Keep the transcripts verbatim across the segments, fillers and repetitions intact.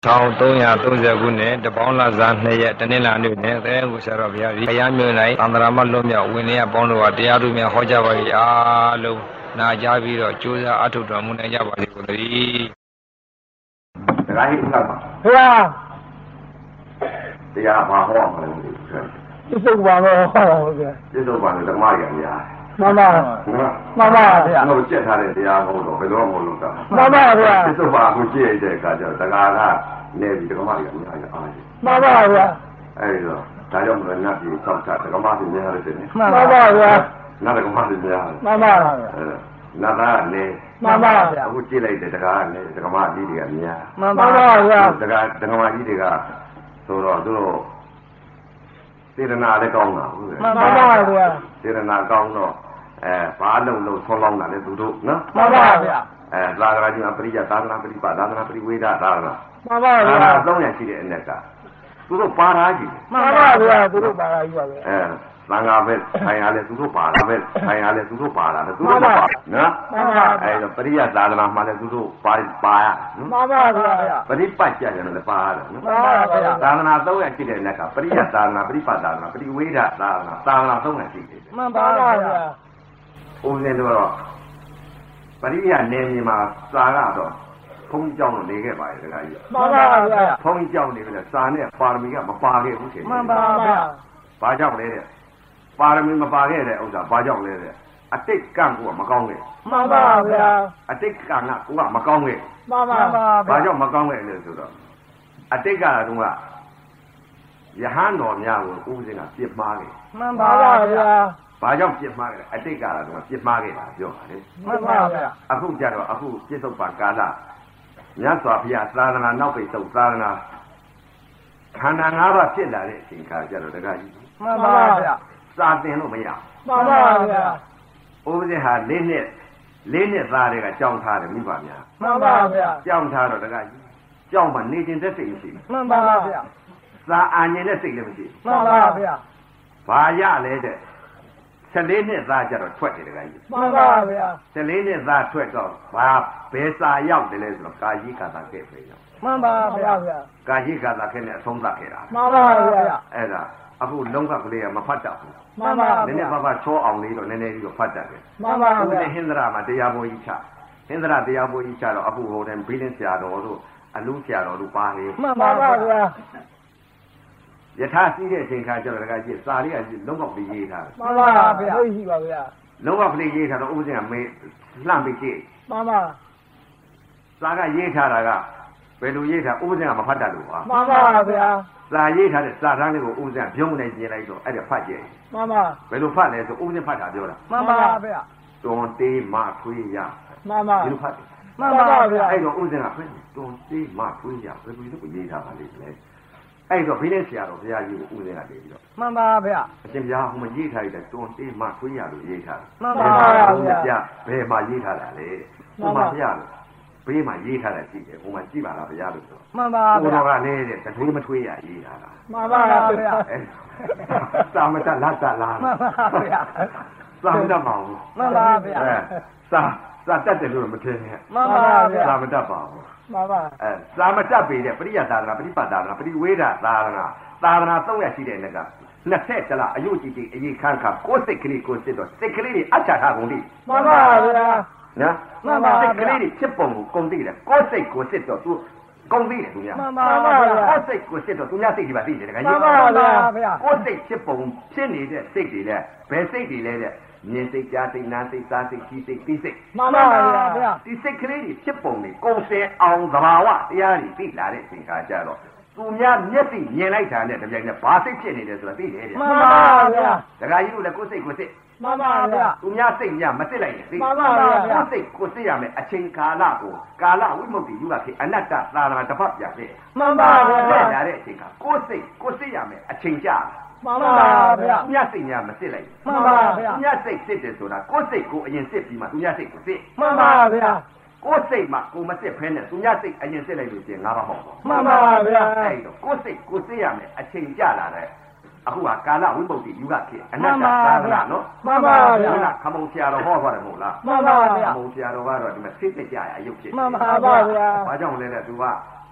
Thao tôi nhà tôi giờ cũng nè, để bảo là gian này vậy, cho nên là nếu nè, thế cũng sẽ rồi bây giờ, bây giờ mình này, anh ta mà luôn nhau, bên này bảo nó đi, adu mình hỏi cho vậy, à, luôn, na giá vì rồi, chú ra adu rồi, muốn này giá vậy, cũng đi. Cái gì cũng làm. Thế à? Thì à, bà hoa mà làm gì? Cái số bà nó hoa rồi kìa. Cái số bà nó đang mai cái gì à? Mama. Mama thế à? Nó chết thà đấy, thì à, không được, phải đó không được đâu. Mama thế à? Cái số bà cũng chết đấy, cả giờ, tất cả là nè thì cái mai cái gì à? Mama thế à? Ấy rồi, tại sao mình nói thì xong cả cái mai thì nhớ rồi thế. Mama thế à? Nó là cái mai thì nhớ. Mama. Nó là nè. Mama. Aku chết đấy, tất cả nè, tất cả mai đi thì cái nhớ. Mama thế à? Tất cả tất cả mai đi thì cái, rồi rồi rồi. Thế là nào đấy con nào? Mama thế à? Thế là nào con nó, phá lâu lâu thong long là nên tụt tụt, nó. Mama thế à? Ra ra chúng ta phải ra, ta ra phải đi, ta ra phải đi, ra ra ra. Mama thế à? Đâu nhà chỉ để anh cả. Tụt tụt phá ra gì? Mama thế à? Tụt tụt phá ra gì vậy? Eh, sang apa? Saya ada tụt tụt phá ra, saya ada tụt tụt phá ra, tụt tụt phá, nó. Eh, phải đi ra ra ra mà là tụt tụt phá phá. Mama thế à? Phải đi bắt cha cho nó phá ra. Mama thế à? Ta ra đâu nhà chỉ để anh cả, phải đi ra ra, phải đi phá ra, phải đi quay ra ra, ta ra đâu nhà chỉ để. Mama thế à? Hôm nay đó, bây giờ nên như mà xa ra đó, phong trào nó lấy cái bài cái gì? Mama thế à? Phong trào này là xa này, phá mình cái mà phá cái cũng thế. Mama thế à? Phá trào lấy đấy, phá mình mà phá cái đấy, ông xã phá trào lấy đấy, à tích càng của mà con này. Mama thế à? À tích càng là cũng mà con này. Mama. Phá trào mà con này là sao đó? À tích càng là đúng không? Giờ hắn đó nhà của cũng thế là tiếp ma cái. Mama thế à? Bàကြောင့်ပြစ်မှားတယ်အတိတ်ကလာတော့ပြစ်မှားခဲ့တာပြောပါလေမှန်ပါဗျာအခုကြတော့အခုပြစ်ဆုံးပါကာလမြတ်စွာဘုရားသာသနာနောက်ပိတ်ဆုံးသာသနာခန္ဓာ၅ပါးဖြစ်လာတဲ့အချိန်ခါကျတော့တခါကြီးမှန်ပါဗျာစာသင်လို့မရမှန်ပါဗျာဥပဒေဟာ၄နှစ်၄နှစ်သားတွေကကြောင်းထားတယ်မိဘများမှန်ပါဗျာကြောင်းထားတော့တခါကြီးကြောင်းမှနေခြင်းသက်စိတ်မရှိမှန်ပါဗျာစာအာဉ္ဇဉ်တဲ့စိတ်လည်းမရှိမှန်ပါဗျာဘာရလဲတဲ့ဆယ်လေးနှစ်သားကြတော့ထွက်တယ်တခါကြီးမှန်ပါဗျာဆယ်လေးနှစ်သားထွက်တော့ဘာဘယ်စာရောက်တယ်လဲဆိုတော့ကာယိကာသခဲ့ပဲရောက်မှန်ပါဗျာကာယိကာသခဲ့နဲ့အဆုံးသတ်ခဲ့တာမှန်ပါဗျာအဲ့ဒါအခုလုံးကကလေးကမဖတ်တတ်ဘူးမှန်ပါနည်းနည်းပါးပါးချောအောင်လေးတော့နည်းနည်းလေးတော့ဖတ်တတ်တယ်မှန်ပါအခုဗျာလည်းဟင်္ဒရာမှာတရားပွဲကြီးချဟင်္ဒရာတရားပွဲကြီးချတော့အခုဟိုတည်းဘီလင်းဆရာတော်တို့အလူဆရာတော်တို့ပါလေမှန်ပါဗျာယထာစီးတဲ့အချိန်ခါကျတော့တခါကြီးစာလေးကလုံးဝပြီးရေးထားတယ်မှန်ပါဗျာဟုတ်ရှိပါဗျာလုံးဝပြီးရေးထားတော့ဥပဒေကမေးလှမ်းပြီးကြည့်မှန်ပါစာကရေးထားတာကဘယ်လိုရေးထားဥပဒေကမဖတ်တတ်လို့ပါမှန်ပါဗျာစာရေးထားတဲ့စာတန်းလေးကိုဥပဒေပြုံးနေကျင်လိုက်တော့အဲ့ဒါဖတ်ကြည့်မှန်ပါဘယ်လိုဖတ်လဲဆိုဥပဒေဖတ်တာပြောတာမှန်ပါဗျာတွန်တေးမထွေးရမှန်ပါဘယ်လိုဖတ်လဲမှန်ပါဗျာအဲ့တော့ဥပဒေကဖတ်တွန်တေးမထွေးရဘယ်လိုလုပ်ရေးထားပါလိမ့်လဲအဲ့တော့ဘိနေဆရာတော်ဘုရားကြီးကိုဥပဒေကတည်ပြီးတော့မှန်ပါဗျာအရှင်ဘုရားဟိုမှာရေးထားတဲ့တွန်တေးမထွေးရလို့ရေးထားမှန်ပါဗျာဘယ်မှာရေးထားတာလဲဟိုမှာဘုရားဘေးမှာရေးထားတာရှိတယ်ဟိုမှာကြည့်ပါလားဘုရားလို့ဆိုမှန်ပါဘုဗျာရားကလည်းတဲ့တထွေးမထွေးရရေးထားတာမှန်ပါဗျာစာမတတ်လက်တတ်လားမှန်ပါဗျာစာမတတ်ပါဘူးမှန်ပါဗျာအဲစာစာတတ်တယ်လို့မထင်နဲ့မှန်ပါဗျာစာမတတ်ပါဘူးမှန်ပါအဲစာမတတ်ပေတဲ့ပရိယသာသနာပရိပတ်သာသနာပရိဝေဒသာသနာသာသနာသုံးရရှိတဲ့နေ့ကနှစ်ဆက်တလားအယုတ်ကြည်ကြည်အရေးခန်းခါကိုယ်စိတ်ကလေးကိုစစ်တော့စိတ်ကလေးတွေအချထားကုန်ပြီမှန်ပါဗျာနော်မှန်ပါစိတ်ကလေးတွေဖြစ်ပုံကိုကုန်သိတယ်ကိုယ်စိတ်ကိုစစ်တော့သူကုန်သိတယ်သူများမှန်ပါဗျာကိုယ်စိတ်ကိုစစ်တော့သူများစိတ်တွေပါသိတယ်တခါမှကြီးန်ပါဗျာကိုယ်စိတ်ဖြစ်ပုံဖြစ်နေတဲ့စိတ်တွေလဲဘယ်စိတ်တွေလဲတဲ့မြင်စိတ်ကြားစိတ်နားစိတ်စားစိတ်ကြီးစိတ်သိစိတ်မှန်ပါဗျာဒီစိတ်ကလေးတွေဖြစ်ပုံတွေကုန်စင်အောင်သဘာဝတရားတွေသိလာတဲ့အချိန်ခါကျတော့သူများမျက်စိမြင်လိုက်တာနဲ့တပြိုင်နက်ဘာစိတ်ဖြစ်နေတယ်ဆိုတာသိတယ်တဲ့မှန်ပါဗျာတခါကြီးတို့လည်းကိုယ်စိတ်ကိုစစ်မှန်ပါဗျာသူများစိတ်များမစစ်လိုက်ရင်သိမှန်ပါဗျာကိုယ်စိတ်ကိုစစ်ရမယ်အချိန်ကာလကိုကာလဝိမု ക്തി ယူကခေအနတ္တသာသနာတစ်ပတ်ပြပြမှန်ပါဗျာလက်လာတဲ့အချိန်ကကိုယ်စိတ်ကိုစစ်ရမယ်အချိန်ကြာမှန်ပါဗျာသူများစိတ်များမစစ်လိုက်မှန်ပါဗျာသူများစိတ်စစ်တယ်ဆိုတာကိုယ်စိတ်ကိုအရင်စစ်ပြီးမှသူများစိတ်ကိုစစ်မှန်ပါဗျာကိုယ်စိတ်မှာကိုမစစ်ဖဲနဲ့သူများစိတ်အရင်စစ်လိုက်လို့ကျင်ငါးပါးမဟုတ်ဘူးမှန်ပါဗျာအဲ့တော့ကိုယ်စိတ်ကိုစစ်ရမယ်အချိန်ကြာလာတဲ့အခုကကာလဝိမု ക്തി ယူကခေအနတ္တသာသနာနော်မှန်ပါဗျာခမုံဆရာတော်ဟောသွားတယ်မဟုတ်လားမှန်ပါဗျာခမုံဆရာတော်ကတော့ဒီမှာစိတ်သက်ကြရအယုတ်ဖြစ်မှန်ပါဗျာဘာကြောင့်လဲလဲသူက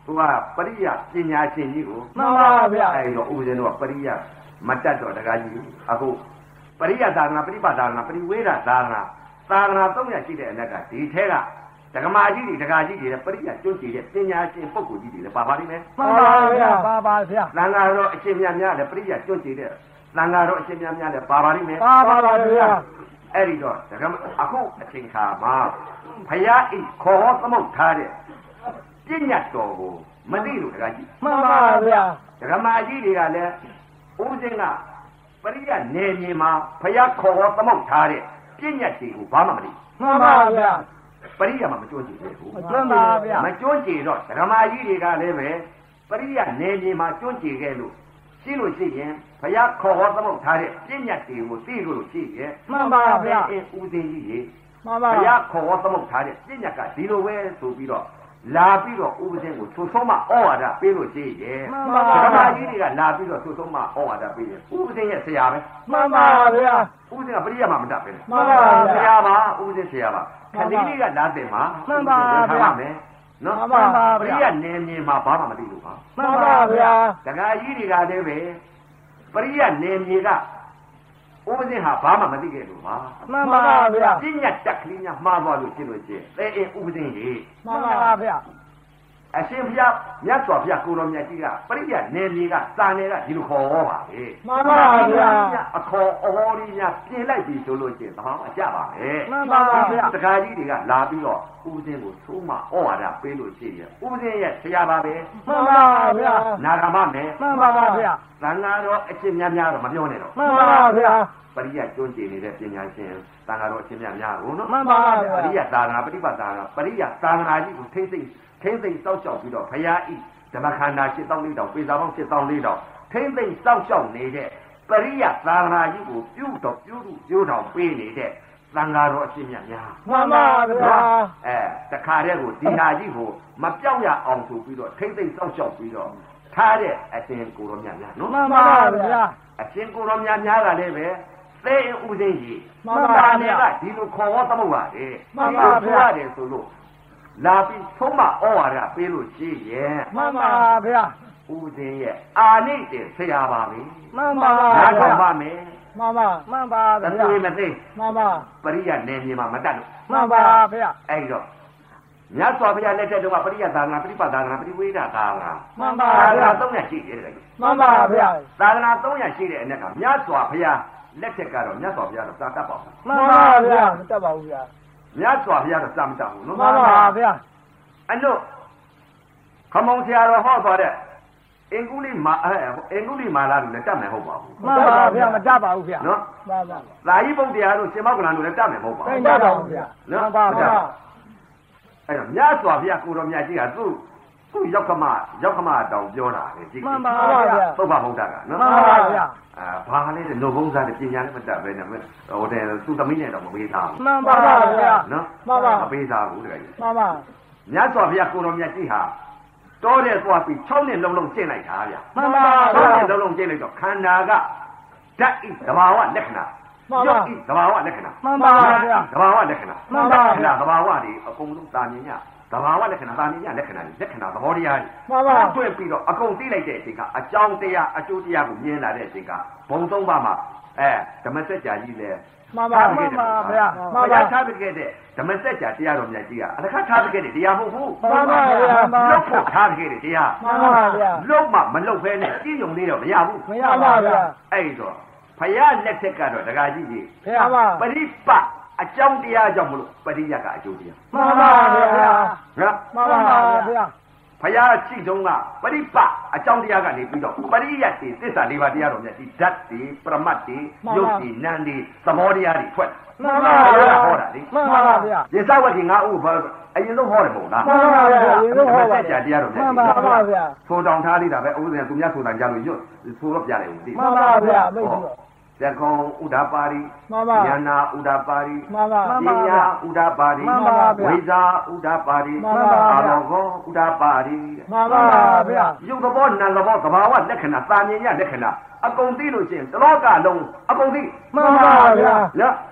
ဟိုကပရိယပညာရှင်ကြီးကိုမှန်ပါဗျာအဲ့တော့ဥပဇင်းတို့ကပရိယမတတ်တော့တကားကြီးအခုပရိယသာသနာပရိပတ်သာသနာပရိဝေဒသာသနာသာသနာသုံးရရှိတဲ့အနက်ကဒီထဲကဒကမာကြီးတွေဒကာကြီးတွေပရိယကျွန်းကြည့်တဲ့ပညာရှင်ပုဂ္ဂိုလ်ကြီးတွေလည်းပါပါလိမ့်မယ်မှန်ပါဗျာပါပါဗျာသံဃာတော်အရှင်မြတ်များလည်းပရိယကျွန်းကြည့်တဲ့သံဃာတော်အရှင်မြတ်များလည်းပါပါလိမ့်မယ်ပါပါပါဗျာအဲ့ဒီတော့ဒကမအခုအချိန်ခါမှာဘုရားဤခေါ်ဟောသမုတ်ထားတဲ့ပညာတော်ကိုမသိလို့ဒကာကြီးမှန်ပါဗျာဒကမာကြီးတွေကလည်းဦးစင်းကပရိယနေမြေမှာဘုရားခေါ်ဟောသမုတ်ထားတဲ့ပညာတွေကိုဘာမှမသိမှန်ပါဗျာပရိယမှာမကျွမ်းကျင်ဘူးမှန်ပါဗျာမကျွမ်းကျင်တော့ဒကမာကြီးတွေကလည်းပဲပရိယနေမြေမှာကျွမ်းကျင်ခဲ့လို့ရှိလို့ရှိရင်ဘုရားခေါ်ဟောသမုတ်ထားတဲ့ပညာတွေကိုသိလို့ရှိရင်မှန်ပါဗျာအင်းဦးစင်းကြီးရေမှန်ပါဘုရားခေါ်ဟောသမုတ်ထားတဲ့ပညာကဒီလိုပဲဆိုပြီးတော့လာပြီးတော့ဥပဇင်းကိုသူဆုံးမဩဝါဒပေးလို့ရှိရဲ့မှန်ပါဒကဗျာမာကြီးတွေကလာပြီးတော့သူဆုံးမဩဝါဒပေးရဲ့ဥပဇင်းရဲ့ဆရာပဲမှန်ပါဗျာဥပဇင်းကပရိယမှာမတတ်ပဲမှန်ပါဗျာဆရာပါဥပဇင်းဆရာပါခတိလေးကလာတယ်မှာမှန်ပါဗျာထားပါမယ်နော်မှန်ပါပဗျာရိယနေမြင်မှာဘာမှမသိလို့ပါမှန်ပါဗျာဒကာကြီးတွေကလည်းပဲပရိယနေမြေကဥပဇင်းဟာဘာမှမသိခဲ့လို့ပါမှန်ပါဗျာပညာတက်ကလေးများမှားသွားလို့ရှင်းလို့ရှင်းအဲအင်းဥပဇင်းကြီးမှန်ပါဗျာအရှင်ဘုရားမြတ်စွာဘုရားကိုတော်မြတ်ကြီးကပရိယနေမြေကစာနယ်ကဒီလိုခေါ်ဟောပါလေမှန်ပါဗျာအခေါ်အဟောလေးများပြင်လိုက်ပြီဆိုလို့ရှင်းသဘောအကြပါပဲမှန်ပါဗျာတခါကြီးတွေကလာပြီးတော့ဥပဇင်းကိုသုံးမဩဝါဒပေးလို့ရှိရင်ဥပဇင်းရဲ့ဆရာပါပဲမှန်ပါဗျာနာဂမမယ်မှန်ပါဗျာသံဃာတော်အရှင်များများတော့မပြောနဲ့တော့မှန်ပါဗျာပရိယကျွန်းကျင်နေတဲ့ပညာရှင်သံဃာတော်အရှင်များများကိုနော်မှန်ပါဗျာပရိယသာသနာပฏิပတ်သာသနာပရိယသာသနာကြီးကိုထိမ့်သိမ့်ထိမ့်သိမ့်စောက်ရှောက်ပြီးတော့ဘုရားဤဓမ္မခန္ဓာရှစ်သောင်းလေးတောင်ပေစာပေါင်းရှစ်သောင်းလေးတောင်ထိမ့်သိမ့်စောက်ရှောက်နေတဲ့ပရိယသာသနာကြီးကိုပြုတော့ပြုလို့ပြုတော်ပေးနေတဲ့သံဃာတော်အရှင်မြတ်များမှန်ပါဗျာအဲတခါတည်းကိုဒီဟာကြီးကိုမပြောက်ရအောင်ဆိုပြီးတော့ထိမ့်သိမ့်စောက်ရှောက်ပြီးတော့ထားတဲ့အရှင်ကိုတော်မြတ်များနော်မှန်ပါဗျာအရှင်ကိုတော်မြတ်များကလည်းပဲသေဥစဉ်ကြီးမှန်ပါဗျာကဒီလိုခေါ်ဟောသမုတ်ပါတယ်မှန်ပါဗျာဒီလိုဆိုရတယ်ဆိုလို့လာပြီးသုံးမဩဝါဒပေးလို့ရှိရဲ့မှန်ပါဗျာဥစဉ်ရဲ့အာနိတဲ့ဆရာပါပဲမှန်ပါနားဗျာထောင်ပါမယ်မှန်ပါမှန်ပါသဗျာသွေးမသိမှန်ပါပရိယနယ်မြေမှာမတတ်လို့မှန်ပါဗျာအဲ့တော့မြတ်စွာဘုရားလက်ထက်တုန်းကပရိယသာသနာပရိပတ်သာသနာပရိဝေဒသာသနာမှန်ပါသာသဗျာနာသုံးရရှိတယ်တဲ့မှန်ပါဗျာသာသနာသုံးရရှိတဲ့အနက်ကမြတ်စွာဘုရားလက်ထက်ကတော့မြတ်စွာဘုရားတော့သာတတ်ပါဘူးမှန်ပါဗျာမတတ်ပါဘူးဗျာမြတ်စွာဘုရားတော့သာမတတ်ဘူးနော်မှန်ပါဗျာအနုခမုံဆရာတော်ဟောသွားတဲ့အင်္ဂုလိမာအဲအင်္ဂုလိမာလာတို့လည်းတတ်မယ်ဟုတ်ပါဘူးမှန်ပါဗျာမတတ်ပါဘူးဗျာနော်မှန်ပါသာယိပုတ်တရားတို့ရှင်မောကလန်တို့လည်းတတ်မယ်မဟုတ်ပါသိဘူးတတ်ပါဘူးဗျာမှန်ပါဗျာအဲ့တော့မြတ်စွာဘုရားကိုတော်မြတ်ကြီးကသူ့သူ့ရောက်ကမရောက်ကမတောင်ပြောတာလေကြည့်မှန်ပါဗျာသုဘဗုဒ္ဓကနော်မှန်ပါဗျာအာဘာလဲတဲ့နိုဘုံစားတဲ့ပညာလည်းမတတ်ပဲနဲ့ဟိုတဲ့သူသမီးနဲ့တော့မပေးသားဘူးမှန်ပါဗျာနော်မှန်ပါမပေးသားဘူးတကယ်ကြီးမှန်ပါမြတ်စွာဘုရားကိုတော်မြတ်ကြီးဟာတောတဲ့သွားပြီး၆နှစ်လုံးလုံးကျင့်လိုက်တာဗျာမှန်ပါ၆ဗျာနှစ်လုံးလုံးကျင့်လိုက်တော့ခန္ဓာကဓာတ်ဤသဘာဝလက္ခဏာမှန်ပါရုပ်ဤသဘာဝလက္ခဏာမှန်ပါဗျာသဘာဝလက္ခဏာမှန်ပါလက္ခဏာသဘာဝတွေအကုန်လုံးတာမြင်ရသဘာဝလက္ခဏာတာမြင်ရလက္ခဏာတွေလက္ခဏာသဘောတရားတွေမှန်ပါတွေ့ပြီးတော့အကုန်သိလိုက်တဲ့အချိန်ကအကြောင်းတရားအကျိုးတရားကိုမြင်လာတဲ့အချိန်ကဘုံသုံးပါးမှာအဲဓမ္မစကြာကြီးလဲမှန်ပါမှန်ပါဗျာမှန်ဘုပါရားထားပြခဲ့တဲ့ဓမ္မစကြာတရားတော်မြတ်ကြီးကအလခထားပြခဲ့တဲ့တရားမဟုတ်ဘူးမှန်ပါဗျာမှန်လုပါပ်ဖို့ထားခဲ့တဲ့တရားမှန်ပါဗျာလုပ်မှမလုပ်ဖဲနဲ့ကြည်ယုံလေးတော့မရဘူးမရပါဗျာအဲ့တော့ဘုရားလက်ထက်ကတော့ဒကာကြီးကြီးဘုရားပါပရိပတ်အကြောင်းတရားကြောင့်မလို့ပရိယတ်ကအကျိုးတရားမှန်ပါဗျာနော်မှန်ပါဗျာဘုရားရှိတုံးကပရိပတ်အကြောင်းတရားကနေပြီးတော့ပရိယတ်တွေသစ္စာလေးပါးတရားတော်မြတ်ဒီဓာတ်တွေပရမတ်တွေယုတ်တွေနံတွေသဘောတရားတွေထွက်မှန်ပါဗျာဟောတာလေမှန်ပါဗျာရေစဝတ်ကြီးငါဥဘာအရင်ဆုံးဟောတယ်မဟုတ်လားမှန်ပါဗျာအရင်ဆုံးဟောပါဓမ္မစကြာတရားတော်မြတ်မှန်ပါပါဗျာဆိုတောင်ထားသေးတာပဲဥပဒေသူများဆိုတာကြလို့ရွတ်ဆိုတော့ပြတယ်ဦးသိမှန်ပါဗျာမိတ်ဆွေသက္ကုံဥဒ္ဓပါရိမှန်ပါဉာဏဥဒ္ဓပါရိမှန်ပါပညာဥဒ္ဓပါရိမှန်ပါဗျာဝိဇာဥဒ္ဓပါရိမှန်ပါဗျာအာလောကောဥဒ္ဓပါရိမှန်ပါဗျာယုတ်သဘောနံသဘောသဘာဝလက္ခဏာသာမြင်ရလက္ခဏာအကုန်သိလို့ရှိရင်တလောကလုံးအကုန်သိမှန်ပါဗျာနော်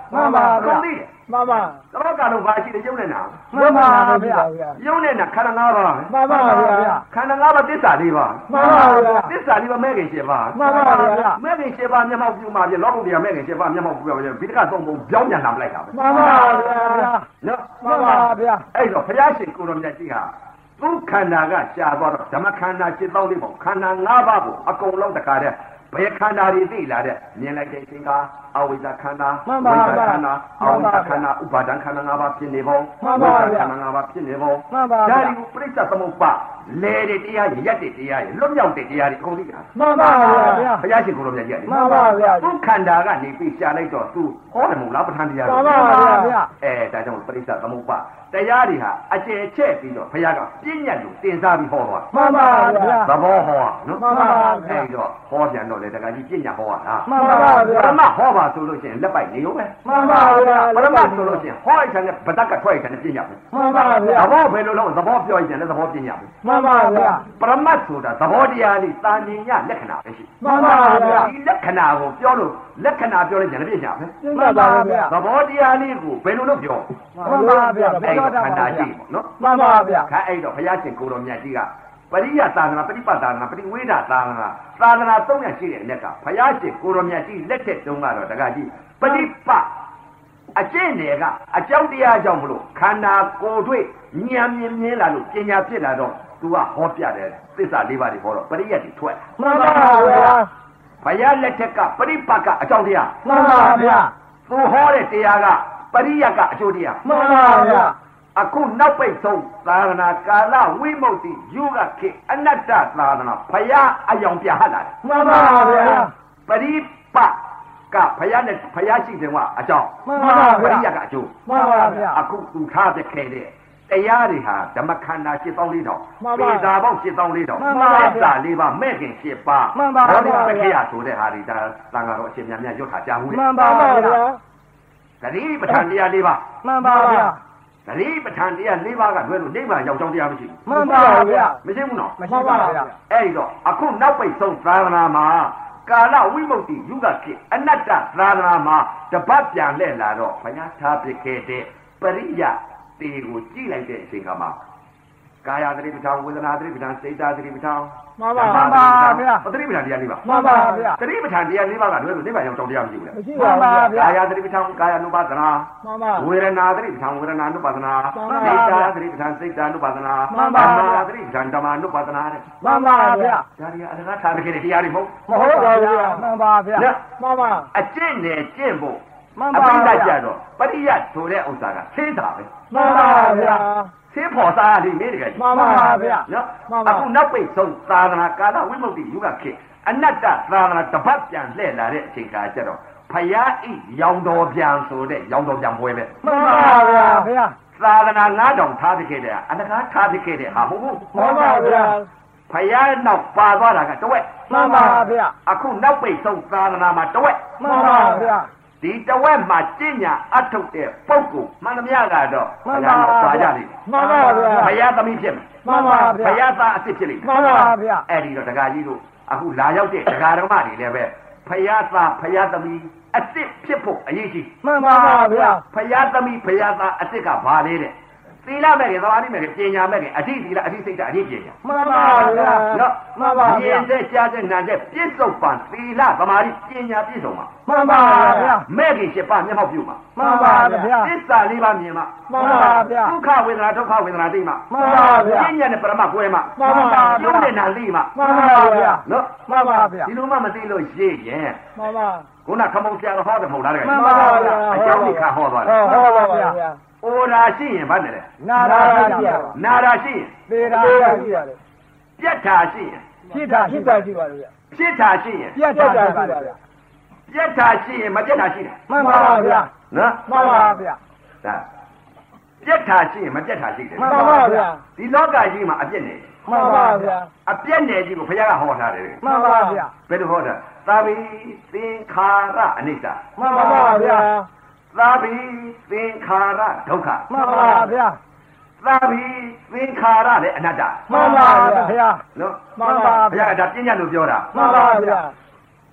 မှန်ပါဗျာကုန်သေးတယ်မှန်ပါသဘောကလုံးဘာရှိတယ်ရုပ်နဲ့နာမှန်ပါဗျာရုပ်နဲ့နာခန္ဓာ၅ပါးမှန်ပါဗျာခန္ဓာ၅ပါးသစ္စာ၄ပါးမှန်ပါဗျာသစ္စာ၄ပါးမဲ့ခင်၈ပါးမှန်ပါဗျာမဲ့ခင်၈ပါးမျက်မှောက်ပြုမှာပြလောကုတ္တရာမဲ့ခင်၈ပါးမျက်မှောက်ပြုပါပြဘိဓကသုံးပုံပြောင်းပြန်လာလိုက်တာပဲမှန်ပါဗျာနော်မှန်ပါဗျာအဲ့တော့ဘုရားရှင်ကိုရောမြတ်ကြီးဟာသူခန္ဓာကရှားသွားတော့ဓမ္မခန္ဓာရှင်းသောလေးပေါ့ခန္ဓာ၅ပါးကိုအကုန်လုံးတခါတည်းဘယ်ခန္ဓာတွေသိလာတဲ့မြင်လိုက်တဲ့အချိန်ကအဝိဇ္ဇခန္ဓာဝိဇ္ဇခန္ဓာအဝိဇ္ဇခန္ဓာဥပါဒံခန္ဓာ၅ပါးဖြစ်နေပုံခန္ဓာ၅ပါးဖြစ်နေပုံဒါဒီကိုပြိဿသမုပ္ပါလဲတဲ့တရားရရက်တဲ့တရားရလွတ်မြောက်တဲ့တရားတွေအကုန်သိတာမှန်ပါဗျာဘုရားရှင်ကိုရောမြတ်ကြီးကမှန်ပါဗျာသူခန္ဓာကနေပြီးရှားလိုက်တော့သူဟောတယ်မဟုတ်လားပဋ္ဌာန်းတရားမှန်ပါဗျာအဲဒါကြောင့်ပြိဿသမုပ္ပါတရားတွေဟာအကျယ်ချဲ့ပြီးတော့ဘုရားကပြည့်ညတ်လို့တင်စားပြီးဟောသွားမှန်ပါဗျာသဘောဟောနော်မှန်ပါဗျာအဲ့တော့ဟောပြန်တော့လေတခါကြီးပြည့်ညတ်ဟောတာမှန်ပါဗျာပရမဟောပါဆိုလို့ရှိရင်လက်ပိုက်နေရောပဲမှန်ပါဗျာပရမဆိုလို့ရှိရင်ဟောလိုက်တဲ့ဗတက်ကထွက်ရတဲ့ပြည့်ညတ်ပဲမှန်ပါဗျာသဘောဘယ်လိုလဲသဘောပြောရင်လည်းသဘောပြည့်ညတ်ပဲမှန်ပါဗျာပရမတ်ဆိုတာသဘောတရားလေးတာမြင်ညလက္ခဏာပဲရှိမှန်ပါဗျာဒီလက္ခဏာကိုပြောလို့လက္ခဏာပြောလိုက်ရင်လည်းပြည့်ညတ်ပဲမှန်ပါဗျာသဘောတရားလေးကိုဘယ်လိုလုပ်ပြောမှန်ပါဗျာအဲ့တော့ခန္ဓာရှိပေါ့နော်မှန်ပါဗျာခါအဲ့တော့ဘုရားရှင်ကိုတော်မြတ်ကြီးကပရိယသာသနာပฏิပတ်သာသနာပฏิဝေဒသာသနာသာသနာသုံးရရှိတဲ့အ ਨੇ ကဘုရားရှင်ကိုတော်မြတ်ကြီးလက်ထက်တုန်းကတော့တခါကြီးပฏิပတ်အကျင့်တွေကအကြောင်းတရားကြောင့်မလို့ခန္ဓာကိုယ်တွေ့ဉာဏ်မြင်မြင်လာလို့ပညာဖြစ်လာတော့သူကဟောပြတယ်သစ္စာ၄ပါးတွေဟောတော့ပရိယတ်တွေထွက်မှန်ပါဗျာဘုရားလက်ထက်ကပฏิပတ်ကအကြောင်းတရားမှန်ပါဗျာသူဟောတဲ့တရားကပရိယတ်ကအကျိုးတရားမှန်ပါဗျာအခုနောက်ပိတ်ဆုံးသာသနာကာလဝိမု ക്തി ယုဂခေအနတ္တသာသနာဘုရားအယောင်ပြဟတ်လာတယ်မှန်ပါဗျာပရိပကဘုရားနဲ့ဘုရားရှိတယ်ကအကြောင်းမှန်ပါဗျာပရိယကအကျိုးမှန်ပါဗျာအခုသူထားတဲ့ခဲ့တဲ့တရားတွေဟာဓမ္မခန္ဓာရှင်းပေါင်းလေးတောင်မှန်ပါပေသာပေါင်းရှင်းပေါင်းလေးတောင်မှန်ပါဗျာသစ္စာလေးပါမဲ့ခင်ရှင်းပါမှန်ပါဗျာဘောဓိပက္ခယဆိုတဲ့ဟာဒီဒါသံဃာတော်အရှင်မြတ်မြတ်ရွတ်ထားကြဘူးလေမှန်ပါဗျာဂတိပဋ္ဌာန်တရားလေးပါမှန်ပါဗျာဂတိပဋ္ဌာန်တရား၄ပါးကလွဲလို့နိဗ္ဗာန်ရောက်ကြောင်းတရားမရှိမှန်ပါဗျာဘူးမရှိဘူးနော်မရှိပါဗျာအဲ့ဒီတော့အခုနောက်ပိတ်ဆုံးသာသနာမှာကာလဝိမု ക്തി ယုဂခေအနတ္တသာသနာမှာတပတ်ပြန်လှည့်လာတော့ဘုရားထားပြခဲ့တဲ့ပရိယတေကိုကြည့်လိုက်တဲ့အချိန်ကမှကာယသတိပဋ္ဌာန်ဝေဒနာသတိပဋ္ဌာန်စိတ်ဓာတ်သတိပဋ္ဌာန်မှန်ပါမှန်ပါဗျာသတိပဋ္ဌာန်တရား၄ပါးမှန်ပါဗျာသတိပဋ္ဌာန်တရား၄ပါးကလွဲလို့နိဗ္ဗာန်ရောက်ကြောင်းတရားမရှိဘူးလေမရှိပါဘူးဗျာကာယသတိပဋ္ဌာန်ကာယ ानु ပါဒနာမှန်ပါဝေဒနာသတိပဋ္ဌာန်ဝေဒနာ ानु ပါဒနာမှန်ပါစိတ်ဓာတ်သတိပဋ္ဌာန်စိတ်ဓာတ် ानु ပါဒနာမှန်ပါဓမ္မသတိပဋ္ဌာန်ဓမ္မ ानु ပါဒနာတဲ့မှန်ပါဗျာဒါတွေကအလကားထားတဲ့တရားတွေမဟုတ်မဟုတ်ပါဘူးဗျာမှန်ပါဗျာမှန်ပါအကျင့်နဲ့ကျင့်ဖို့မှန်အပါပိဗျာဓာကြတော့ပရိယတ်ဆိုတဲ့ဥစ္စာကသိတာပဲမှန်ပါဗျာသိဖို့စားရည်နေတကယ်မှန်ပါဗျာနော်မှန်ပါအခုနောက်ပိတ်ဆုံးသာသနာကာလဝိမု ക്തി ယုဂခေအနတ္တသာသနာတပတ်ပြန်လှည့်လာတဲ့အချိန်ခါကျတော့ဖယားဤရောင်တော်ပြန်ဆိုတဲ့ရောင်တော်ပြန်ပွဲပဲမှန်ပါဗျာဗျာသာသနာငါးတောင်ထားပြခဲ့တဲ့အလကားထားပြခဲ့တဲ့ဟာဟုတ်ဘူးမှန်ပါဗျာဖယားနောက်ပါသွားတာကတဝက်မှန်ပါဗျာအခုနောက်ပိတ်ဆုံးသာသနာမှာတဝက်မှန်ပါဗျာဒီတဝက်မှာကျင့်ညာအထုတ်တဲ့ပုဂ္ဂိုလ်မှန်သမျှကတော့မှန်ပါဘုရားပါကြလိမ့်မှန်ပါဗျာဘုရားသမီးဖြစ်မယ်မှန်ပါဗျာဘုရားသားအစ်စ်ဖြစ်လိမ့်မှန်ပါဗျာအဲ့ဒီတော့ဒကာကြီးတို့အခုလာရောက်တဲ့ဒကာဓမ္မတွေလည်းပဲဘုရားသားဘုရားသမီးအစ်စ်ဖြစ်ဖို့အရေးကြီးမှန်ပါဗျာဘုရားသမီးဘုရားသားအစ်စ်ကဘာလဲတဲ့သီလမဲ့ခင်သမာဓိမဲ့ခင်ပညာမဲ့ခင်အဋ္ဌိသီလအဋ္ဌိစိတ်ဓာတ်အဋ္ဌိပညာမှန်ပါဗျာနော်မှန်ပါဗျာမြင်တဲ့ကြားတဲ့နာတဲ့ပြစ္ဆုတ်ပံသီလသမာဓိပညာပြည့်စုံပါမှန်ပါဗျာမဲ့ခင်ရှစ်ပါးမျက်မှောက်ပြုမှာမှန်ပါဗျာသစ္စာလေးပါးမြင်မှာမှန်ပါဗျာဒုက္ခဝေဒနာဒုက္ခဝေဒနာသိမှာမှန်ပါဗျာပညာနဲ့ပရမကွဲမှာမှန်ပါဗျာယုံနဲ့နာသိမှာမှန်ပါဗျာနော်မှန်ပါဗျာဒီလိုမှမသိလို့ရှိရင်မှန်ပါခုနခမုံဆရာတော်ဟောတယ်မဟုတ်လားတကယ်မှန်ပါဗျာအကြောင်းကြီးခါဟောသွားတယ်ဟောဟောပါဗျာအိုရာရှိရင်ဗတ်တယ်လေနာရာရှိရပါနာရာရှိရင်သေရာရှိရတယ်ပြက်ထာရှိရင်ဖြစ်တာဖြစ်တာရှိပါလို့ဗျာဖြစ်ထာရှိရင်ပြတ်တာရှိပါလို့ဗျာပြက်ထာရှိရင်မပြက်ထာရှိတယ်မှန်ပါဗျာနော်မှန်ပါဗျာဒါပြက်ထာရှိရင်မပြက်ထာရှိတယ်မှန်ပါဗျာဒီလောကကြီးမှာအပြက်နေတယ်မှန်ပါဗျာအပြက်နယ်ကြီးကိုဘုရားကဟောထားတယ်မှန်ပါဗျာဘယ်လိုဟောတာသာဘိသင်္ခါရအနိစ္စမှန်ပါဗျာသာဘိသင်္ခါရဒုက္ခမှန်ပါဗျာသာဘိသင်္ခါရလည်းအနတ္တမှန်ပါဗျာနော်မှန်ပါဘုရားကဒါပြညာလို့ပြောတာမှန်ပါဗျာသ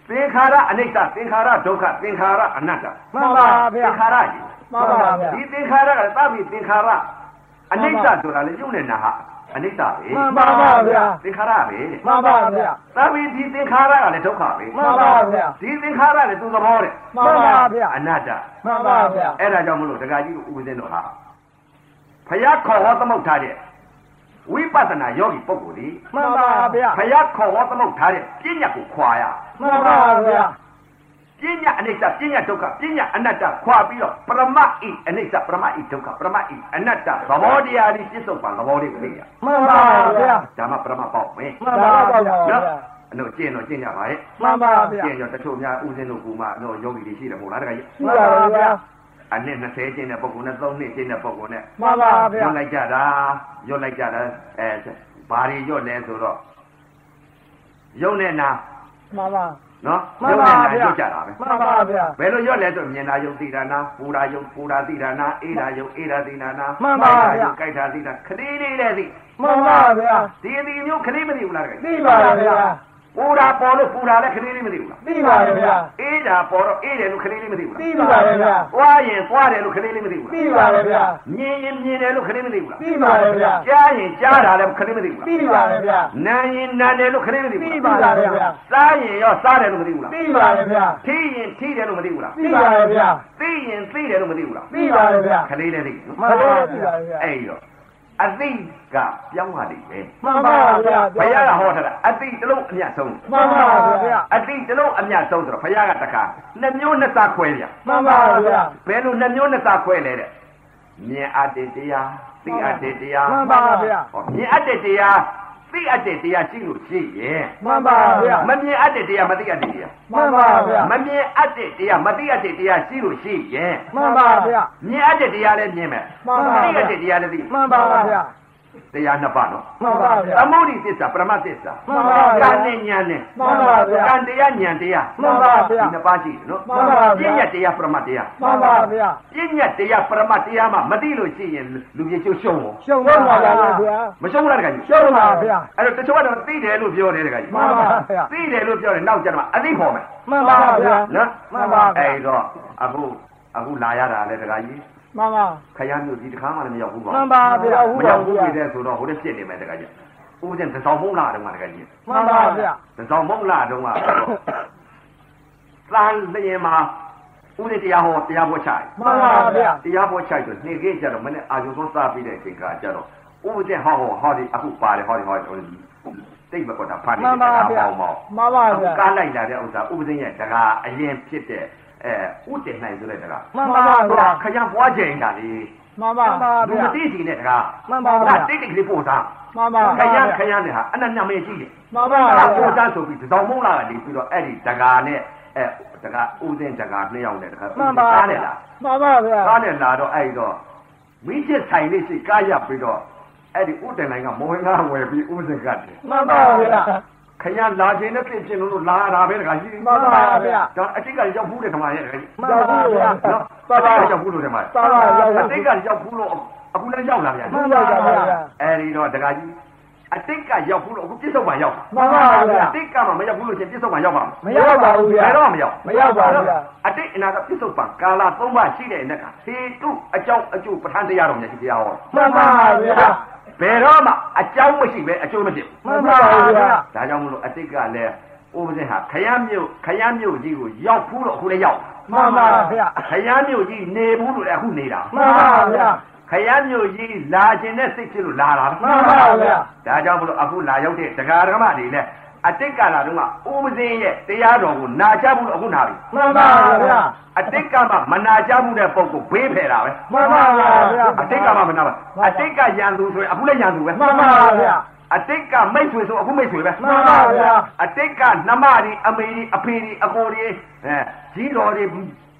သင်္ခါရအနိစ္စသင်္ခါရဒုက္ခသင်္ခါရအနတ္တမှန်ပါဗျာသင်္ခါရကြီးမှန်ပါဗျာဒီသင်္ခါရကသဗ္ဗိသင်္ခါရအနိစ္စဆိုတာလေယုံနဲ့နာဟာအနိစ္စပဲမှန်ပါဗျာသင်္ခါရပဲမှန်ပါဗျာသဗ္ဗိဒီသင်္ခါရကလည်းဒုက္ခပဲမှန်ပါဗျာဒီသင်္ခါရလည်းသူသဘောတဲ့မှန်ပါဗျာအနတ္တမှန်ပါဗျာအဲ့ဒါကြောင့်မလို့ဒကာကြီးကိုဥပဇင်းတို့ဟာဖယားခေါ်ဟောသမုတ်ထားတဲ့ဝိပဿနာယောဂီပုဂ္ဂိုလ်ဒီမှန်ပါဗျာဖယားခေါ်ဟောသမုတ်ထားတဲ့ပညာကိုခွာရမှန်ပါဗျာပညာအနိစ္စပညာဒုက္ခပညာအနတ္တခွာပြီးတော့ပရမတ်ဤအနိစ္စပရမတ်ဤဒုက္ခပရမတ်ဤအနတ္တသဘောတရားဒီပြစ္ဆုတ်ပံသဘောလေးကိုသိရမှန်ပါဗျာဒါမှပရမတ်ပေါ့မယ်မှန်ပါဗျာနော်အလို့ကျင့်တော့ကျင့်ကြပါရဲ့မှန်ပါဗျာကျင့်တော့တချို့များဥစဉ်တို့ကူမတော့ယောဂီတွေရှိတယ်မဟုတ်လားတခါကြီးမှန်ပါဗျာအနှစ်20ကျင့်တဲ့ပုဂ္ဂိုလ်နဲ့3နှစ်ကျင့်တဲ့ပုဂ္ဂိုလ်နဲ့မှန်ပါဗျာရွတ်လိုက်ကြတာရွတ်လိုက်ကြတာအဲဘာတွေရွတ်လဲဆိုတော့ယုံနဲ့နာမှန်ပါနော်မှန်ပါဗျာရွတ်ကြတာပဲမှန်ပါဗျာဘယ်လိုရွတ်လဲဆိုမြင်တာယုံသိတာနာပူတာယုံပူတာသိတာနာအေးတာယုံအေးတာသိတာနာမှန်ပါဗျာကြိုက်တာသိတာခလေးလေးလည်းသိမှန်ပါဗျာဒီအဒီမျိုးခလေးမသိဘူးလားတကယ်သိပါဗျာပူတာပေါ်လို့ပူတာလည်းခလေးလေးမသိဘူးလားသိပါဗျာအေးတာပေါ်တော့အေးတယ်လို့ခလေးလေးမသိဘူးလားသိပါဗျာသွားရင်သွားတယ်လို့ခလေးလေးမသိဘူးလားသိပါဗျာမြင်ရင်မြင်တယ်လို့ခလေးမသိဘူးလားသိပါဗျာကြားရင်ကြားတာလည်းခလေးမသိဘူးလားသိပါဗျာနာရင်နာတယ်လို့ခလေးမသိဘူးသိလားပါဗျာစားရင်ရောစားတယ်လို့မသိဘူးလားသိပါဗျာထိရင်ထိတယ်လို့မသိဘူးလားသိပါဗျာသိရင်သိတယ်လို့မသိဘူးလားသိပါဗျာခလေးလည်းသိနော်မှန်ပါဗျာအဲ့တော့အသိကပြောင်းလာလိမ့်မယ်မှန်ပါဗျာဘုရားကဟောထားတာအသိတစ်လုံးအမြတ်ဆုံးမှန်ပါဗျာအသိတစ်လုံးအမြတ်ဆုံးဆိုတော့ဘုရားကတခါနှစ်မျိုးနှစ်စားခွဲပြမှန်ပါဗျာဘယ်လိုနှစ်မျိုးနှစ်စားခွဲလဲတဲ့မြင်အပ်တဲ့တရားသိအပ်တဲ့တရားမှန်ပါဗျာဟောမြင်အပ်တဲ့တရားသိအပ်တဲ့တရားရှိလို့ရှိရင်မှန်ပါဗျာမမြင်အပ်တဲ့တရားမသိအပ်တဲ့တရားမှန်ပါဗျာမမြင်အပ်တဲ့တရားမသိအပ်တဲ့တရားရှိလို့ရှိရင်မှန်ပါဗျာမြင်အပ်တဲ့တရားလည်းမြင်မယ်မှန်ပါသိဗျာအပ်တဲ့တရားလည်းသိမှန်ပါဗျာတရားနှစ်ပါးနော်မှန်ပါဗျာသမုဒိသစ္စာပရမသစ္စာမှန်ပါဗျာကံနဲ့ဉာဏ်နဲ့မှန်ပါဗျာကံတရားဉာဏ်တရားမှန်ပါဗျာဒီနှစ်ပါးရှိတယ်နော်မှန်ပါဗျာပညာတရားပရမတရားမှန်ပါဗျာပညာတရားပရမတရားမှမသိလို့ရှိရင်လူကြီးကျိုးရှုံးရောရှုံးပါပါဗျာဗျာမရှုံးဘူးလားတခါကြီးရှုံးပါဗျာအဲ့တော့တချို့ကတော့သိတယ်လို့ပြောတယ်တခါကြီးမှန်ပါဗျာသိတယ်လို့ပြောတယ်နောက်ကျတော့အသိခေါ်မယ်မှန်ပါဗျာနော်မှန်ပါဗျာအဲ့တော့အခုအခုလာရတာလေတခါကြီးမှန်ပါခရမ်းမျိုးဒီတစ်ခါမှလည်းမရောက်ဘူးပါမှန်ပါဗျာမရောက်ဘူးပြတဲ့ဆိုတော့ဟိုလည်းပြစ်နေမယ်တခါကြီးဥပဒေတစ်ဆောင်မုံလာတော့မှတခါကြီးမှန်ပါဗျာတစ်ဆောင်မုံလာတော့မှသံလျင်မှာဥပဒေတရားဟောတရားပေါ်ချိုင်မှန်ပါဗျာတရားပေါ်ချိုင်ဆိုနေခဲ့ကြတော့မနေ့အာယုံဆုံးစားပြီးတဲ့အချိန်ကကြတော့ဥပဒေဟောဟောဟောဒီအခုပါတယ်ဟောဒီဟောဒီတိတ်မကွက်တာဖာနေမှန်ပါဗျာမောင်းမောင်းမှန်ပါဗျာကားလိုက်လာတဲ့ဥစ္စာဥပဒေရဲ့တကားအရင်ဖြစ်တဲ့အဲဥတည်နိုင်ဆိုတဲ့တကားမှန်ပါဗျာခရံပွားချိန်တာလေမှန်ပါဗျာလူမသိစီနဲ့တကားမှန်ပါဗျာတိတ်တိတ်ကလေးပို့သားမှန်ပါခဗျာရံခရံနဲ့ဟာအနက်ညမင်းကြီးလေမှန်ပါအဲ့ဗျာဒါပို့သားဆိုပြီးတောင်မုံလာကနေပြီးတော့အဲ့ဒီတကားနဲ့အဲတကားဥစဉ်တကားနှစ်ယောက်နဲ့တကားမှန်ပါကားနဲ့လားမှန်ပါဗျာကားနဲ့လာတော့အဲ့တော့မိချစ်ဆိုင်လေးရှိကားရပြီးတော့အဲ့ဒီဥတည်နိုင်ကမောဟင်ကားဝယ်ပြီးဥစဉ်ကတ်တယ်မှန်ပါဗျာခရံလာခြင်းနဲ့ပြင်ပြင်လို့လာတာပဲတကားကြီးမှန်ပါဗျာဒါအတိတ်ကရောက်ဘူးတဲ့ဓမ္မရဲ့တကားကြီးမှန်ပါဗျာနော်ပါပါရောက်ဘူးလို့ဓမ္မပါပါရောက်ပါအတိတ်ကရောက်ဘူးလို့အခုလည်းရောက်လာပြန်မှန်ပါဗျာအဲဒီတော့တကားကြီးအတိတ်ကရောက်ဘူးလို့အခုပြစ္ဆုတ်ပါရောက်မှန်ပါဗျာအတိတ်ကမှမရောက်ဘူးလို့ရှင်ပြစ္ဆုတ်ပါရောက်ပါမရောက်ပါဘူးဗျာဘယ်တော့မှမရောက်မရောက်ပါဘူးဗျာအတိတ်အနာကပြစ္ဆုတ်ပါကာလသုံးပါရှိတဲ့အနက်ကဟေတုအကြောင်းအကျိုးပဋ္ဌာန်းတရားတော်များရှိတရားဟောမှန်ပါဗျာဘယ်တော့မှအကြောင်းမရှိပဲအကျိုးမရှိဘူးမှန်ပါဗျာဒါကြောင့်မလို့အတိတ်ကလည်းဥပဇင်ဟာခရမ်းမြို့ခရမ်းမြို့ကြီးကိုရောက်ဘူးလို့အခုလည်းရောက်မှန်ပါဗျာခရမ်းမြို့ကြီးနေဘူးလို့လည်းအခုနေတာမှန်ပါဗျာခရမ်းမြို့ကြီးလာခြင်းနဲ့စိတ်ဖြစ်လို့လာတာမှန်ပါဗျာဒါကြောင့်မလို့အခုလာရောက်တဲ့တရားဓမ္မတွေလည်းအတိတ်ကလာတော့ကဥပဇင်းရဲ့တရားတော်ကိုနာကြဘူးလို့အခုနာပြီမှန်ပါဗျာအတိတ်ကမှမနာကြဘူးတဲ့ပုံကိုဘေးဖယ်တာပဲမှန်ပါဗျာအတိတ်ကမှမနာပါအတိတ်ကရန်သူဆိုရင်အခုလည်းရန်သူပဲမှန်ပါဗျာအတိတ်ကမိတ်ဆွေဆိုအခုမိတ်ဆွေပဲမှန်ပါဗျာအတိတ်ကနှမတွေအမေတွေအဖေတွေအကိုတွေအဲကြီးတော်တွေ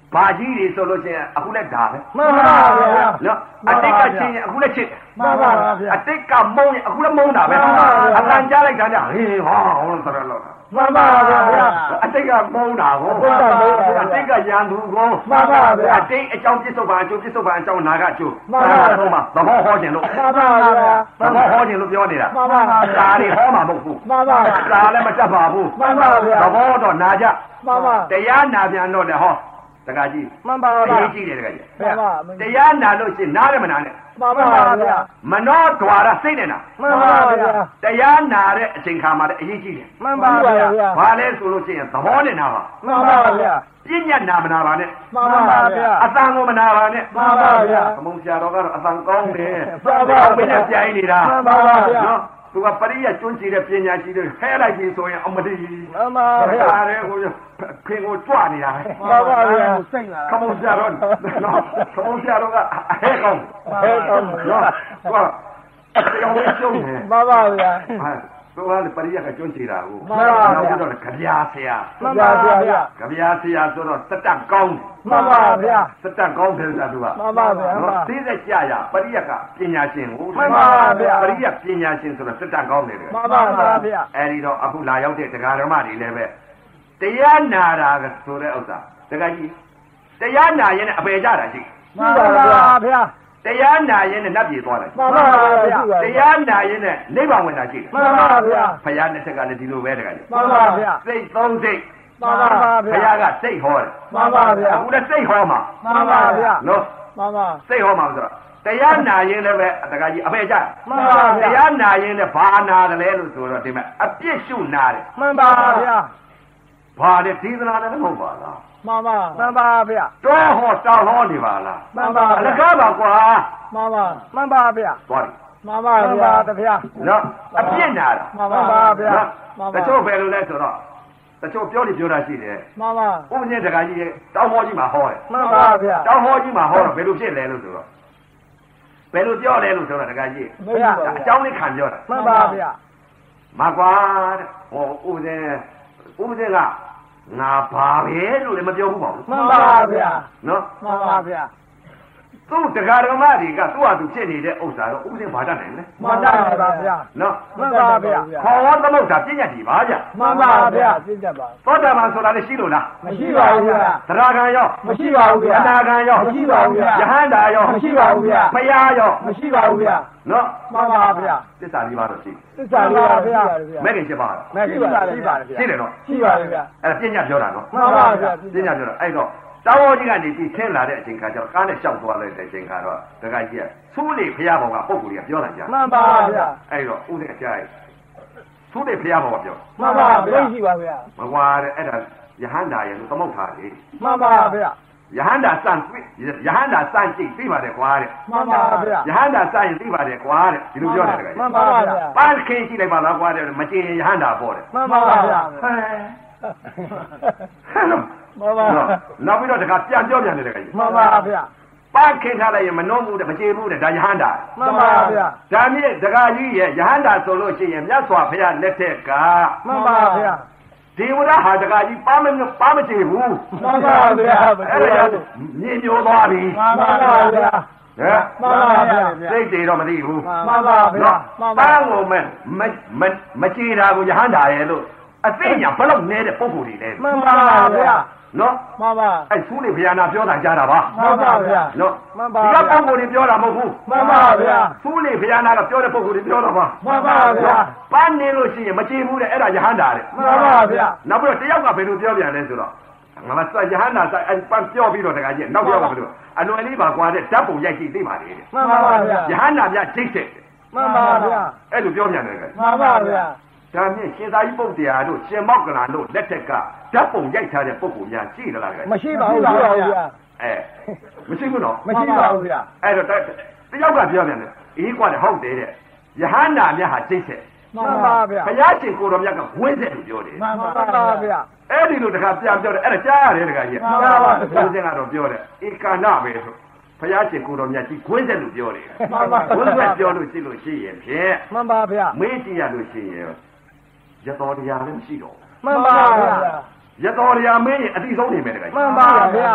ဘာကြီးတွေဆိုလို့ရှိရင်အခုလည်းဒါပဲမှန်ပါဗျာနော်အတိတ်ကချင်းရင်အခုလည်းချစ်မှန်ပါဗျာအတိတ်ကမုန်းရင်အခုလည်းမုန်းတာပဲအတန်ကြားလိုက်တာကြဟေးဟောဟောလို့ဆိုတော့မှန်ပါဗျာအတိတ်ကမုန်းတာကိုအတိတ်ကရန်သူကိုမှန်ပါဗျာအတိတ်အကြောင်းပြစ္ဆုတ်ပါအကျိုးပြစ္ဆုတ်ပါအကြောင်းနာကအကျိုးမှန်ပါဗျာဟောမှာသဘောဟောခြင်းလို့မှန်ပါဗျာသဘောဟောခြင်းလို့ပြောနေတာမှန်ပါဗျာစာတွေဟောမှာမဟုတ်ဘူးမှန်ပါဗျာစာလည်းမတတ်ပါဘူးမှန်ပါဗျာသဘောတော့နာကြမှန်ပါတရားနာပြန်တော့လေဟောတကကြီးမှန်ပါအဗျာရေးကြီးတယ်တကကြီးမှန်ပါတရားနာလို့ရှိရင်နားတယ်မနာနဲ့မှန်ပါဗျာမနောဒွါရစိတ်နဲ့နာမှန်ပါဗျာတရားနာတဲ့အချိန်ခါမှာလည်းအရေးကြီးတယ်မှန်ပါဗျာဘာလဲဆိုလို့ရှိရင်သဘောနဲ့နာပါမှန်ပါဗျာပြဉ္ညာနာမနာပါနဲ့မှန်ပါဗျာအတန်ကိုမနာပါနဲ့မှန်ပါဗျာသမုံဆရာတော်ကတော့အတန်ကောင်းတယ်မှန်ပါဗျာဘယ်နဲ့ပြိုင်နေတာမှန်ပါဗျာနော်သူကပရိယကျွန်းကြည့်တဲ့ပညာရှိတွေဟဲလိုက်ပြီဆိုရင်အမတည်မှန်ပါဗျာဒါလည်းကိုခင်ကိုကြွနေတာပဲမှန်ပါဗျာစိတ်လာခမုံဆရာတော်နော်ခမုံဆရာတော်ကအဟဲကောင်းဟဲကောင်းနော်သူကအပြောင်းလဲရှုံးတယ်မှန်ပါဗျာဟာသူကလည်းပရိယကကျွန်းကြည့်တာကိုမှန်ပါဗျာနောက်ပြီးတော့ကြပြားဆရာမှန်ပါဗျာကြပြားဆရာဆိုတော့စက်တက်ကောင်းမှန်ပါဗျာစက်တက်ကောင်းတယ်ဆိုတာသူကမှန်ပါဗျာနော်သိတဲ့ကြရပရိယကပညာရှင်ကိုမှန်ပါဗျာပရိယပညာရှင်ဆိုတော့စက်တက်ကောင်းတယ်လေမှန်ပါဗျာအဲဒီတော့အခုလာရောက်တဲ့တရားဓမ္မတွေလည်းပဲတရားနာတာဆိုတဲ့ဥစ္စာတကကြီးတရားနာရင်အပေကြတာရှိမှန်ပါဗျာတရားနာရင်နဲ့နတ်ပြည်သွားတယ်မှန်ပါဗျာတရားနာရင်နဲ့နိဗ္ဗာန်ဝင်တာရှိတယ်မှန်ပါဗျာဖယားနဲ့ဆက်ကလည်းဒီလိုပဲတကကြီးမှန်ပါဗျာစိတ်သုံးစိတ်မှန်ပါဖဗျာယားကစိတ်ဟောတယ်မှန်ပါဗျာအခုလည်းစိတ်ဟောမှာမှန်ပါဗျာနော်မှန်ပါစိတ်ဟောမှာဆိုတော့တရားနာရင်လည်းပဲတကကြီးအပေကြမှန်ပါဗျာတရားနာရင်လည်းဘာနာတယ်လဲလို့ဆိုတော့ဒီမဲ့အပြစ်ရှုနာတယ်မှန်ပါဗျာဘာလဲဒေသနာလည်းမဟုတ်ပါလားမှန်ပါမှန်ပါဗျာတွဲဟောတောင်းဟောနေပါလားမှန်ပါအလကားပါကွာမှန်ပါမှန်ပါဗျာသွားပြီမှန်ပါဗျာတဗျာနော်အပြစ်နာတာမှန်ပါဗျာမှန်တပါချို့ပဲလို့လဲဆိုတော့တချို့ပြောနေပြောတာရှိတယ်မှန်ပါဥပဒေတကာကြီးရဲ့တောင်းဟောကြီးမှာဟောတယ်မှန်ပါဗျာတောင်းဟောကြီးမှာဟောတော့ဘယ်လိုဖြစ်လဲလို့ဆိုတော့ဘယ်လိုပြောလဲလို့ဆိုတော့တကာကြီးဗျာအကြောင်းလေးခံပြောတာမှန်ပါဗျာမကွာတဲ့ဟောဥပဒေဥပဒေကငါဘာပဲလို့လည်းမပြောဘူးပါဘူးမှန်ပါဗျာနော်မှန်ပါဗျာသူ့တရားဓမ္မတွေကသူ့ဟာသူဖြစ်နေတဲ့ဥစ္စာတော့ဥပဒေဘာတတ်နိုင်လဲမှန်ပါဗျာနော်မှန်ပါဗျာခေါ်ဝသမုတ်တာပြည့်ညတ်ဒီပါဗျမှန်ပါဗျာသိကြပါသောတာပန်ဆိုတာလည်းရှိလို့လားမရှိပါဘူးဗျာသရဂံရောမရှိပါဘူးဗျာအနာဂံရောမရှိပါဘူးဗျာယဟန္တာရောမရှိပါဘူးဗျာဘုရားရောမရှိပါဘူးဗျာနော်မှန်ပါဗျာသစ္စာလေးပါတော့ရှိသစ္စာလေးပါဗျာမဲ့ခင်ဖြစ်ပါလားမဲ့ရှိပါတယ်ရှိပါတယ်ဗျာရှိတယ်နော်ရှိပါတယ်ဗျာအဲ့ဒါပြည့်ညတ်ပြောတာနော်မှန်ပါဗျာပြည့်ညတ်ပြောတာအဲ့တော့တောင်းဝကြီးကနေပြီးဆင်းလာတဲ့အချိန်ခါကျတော့ကားနဲ့ရှောက်သွားလိုက်တဲ့အချိန်ခါတော့တခါကြီးကသူ့လေဖရားဘောင်ကပုံကိုယ်ကြီးပြောတာကြာမှန်ပါဗျာအဲ့တော့ဥစဉ်အကြာကြီးသူ့လေဖရားဘောင်ကပြောမှန်ပါဗျာရှိပါဗျာမကွာတဲ့အဲ့ဒါယဟန္တာရဲ့လို့သမုတ်ထားတယ်မှန်ပါဗျာယဟန္တာစံယဟန္တာစံကြည့်သိပါတယ်ကွာတဲ့မှန်ပါဗျာယဟန္တာစံရင်သိပါတယ်ကွာတဲ့ဒီလိုပြောတယ်တကယ်မှန်ပါဗျာပန်းခင်းကြည့်လိုက်ပါလားကွာတဲ့မကျင်ယဟန္တာပေါ့တဲ့မှန်ပါဗျာဟဲဟဲနော်မှန်ပါနောက်ပြီးတော့တခါပြန်ပြောပြန်တယ်တကယ်ကြီးမှန်ပါဗျာပန်းခင်းထားလိုက်ရင်မနှုံးဘူးတဲ့မကျင်ဘူးတဲ့ဒါယဟန္တာမှန်ပါဗျာဒါမြင့်တခါကြီးရဲ့ယဟန္တာဆိုလို့ရှိရင်မြတ်စွာဘုရားလက်ထက်ကမှန်ပါဗျာဒေဝရဟာတခါကြီးပါမပါမကျင်ဘူးမှန်ပါဗျာအဲ့ဒါမြင်မျိုးသွားပြီမှန်ပါဗျာဟဲ့မှန်ပါဗျာစိတ်တွေတော့မသိဘူးမှန်ပါဗျာမှန်ပပါန်းကိုမမမကြည်တာကိုယဟန္တာရဲ့လို့အသိညာဘလောက်နဲတဲ့ပုံကိုယ်တွေလဲမှန်ပါဗျာနော်မှန်ပါအဲ့သူလေဘုရားနာပြောတာကြားတာပါမှန်ပါဗျာနော်မှန်ပါဒီကပုံကိုယ်တွေပြောတာမဟုတ်ဘူးမှန်ပါဗျာသူလေဘုရားနာကပြောတဲ့ပုံကိုယ်တွေပြောတာပါမှန်ပါဗျာပန်းနေလို့ရှိရင်မကြည်ဘူးတဲ့အဲ့ဒါယဟန္တာတဲ့မှန်ပါဗျာနောက်ပြီးတော့တယောက်ကဘယ်လိုပြောပြန်လဲဆိုတော့ငါမစယဟန္တာဆိုင်အဲ့ပန်းပြောပြီးတော့တခါကြီးနောက်ပြောကဘယ်လိုအလွယ်လေးပါကွာတဲ့ဓာတ်ပုံရိုက်ကြည့်သိပါလေတဲ့မှန်ပါဗျာယဟန္တာများဂျိတ်ဆက်တယ်မှန်ပါဗျာအဲ့လိုပြောပြန်တယ်ကဲမှန်ပါဗျာဒါမြင့်ရှင်သာကြီးပုတ်တရားတို့ရှင်မောက်ကလာတို့လက်ထက်ကဓာတ်ပုံရိုက်ထားတဲ့ပုံကိုများကြည့်ကြလားကဲမရှိပါဘူးဗျာအဲမရှိဘူးနော်မရှိပါဘူးဗျာအဲ့တော့တယောက်ကပြောပြန်တယ်အေးကွာတဲ့ဟုတ်တယ်တဲ့ယဟန္တာများဟာဂျိတ်ဆက်မှန်ပါဗျာဘုရားရှင်ကိုတော်မြတ်ကဝင်းဆက်လို့ပြောတယ်မှန်ပါဗျာအဲ့ဒီလိုတခါပြန်ပြောတယ်အဲ့ဒါကြားရတယ်တခါကြီးမှန်ပါပါဘုရားရှင်ကတော့ပြောတယ်ဧကာဏပဲဆိုဘုရားရှင်ကိုတော်မြတ်ကြီးဝင်းဆက်လို့ပြောတယ်မှန်ပါဝင်းဆက်ပြောလို့ရှိလို့ရှိရင်ဖြင့်မှန်ပါဗျာမေးကြည့်ရလို့ရှိရင်ရတော်တရားလည်းမရှိတော့မှန်ပါဗျာရတော်တရားမင်းရင်အတိဆုံးနေမယ်တခါကြီးမှန်ပါဗျာ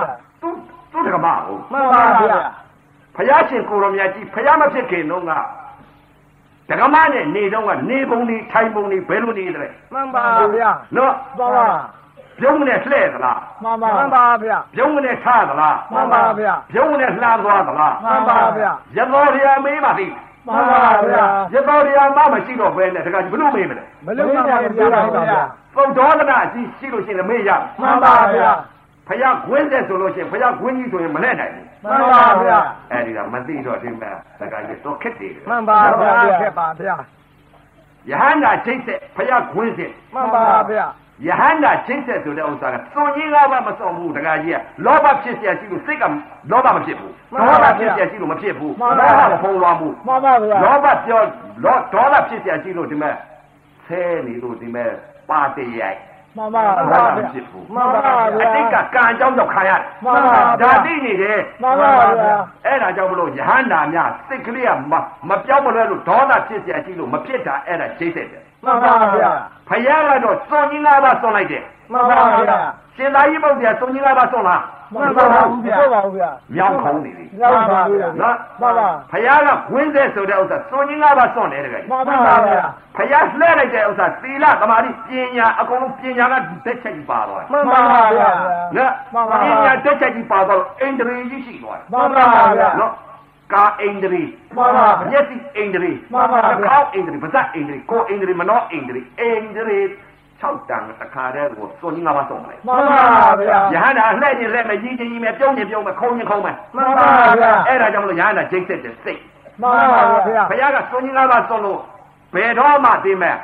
သူသူတကမဟုတ်မှန်ပါဗျာဖယားရှင်ကိုရောမြတ်ကြီးဖယားမဖြစ်ခင်တော့ကတကမနဲ့နေတော့ကနေပုံနေထိုင်ပုံနေဘယ်လိုနေတယ်မှန်ပါဗျာနော်ပါပါပြုံးနဲ့လှဲ့သလားမှန်ပါမှန်ပါဗျာပြုံးနဲ့ထားသလားမှန်ပါဗျာပြုံးနဲ့လှမ်းသွားသလားမှန်ပါဗျာရတော်ရမေးပါသိမှန်ပါဗျာရတော်ရမမရှိတော့ဘဲနဲ့တခါဘလို့မေးမလဲမလုံးပါဘူးဗျာဗျာပုံတော်သနာအကြီးရှိလို့ရှိရင်မေးရမှန်ပါဗျာဖယားခွင်းတဲ့ဆိုလို့ရှိရင်ဖယားခွင်းကြီးဆိုရင်မလဲနိုင်ဘူးမှန်ပါဗျာအဲ့ဒီကမသိတော့ဒီမဲ့တခါကြီးတော့ခက်တယ်မှန်ပါဗျာခက်ပါဗျာယဟန္တာချိတ်ဆက်ဖယားခွင်းစစ်မှန်ပါဗျာယဟန္တာချိတ်ဆက်ဆိုတဲ့ဥစ္စာကစွန်ကြီးကားမှမစွန်ဘူးတခါကြီးကလောဘဖြစ်เสียရှိလို့စိတ်ကလောဘမဖြစ်ဘူးဒေါသဖြစ်เสียရှိလို့မဖြစ်ဘူးလောဘမဖုံးလွှမ်းဘူးမှန်ပါဗျာလောဘပြောလောဒေါသဖြစ်เสียရှိလို့ဒီမဲ့ဆဲနေလို့ဒီမဲ့ပါတရိုက်မှန်ပါဘာဗျာမှမဖြစ်ဘူးမှန်ပါဗျာအတိတ်ကကံအကြောင်းကြောင့်ခံရတယ်မှန်ပါဗျာဒါသိနေတယ်မှန်ပါဗျာအဲ့ဒါကြောင့်မလို့ယဟန္တာများစိတ်ကလေးကမမပြောင်းမလဲလို့ဒေါသဖြစ်เสียရှိလို့မဖြစ်တာအဲ့ဒါချိတ်ဆက်တယ်မှန်ပါဗျာဖယားကတော့စွန်ကြီးငါးပါးစွန်လိုက်တယ်မှန်ပါဗျာရှင်သာကြီးပုတ်တယ်စွန်ကြီးငါးပါးစွန်လားမှန်ပါဘူးဗျာဟုတ်ပါဘူးဗျာမြောင်းခုံးနေပြီရောက်ပါဘူးဗျာနော်မှန်ပါဖယားကခွင်းဆက်ဆိုတဲ့ဥစ္စာစွန်ကြီးငါးပါးစွန်တယ်တကယ်မှန်ပါဗျာဖယားလှဲလိုက်တဲ့ဥစ္စာသီလသမာဓိပညာအကုန်လုံးပညာကတက်ချက်ကြီးပါသွားတယ်မှန်ပါဗျာနော်မှန်ပါပညာတက်ချက်ကြီးပါတော့အိန္ဒြေကြီးရှိသွားတယ်မှန်ပါဗျာနော်ကာအိန္ဒြေမှန်ပါဗျာမျက်စိအိန္ဒြေမှန်ပါဗျာကောက်အိန္ဒြေပါးစပ်အိန္ဒြေကိုယ်အိန္ဒြေမနောအိန္ဒြေအိန္ဒြေ၆တန်တခါတည်းကိုစွန်ကြီးငါးပါးစွန်လိုက်မှန်ပါဗျာယဟန္တာလှဲ့နေလှဲ့မယ်ကြီးကြီးကြီးမယ်ပြုံးနေပြုံးမယ်ခုံးနေခုံးမယ်မှန်ပါဗျာအဲ့ဒါကြောင့်မလို့ယဟန္တာဂျိတ်ဆက်တဲ့စိတ်မှန်ပါဗျာဘုရားကစွန်ကြီးငါးပါးစွန်လို့ဘယ်တော့မှသိမဲ့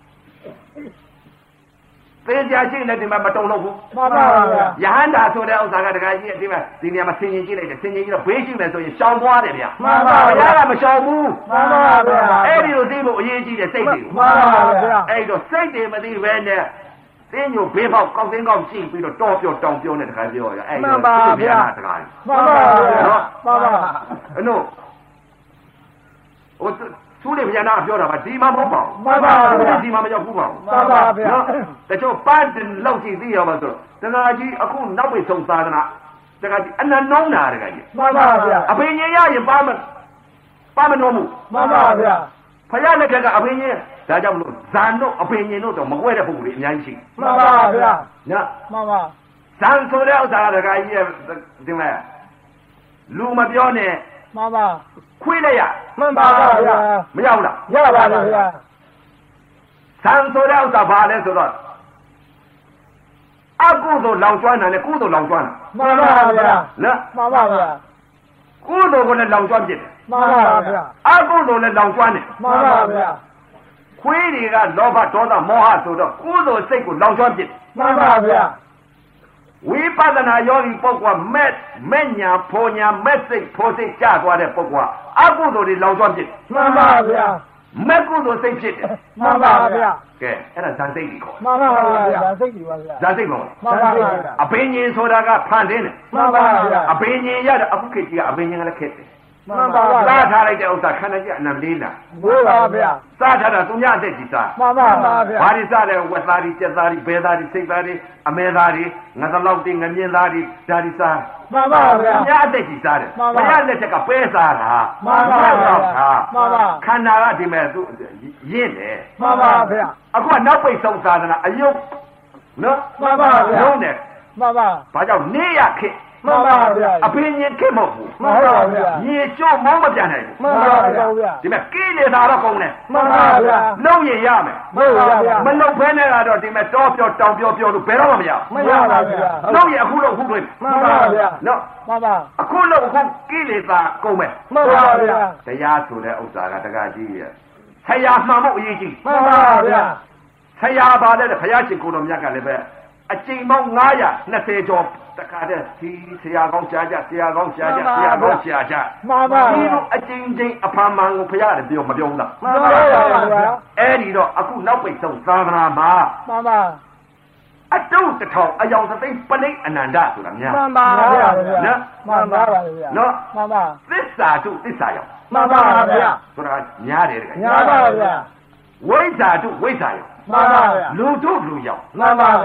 သေချာရှိနေတယ်မတုံလို့ဘူးမှန်ပါဗျာယဟန္တာဆိုတဲ့ဥစ္စာကတခါကြီးဒီမဲ့ဒီနေရာမှာဆင်ញင်ကြည့်လိုက်တယ်ဆင်ញင်ကြည့်တော့ဘေးရှိမယ်ဆိုရင်ရှောင်သွားတယ်ဗျာမှန်ပါဗျာဘုရားကမရှောင်ဘူးမှန်ပါဗျာအဲ့ဒီလိုသိဖို့အရေးကြီးတယ်စိတ်တွေမှန်ပါဗျာအဲ့တော့စိတ်တွေမသိဘဲနဲ့သင်ညိုဘေးပေါက်ကောက်သိန်းကောက်ကြည့်ပြီးတော့တောပြောတောင်ပြောနေတခါပြောရအဲ့မှန်ပါဗျာတခါမှန်ပါဗျာမှန်ပါအဲ့တော့ဟိုသူ့လေဗျာနာပြောတာပါဒီမှာမဟုတ်ပါဘူးမှန်ပါဗျာဒီမှာမရောက်ဘူးပါဘူးမှန်ပါဗျာတချို့ပန်းလောက်ကြည့်သိရပါဆိုတခါကြီးအခုနောက်ပိတ်ဆုံးသာသနာတခါကြီးအနန္နှုံးတာတခါကြီးမှန်ပါဗျာအဘိညာဉ်ရရင်ပါမပါမနှုံးဘူးမှန်ပါဗျာဖယားလက်ထက်ကအဘိညာဉ်ဒါကြောင့်မလို့ဇန်တို့အဘိညာဉ်တို့တော့မကွဲတဲ့ပုဂ္ဂိုလ်တွေအများကြီးရှိမှန်ပါဗျာနော်မှန်ပါဇန်ဆိုတဲ့ဥစ္စာတခါကြီးဒီမဲ့လူမပြောနဲ့မှန်ပါခွေးလိုက်ရမှန်ပါဗျာမရောက်လားရပါလားဗျာဇန်ဆိုတဲ့ဥစ္စာဘာလဲဆိုတော့အကုသိုလ်လောင်ကျွမ်းတာနဲ့ကုသိုလ်လောင်ကျွမ်းတာမှန်ပါဗျာနော်မှန်ပါဗျာကုသိုလ်ကိုလည်းလောင်ကျွမ်းဖြစ်တယ်မှန်ပါဗျာအကုသိုလ်လည်းလောင်ကျွမ်းတယ်မှန်ပါဗျာခွေးတွေကလောဘဒေါသမောဟဆိုတော့ကုသိုလ်စိတ်ကိုလောင်ကျွမ်းဖြစ်တယ်မှန်ပါဗျာဝိပဿနာယောဂီပုဂ္ဂိုလ်မဲ့မဲ့ညာဖောညာမဲ့စိတ်ဖောစိတ်ကြသွားတဲ့ပုဂ္ဂိုလ်အကုသိုလ်တွေလောင်ကျွမ်းဖြစ်တယ်မှန်ပါဗျာမဲ့ကုသိုလ်စိတ်ဖြစ်တယ်မှန်ပါဗျာကဲအဲ့ဒါဇန်စိတ်ကြီးခေါ်မှန်ပါဗျာစိတ်ကြီးပါဗျာဇန်စိတ်ခေါ်မှန်ပါဗျာအဘိညာဉ်ဆိုတာကဖန်တင်းတယ်မှန်ပါဗျာအဘိညာဉ်ရတဲ့အခုခေတ်ကြီးကအဘိညာဉ်ကလည်းခက်တယ်မှန်ပါဗျာစားထားလိုက်တဲ့ဥစ္စာခန္ဓာကြီးအနံလေးလားဘုရားဗျာစားထားတာသူများအသက်ကြီးစားမှန်ပါဗျာဘာဒီစားတယ်ဝက်သားတွေကြက်သားတွေဘဲသားတွေစိတ်သားတွေအမဲသားတွေငါတလောက်တွေငမြင့်သားတွေဒါဒီစားမှန်ပါဗျာသူများအသက်ကြီးစားတယ်မှန်ပါဘုရားလက်ထက်ကပဲစားတာမှန်ပါဗျာ မှန်ပါခန္ဓာကဒီမဲ့သူရင့်တယ်မှန်ပါဗျာအခုကနောက်ပိတ်ဆုံးသာသနာအယုတ်နော်မှန်ပါဗျာလုံးတယ်မှန်ပါဘာကြောင့်နေရခေတ်မှန်ပါဗျာအပင်ရင်ခေတ်မဟုတ်ဘူးမှန်ပါဗျာရေကျိုးမောင်းမပြန်နိုင်ဘူးမှန်ပါဗျာဒီမဲ့ကိလေသာတော့ကုန်တယ်မှန်ပါဗျာလုံးရင်ရမယ်မှန်ပါဗျာမလုံးဖဲနဲ့ကတော့ဒီမဲ့တောပြောတောင်ပြောပြောလို့ဘယ်တော့မှမရမရပါဗျာလုံးရင်အခုလုံးအခုတွေ့မှန်ပါဗျာနော်မှန်ပါအခုလုံးအခုကိလေသာကုန်မယ်မှန်ပါဗျာတရားဆိုတဲ့ဥစ္စာကတကကြီးရဲ့ဆရာမှန်ဖို့အရေးကြီးမှန်ပါဗျာဆရာပါတဲ့ဘုရားရှင်ကိုတော်မြတ်ကလည်းပဲအကျိန်ပေါင်း920ကျော်တခါတည်းဒီဆရာကောင်းရှားကြဆရာကောင်းရှားကြဆရာကောင်းရှားကြမှန်ပါဒီလိုအကျိန်ချင်းအဖန်မှန်ကိုဘုရားလည်းပြောမပြောဘူးလားမှန်ပါဗျာအဲ့ဒီတော့အခုနောက်ပိတ်ဆုံးသာသနာမှာမှန်ပါအတုတ်တစ်ထောင်အယောင်သသိန်းပလိတ်အနန္တဆိုတာများမှန်ပါဗျာနော်မှန်ပါဗျာနော်မှန်ပါသစ္စာတုသစ္စာယောင်မှန်ပါဗျာဆိုတာများတယ်တကယ်ညာပါဗျာဝိဇ္ဇာတုဝိဇ္ဇာယောင်မှန်ပါဗျာလူတုလူယောင်မှန်ပါဗျာ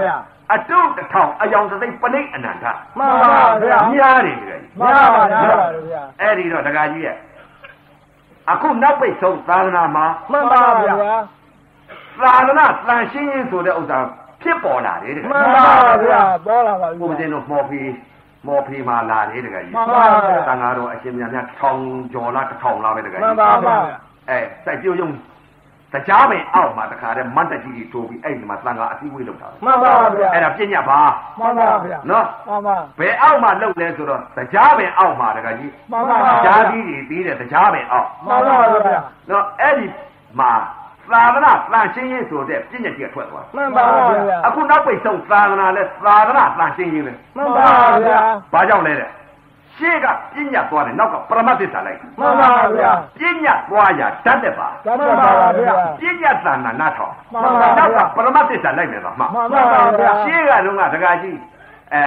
အတုတထောင်အယောင်စိတ်ပဏိအနန္တမှန်ပါဗျာများတယ်တကယ်မှန်ပါဗျာဗျာအဲ့ဒီတော့တကကြီးရဲ့အခုနောက်ပိတ်ဆုံးသာသနာမှာမှန်ပါဗျာသာသနာတန်ရှင်းရင်ဆိုတဲ့ဥစ္စာဖြစ်ပေါ်လာတယ်တကယ်မှန်ပါဗျာပေါ်လာပါပြီကိုယ်စင်းတို့မော်ဖီမော်ဖီမှာလာတယ်တကယ်ကြီးမှန်ပါဗျာတန်ဃာတော်အရှင်မြတ်များထောင်ကျော်လားတစ်ထောင်လားပဲတကယ်မှန်ကြီးပါဗျာအဲစိုက်ပြုတ်ယုံတရားပင်အောက်မှာတခါတည်းမတ်တကြီးကြီးထိုးပြီးအဲ့ဒီမှာသံဃာအစည်းအဝေးလုပ်တာမှန်ပါဗျာအဲ့ဒါပြညတ်ပါမှန်ပါဗျာနော်မှန်ပါဘယ်အောက်မှာလုပ်လဲဆိုတော့တရားပင်အောက်မှာတခါကြီးမှန်ပါတရားကြီးကြီးပြီးတဲ့တရားပင်အောက်မှန်ပါဗျာနော်အဲ့ဒီမှာသာသနာတန်ရှင်းရေးဆိုတဲ့ပြညတ်ကြီးထွက်သွားမှန်ပါဗျာအခုနောက်ပိတ်ဆုံးသာသနာလဲသာသနာတန်ရှင်းရေးပဲမှန်ပါဗျာဘာကြောင့်လဲတဲ့ရှေ့ကပြညတ်သွားတယ်နောက်ကပရမတ်သစ္စာလိုက်မှန်ပါဗျာပြညတ်သွားရတတ်တယ်ပါမှန်ပါဗျာပြညတ်သန္နာနာထောင်မှန်ပါဗျာနောက်ကပရမတ်သစ္စာလိုက်မယ်တော့မှမှန်ပါဗျာရှေ့ကတော့ကတကားကြီးအဲ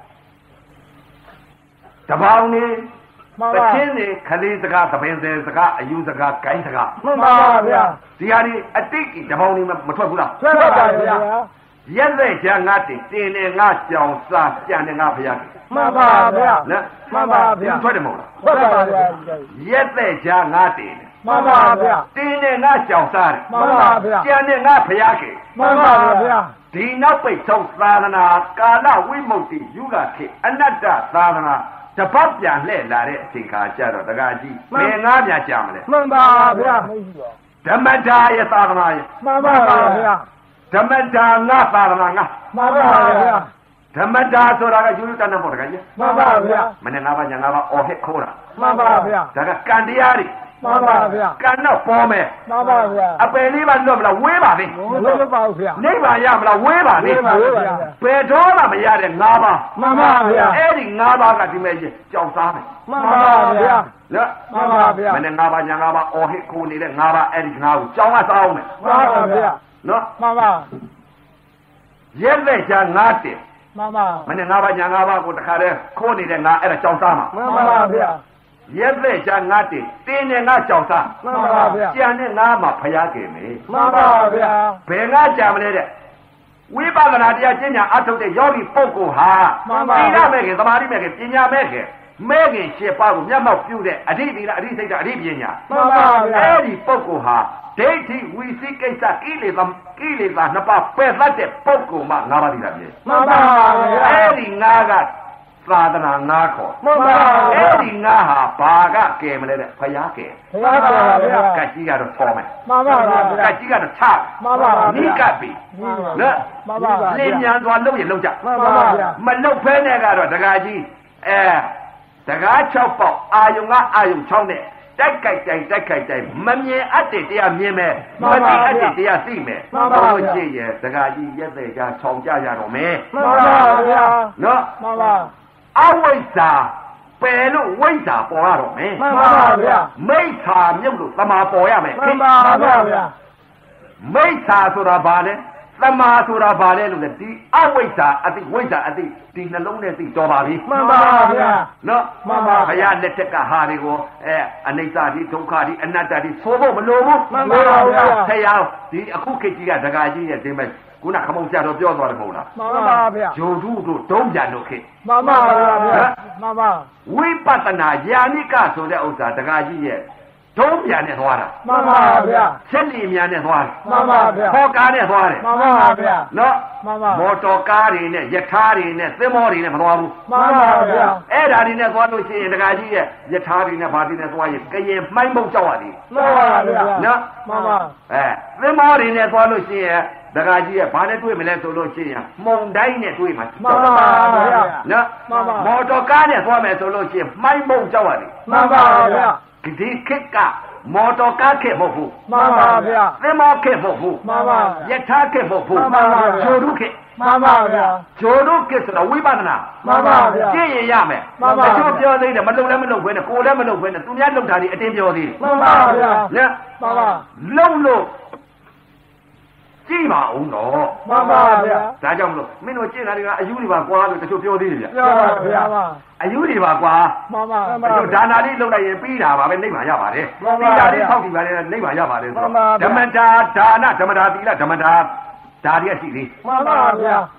တပေါင်းနေမှန်တပါချင်းနေခလေးစကားသပင်စဲစကားအယူစကားဂိုင်းစကားမှန်ပါဗျာဒီဟာဒီအတိတ်တပေါင်းနေမထွက်ဘူးလားဆွဲပါပါဗျာရက်တဲ့ချာငါတင်တင်နေငါကြောင်စားပြန်နေငါဖျားတယ်မှန်ပါဗျာနော်မှန်ပါဗျာထွက်တယ်မဟုတ်လားဆွဲပါဗျာရက်တဲ့ချာငါတင်မှန်ပါဗျာတင်နေငါကြောင်စားတယ်မှန်ပါဗျာပြန်နေငါဖျားခဲ့မှန်ပါဗျာဒီနောက်ပိတ်ဆုံးသာသနာကာလဝိမု ക്തി ယုဂခေအနတ္တသာသနာတပတ်ပြန်လှည့်လာတဲ့အချိန်ခါကျတော့တကားကြီးဘယ်ငါပြန်ကြမလဲမှန်ပါဗျာဓမ္မတာရဲ့သာသနာရဲ့မှန်ပါဗျာဓမ္မတာငါသာသနာငါမှန်ပါဗျာဓမ္မတာဆိုတာကယူရတတ်နေပေါ့တကားကြီးမှန်ပါဗျာမနေ့ငါးပါးညာငါးပါးအော်ဟစ်ခိုးတာမှန်ပါဗျာဒါကကံတရားတွေမှန်ပါဗျာကံတော့ပေါ်မယ်မှန်ပါဗျာအပယ်လေးပါလွတ်မလားဝေးပါသေးမလို့မပါဘူးဗျာနိဗ္ဗာန်ရမလားဝေးပါသေးဝေးပါဗျာဘယ်တော့မှမရတဲ့ငါးပါးမှန်ပါဗျာအဲ့ဒီငါးပါးကဒီမဲ့ကြောက်စားမယ်မှန်ပါဗျာနော်မှန်ပါဗျာမနေ့ငါးပါးညာငါးပါးအော်ဟစ်ခိုးနေတဲ့ငါးပါးအဲ့ဒီငါးကိုကြောင်းကစားအောင်မယ်မှန်ပါဗျာနော်မှန်ပါရက်လက်ချာငါးတင်မှန်ပါမနေ့ငါးပါးညာငါးပါးကိုတခါတည်းခိုးနေတဲ့ငါအဲ့ဒါကြောင်းစားမှာမှန်ပါဗျာရက်လက်ချာငါးတင်တင်းနေငါကြောင်းစားမှန်ပါဗျာကြံတဲ့ငါးမှာဖျားခဲ့မယ်မှန်ပါဗျာဘယ်ငါကြံမလဲတဲ့ဝိပဿနာတရားကျင့်ညာအထုတ်တဲ့ယောဂီပုဂ္ဂိုလ်ဟာမှန်ပါသီလမဲ့ခင်သမာဓိမဲ့ခင်ပညာမဲ့ခင်မဲခင်ရှစ်ပါးကိုမျက်မှောက်ပြုတဲ့အဓိသီလအဓိစိတ်ဓာတ်အဓိပညာမှန်ပါဗျာအဲ့ဒီပုဂ္ဂိုလ်ဟာဒိဋ္ဌိဝီစိကိစ္စကိလေသာကိလေသာနှစ်ပါးပယ်တတ်တဲ့ပုဂ္ဂိုလ်မှငါးပါးသီလပြည့်မှန်ပါဗျာအဲ့ဒီငါးကသာသနာငါးခေါ်မှန်ပါဗျာအဲ့ဒီငါးဟာဘာကကဲမလဲတဲ့ဖယားကဲဘုရားပါဗျာကတ်ကြီးကတော့ဆောမယ်မှန်ပါဗျာကတ်ကြီးကတော့ချမှန်ပါဗျာနိကပ်ပြီမှန်ပါနော်မှန်ပါဗျာလင်းမြန်စွာလုပ်ရင်လုပ်ကြမှန်ပါဗျာမလုပ်ဖဲနဲ့ကတော့တကားကြီးအဲတကား၆ပေါက်အာယုံကအာယုံ၆နဲ့တိုက်ကြိုက်တိုင်တိုက်ကြိုက်တိုင်မမြင်အပ်တဲ့တရားမြင်မယ်မသိအပ်တဲ့တရားသိမယ်မှန်ပါဗျာဘုရားရှိရဲ့တကားကြီးရက်တဲ့ကြခြောင်ကြရတော့မယ်မှန်ပါဗျာနော်မှန်ပါအဝိဇ္ဇာပယ်လို့ဝိဇ္ဇာပေါ်ရတော့မယ်မှန်ပါဗျာမိစ္ဆာမြုပ်လို့သမာပေါ်ရမယ်မှန်ပါဗျာမိစ္ဆာဆိုတာဘာလဲသမာဆိုတာဘာလဲလို့လဲဒီအဝိဇ္ဇာအတိဝိဇ္ဇာအတိဒီနှလုံးနဲ့သိတော်ပါပြီမှန်ပါဗျာနော်မှန်ပါဘုရားလက်ထက်ကဟာတွေကိုအဲအနိစ္စတိဒုက္ခတိအနတ္တတိဆိုဖို့မလိုဘူးမှန်ပါဗျာဆရာဒီအခုခေတ်ကြီးကဒကာကြီးရဲ့ဒီမဲ့ခုနခမုံဆရာတော်ပြောသွားတယ်မဟုတ်လားမှန်ပါဗျာဂျိုထုတို့ဒုံးပြန်တို့ခေတ်မှန်ပါဗျာမှန်ပါဝိပဿနာယာနိကဆိုတဲ့ဥစ္စာဒကာကြီးရဲ့ဒုံးပြန်နဲ့သွားတာမှန်ပါဗျာချက်လီမြန်နဲ့သွားတယ်မှန်ပါဗျာခေါ်ကားနဲ့သွားတယ်မှန်ပါဗျာနော်မှန်ပါမော်တော်ကားတွေနဲ့ယထာတွေနဲ့သင်္ဘောတွေနဲ့မသွားဘူးမှန်ပါဗျာအဲ့ဓာတွေနဲ့သွားလို့ရှိရင်ဒကာကြီးရဲ့ယထာတွေနဲ့ဗာတွေနဲ့သွားရင်ကရင်မှိုင်းမုတ်ကြောက်ရသည်မှန်ပါဗျာနော်မှန်ပါအဲသင်္ဘောတွေနဲ့သွားလို့ရှိရင်ဒကာကြီးရဲ့ဘာနဲ့တွေ့မလဲဆိုလို့ရှိရင်မှုန်တိုင်းနဲ့တွေ့မှာမှန်ပါဗျာနော်မှန်ပါမော်တော်ကားနဲ့သွားမယ်ဆိုလို့ရှိရင်မှိုင်းမုတ်ကြောက်ရသည်မှန်ပါဗျာဒီခေတ်ကမော်တော်ကားခေတ်မဟုတ်ဘူးမှန်ပါဗျာသင်္ဘောခေတ်မဟုတ်ဘူးမှန်ပါယထာခေတ်မဟုတ်ဘူးမှန်ပါဗျာဂျိုရုခေတ်မှန်ပါဗျာဂျိုရုခေတ်ဆိုတာဝိပဿနာမှန်ပါဗျာကြည့်ရင်ရမယ်မှန်ပါတချို့ပြောသေးတယ်မလုံလည်းမလုံခွင့်နဲ့ကိုယ်လည်းမလုံခွင့်နဲ့သူများလုံတာဒီအတင်းပြောသေးတယ်မှန်ပါဗျာနော်မှန်ပါလုံလို့ကြည့်ပါဦးတော့မှန်ပါဗျာဒါကြောင့်မလို့မင်းတို့ကြည့်တာတွေကအယူတွေပါကွာလို့တချို့ပြောသေးတယ်ဗျပြောပါဗျာအယူတွေပါကွာမှန်ပါတချို့ဒါနာလေးလုံလိုက်ရင်ပြီးတာပါပဲနိဗ္ဗာန်ရပါတယ်မှန်ပါပြီးတာလေးဆောက်တည်ပါလေနိဗ္ဗာန်ရပါတယ်ဆိုမှန်တော့ပါဗျာဓမ္မတာဒါနဓမ္မတာသီလဓမ္မတာဒါတွေကရှိသေးမှန်ပါဗျာ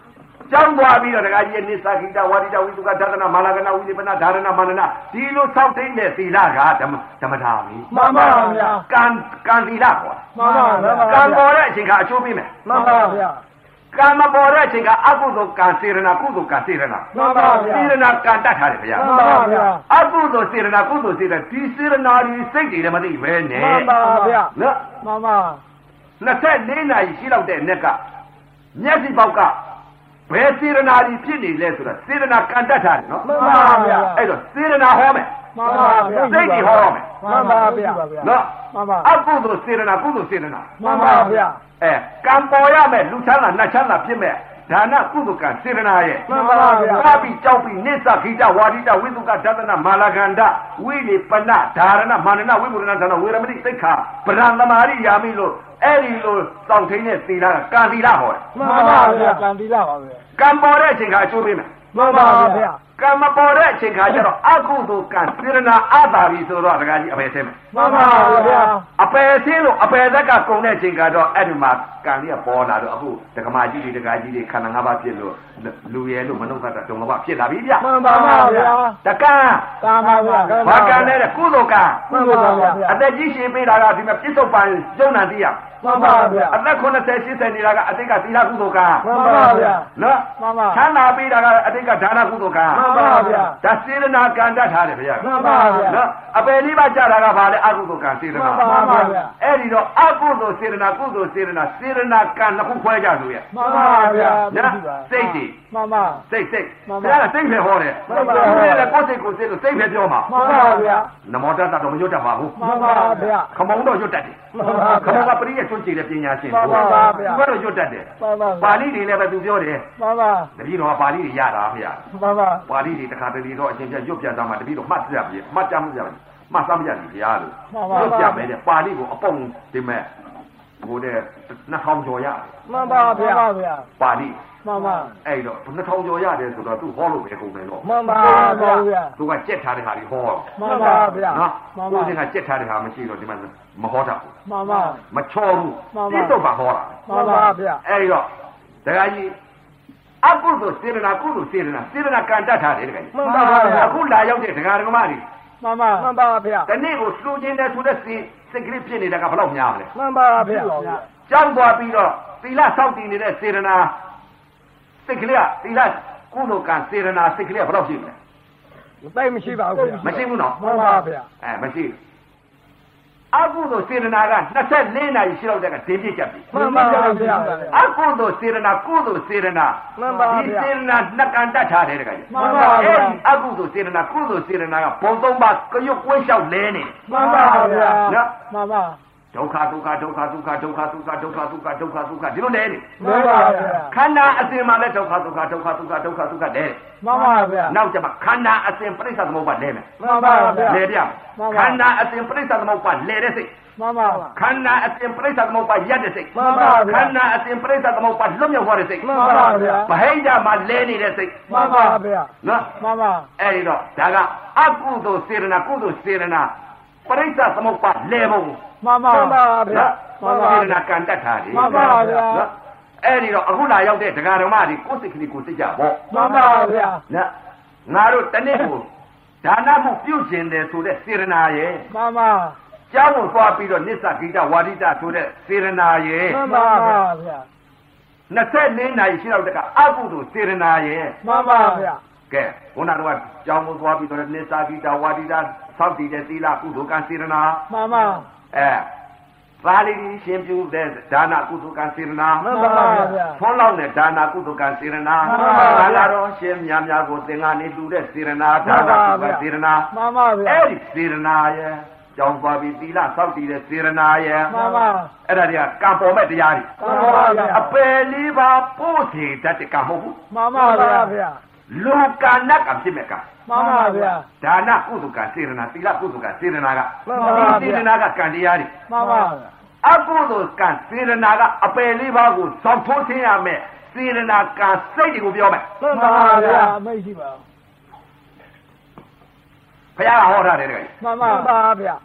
ကျောင်းသွားပြီးတော့တခါကြီးနိစ္စခိတဝါရိတဝိသုကဒါသနာမာလကနာဝိလိပနာဒါရဏမာနနာဒီလိုစောင့်သိမ့်တဲ့သီလကဓမ္မဓမ္မထာမီမှန်ပါဗျာကံကံသီလခေါ်မှန်ပါဗျာကံပေါ်တဲ့အချိန်ကအကျိုးပေးမယ်မှန်ပါဗျာကံမပေါ်တဲ့အချိန်ကအကုသိုလ်ကံစေရနာကုသိုလ်ကံစေရနာမှန်ပါဗျာစေရနာကံတတ်ထားတယ်ဗျာမှန်ပါဗျာအကုသိုလ်စေရနာကုသိုလ်စေရနာဒီစေရနာဒီစိတ်တွေလည်းမသိပဲနဲ့မှန်ပါဗျာနော်မှန်ပါနှစ်ဆက်လေးနာရီရှိလောက်တဲ့နေ့ကမျက်စိပေါက်ကဘယ်စေရနာဒီဖြစ်နေလဲဆိုတာစေရနာကံတတ်ထားတယ်နော်မှန်ပါဗျာအဲ့တော့စေရနာဟောမယ်မှန်ပါဗျာစိတ်တွေဟောရမယ်မှန်ပါဗျာနော်မှန်ပါအကုသိုလ်စေရနာကုသိုလ်စေရနာမှန်ပါဗျာအဲကံပေါ်ရမယ်လူချမ်းသာနတ်ချမ်းသာဖြစ်မဲ့ဒါနကုသိုလ်ကံစေရနာရဲ့မှန်ပါဗျာပါပိကြောက်ပြီးနိစ္စခိတဝါရိတဝိသုကဒသနမာလကန္တဝိလေပနဓာရဏမာနနဝိမုရဏဒါနဝေရမတိသိက္ခာဗရံသမာရိယာမိလို့အဲ့ဒီလိုစောင့်ထိန်တဲ့သီလကကံသီလဟောတယ်မှန်ပါဗျာကံတိလာပါဗျာကံပေါ်တဲ့အချိန်ကအကျိုးပေးမယ်မှန်ပါဗျာကံမပေါ်တဲ့အချိန်ခါကျတော့အကုသိုလ်ကံစေရနာအတာပြီဆိုတော့ဒကာကြီးအပယ်ဆင်းမယ်မှန်ပါဗျာအပယ်ဆင်းလို့အပယ်သက်ကကုံတဲ့အချိန်ကတော့အဲ့ဒီမှာကံလေးကပေါ်လာတော့အခုဒကမာကြီးတွေဒကာကြီးတွေခန္ဓာ၅ပါးဖြစ်လို့လူရဲလို့မနှုတ်သတ္တတုံကဖြစ်လာပြီဗျမှန်ပါဗျာတကံကံပါဗျာဘာကံလဲတဲ့ကုသိုလ်ကံမှန်ပါဗျာအသက်ကြီးရှင်ပေးတာကဒီမှာပြစ္ဆုတ်ပန်ကျုံနာတိရမှန်ပါဗျာအသက်80 80နေတာကအတိတ်ကသီလကုသိုလ်ကံမှန်ပါဗျာနော်မှန်ပါချမ်းသာပေးတာကအတိတ်ကဒါနကုသိုလ်ကံမှန်ပါဗျာဒါစေရနာကံတတ်ထားတယ်ဗျာမှန်ပါဗျာနော်အပယ်လေးပါးကြတာကဘာလဲအကုသိုလ်ကံစေရနာမှန်ပါဗျာအဲ့ဒီတော့အကုသိုလ်စေရနာကုသိုလ်စေရနာစေရနာကံနှစ်ခုခွဲကြလို့ရမှန်ပါဗျာနော်စိတ်တွေမှန်ပါစိတ်စိတ်မှန်ပါဘုရားကစိတ်ပဲဟောတယ်မှန်ပါဘုရားကကိုယ်စိတ်ကိုယ်စိတ်လို့စိတ်ပဲပြောမှာမှန်ပါဗျာနမောတတ္တတော့မရွတ်တတ်ပါဘူးမှန်ပါဗျာခမောင်းတော့ရွတ်တတ်တယ်မှန်ပါခမောင်းကပရိယကျွန်းကျင်တဲ့ပညာရှင်မှန်ပါဗျာသူကတော့ရွတ်တတ်တယ်မှန်ပါပါဠိတွေလည်းပဲသူပြောတယ်မှန်ပါတပည့်တော်ကပါဠိတွေရတာဖေရမှန်ပါပါဠိတွေတစ်ခါတလေတော့အချင်းချင်းရွတ်ပြတာမှတပည့်တော်မှတ်ပြပြမှတ်ကြမှုကြတယ်မှတ်စားမကြဘူးဗျာလို့မှန်ပါရွတ်ပြမယ်တဲ့ပါဠိကိုအပုံဒီမဲ့ဟိုတဲ့နှစ်ထောင်ကျော်ရတယ်မှန်ပါဗျာဗျာပါဠိမှန်ပါအဲ့တော့နှစ်ထောင်ကျော်ရတယ်ဆိုတော့သူဟောလို့ပဲကုန်တယ်တော့မှန်ပါဗျာသူကကြက်ထားတဲ့ဟာတွေဟောမှန်ပါဗျာနော်မှန်ကိုပါယ်ကကြက်ထားတဲ့ဟာမရှိတော့ဒီမှာမဟောတတ်ဘူးမှန်ပါမချောဘူးမှန်ပါတိတော့ပါဟောတာမှန်ပါဗျာအဲ့တော့ဒကာကြီးအကုသိုလ်စေရနာကုသိုလ်စေရနာစေရနာကံတတ်ထားတယ်ဒကာကြီးမှန်ပါဗျာအခုလာရောက်တဲ့ဒကာဒကမတွေမှန်ပါမှန်ပါဗျာဒီနေ့ကိုစူးကျင်တဲ့ဆိုတဲ့စိစိတ်ကလေးဖြစ်နေတာကဘယ်လောက်များမလဲမှန်ပါဗျာကြောင်းသွားပြီးတော့သီလစောင့်တည်နေတဲ့စေရနာစိတ်ကလေးကသီလကုသိုလ်ကံစေရနာစိတ်ကလေးကဘယ်လောက်ရှိမလဲသိမရှိပါဘူးဗျာမရှိဘူးနော်မှန်ပါဗျာအဲမရှိဘူးအကုသိုလ်စေရနာက24နာရီရှိလောက်တဲ့ကဒင်းပြစ်ကြပြီမှန်ပါဗျာအကုသိုလ်စေရနာကုသိုလ်စေရနာမှန်ပါဗျာဒီစေရနာနှစ်ကန်တတ်ထားတယ်တခါကြီးမှန်ပါဗျာအဲ့ဒီအကုသိုလ်စေရနာကုသိုလ်စေရနာကဘုံသုံးပါးကရွတ်ကွင်းလျှောက်လဲနေတယ်မှန်ပါဗျာနော်မှန်ပါဒုက္ခဒုက္ခဒုက္ခဒုက္ခဒုက္ခဒုက္ခဒုက္ခဒုက္ခဒုက္ခဒုက္ခဒီလိုလဲနေမှန်ပါဗျာခန္ဓာအစဉ်မှာလည်းဒုက္ခဒုက္ခဒုက္ခဒုက္ခဒုက္ခဒုက္ခလဲမှန်ပါဗျာနောက်ကျမှခန္ဓာအစဉ်ပြိဿသမုပ္ပါလဲမယ်မှန်ပါဗျာလဲပြမှန်ပါခန္ဓာအစဉ်ပြိဿသမုပ္ပါလဲတဲ့စိတ်မှန်ပါခန္ဓာအစဉ်ပြိဿသမုပ္ပါရက်တဲ့စိတ်မှန်ပါဗျာခန္ဓာအစဉ်ပြိဿသမုပ္ပါလွတ်မြောက်သွားတဲ့စိတ်မှန်ပါဗျာဗဟိတမှာလဲနေတဲ့စိတ်မှန်ပါဗျာနော်မှန်ပါအဲ့ဒီတော့ဒါကအကုသိုလ်စေရနာကုသိုလ်စေရနာပြိဿသမုပ္ပါလဲပုံမှန်ပါဗျာမှန်ပါစေရနာကံတတ်တာလေမှန်ပါဗျာနော်အဲ့ဒီတော့အခုလာရောက်တဲ့ဒကာဓမ္မတွေကိုယ်စိတ်ကလေးကိုစိတ်ကြပေါ့မှန်ပါဗျာနော်ငါတို့တနေ့ကိုဒါနမှုပြုကျင်တယ်ဆိုတဲ့စေရနာရဲ့မှန်ပါကျောင်းကိုသွားပြီးတော့နိစ္စဂိတဝါဒိတဆိုတဲ့စေရနာရဲ့မှန်ပါဗျာ 24နာရီရှိတော့တကအကုသိုလ်စေရနာရဲ့မှန်ပါဗျာကဲခုနကတော့ကျောင်းကိုသွားပြီးတော့နိစ္စဂိတဝါဒိတစောင့်တည်တဲ့သီလကုသိုလ်ကံစေရနာမှန်ပါအဲသာလီရှင်ပြုတဲ့ဒါနကုသိုလ်ကံစေရနာမှန်ပါဗျာထွန်းလောက်တဲ့ဒါနကုသိုလ်ကံစေရနာမှန်ပါဗျာဘာလာတော့ရှင်များများကိုသင်္ဃာနေလှူတဲ့စေရနာဒါနကုသိုလ်ကံစေရနာမှန်ပါဗျာအဲ့ဒီစေရနာရဲ့ကျောင်းသွားပြီးသီလစောင့်တည်တဲ့စေရနာရဲ့မှန်ပါအဲ့ဒါတွေကကံပေါ်မဲ့တရားတွေမှန်ပါဗျာအပယ်လေးပါပို့ချေတတ်တဲ့ကံမဟုတ်ဘူးမှန်ပါဗျာလူကံနဲ့ကံဖြစ်မဲ့ကံမှန်ပါဗျာဒါနကုသိုလ်ကံစေရနာသီလကုသိုလ်ကံစေရနာကမှန်ပါဗျာဒီစေရနာကကံတရားတွေမှန်ပါအကုသိုလ်ကံစေရနာကအပယ်လေးပါးကိုစောင့်ထိုးခြင်းရမယ်စေရနာကံစိတ်တွေကိုပြောမယ်မှန်ပါဗျာမရှိပါဘူးဘုရားကဟောထားတယ်တကယ်မှန်ပါဗျာခ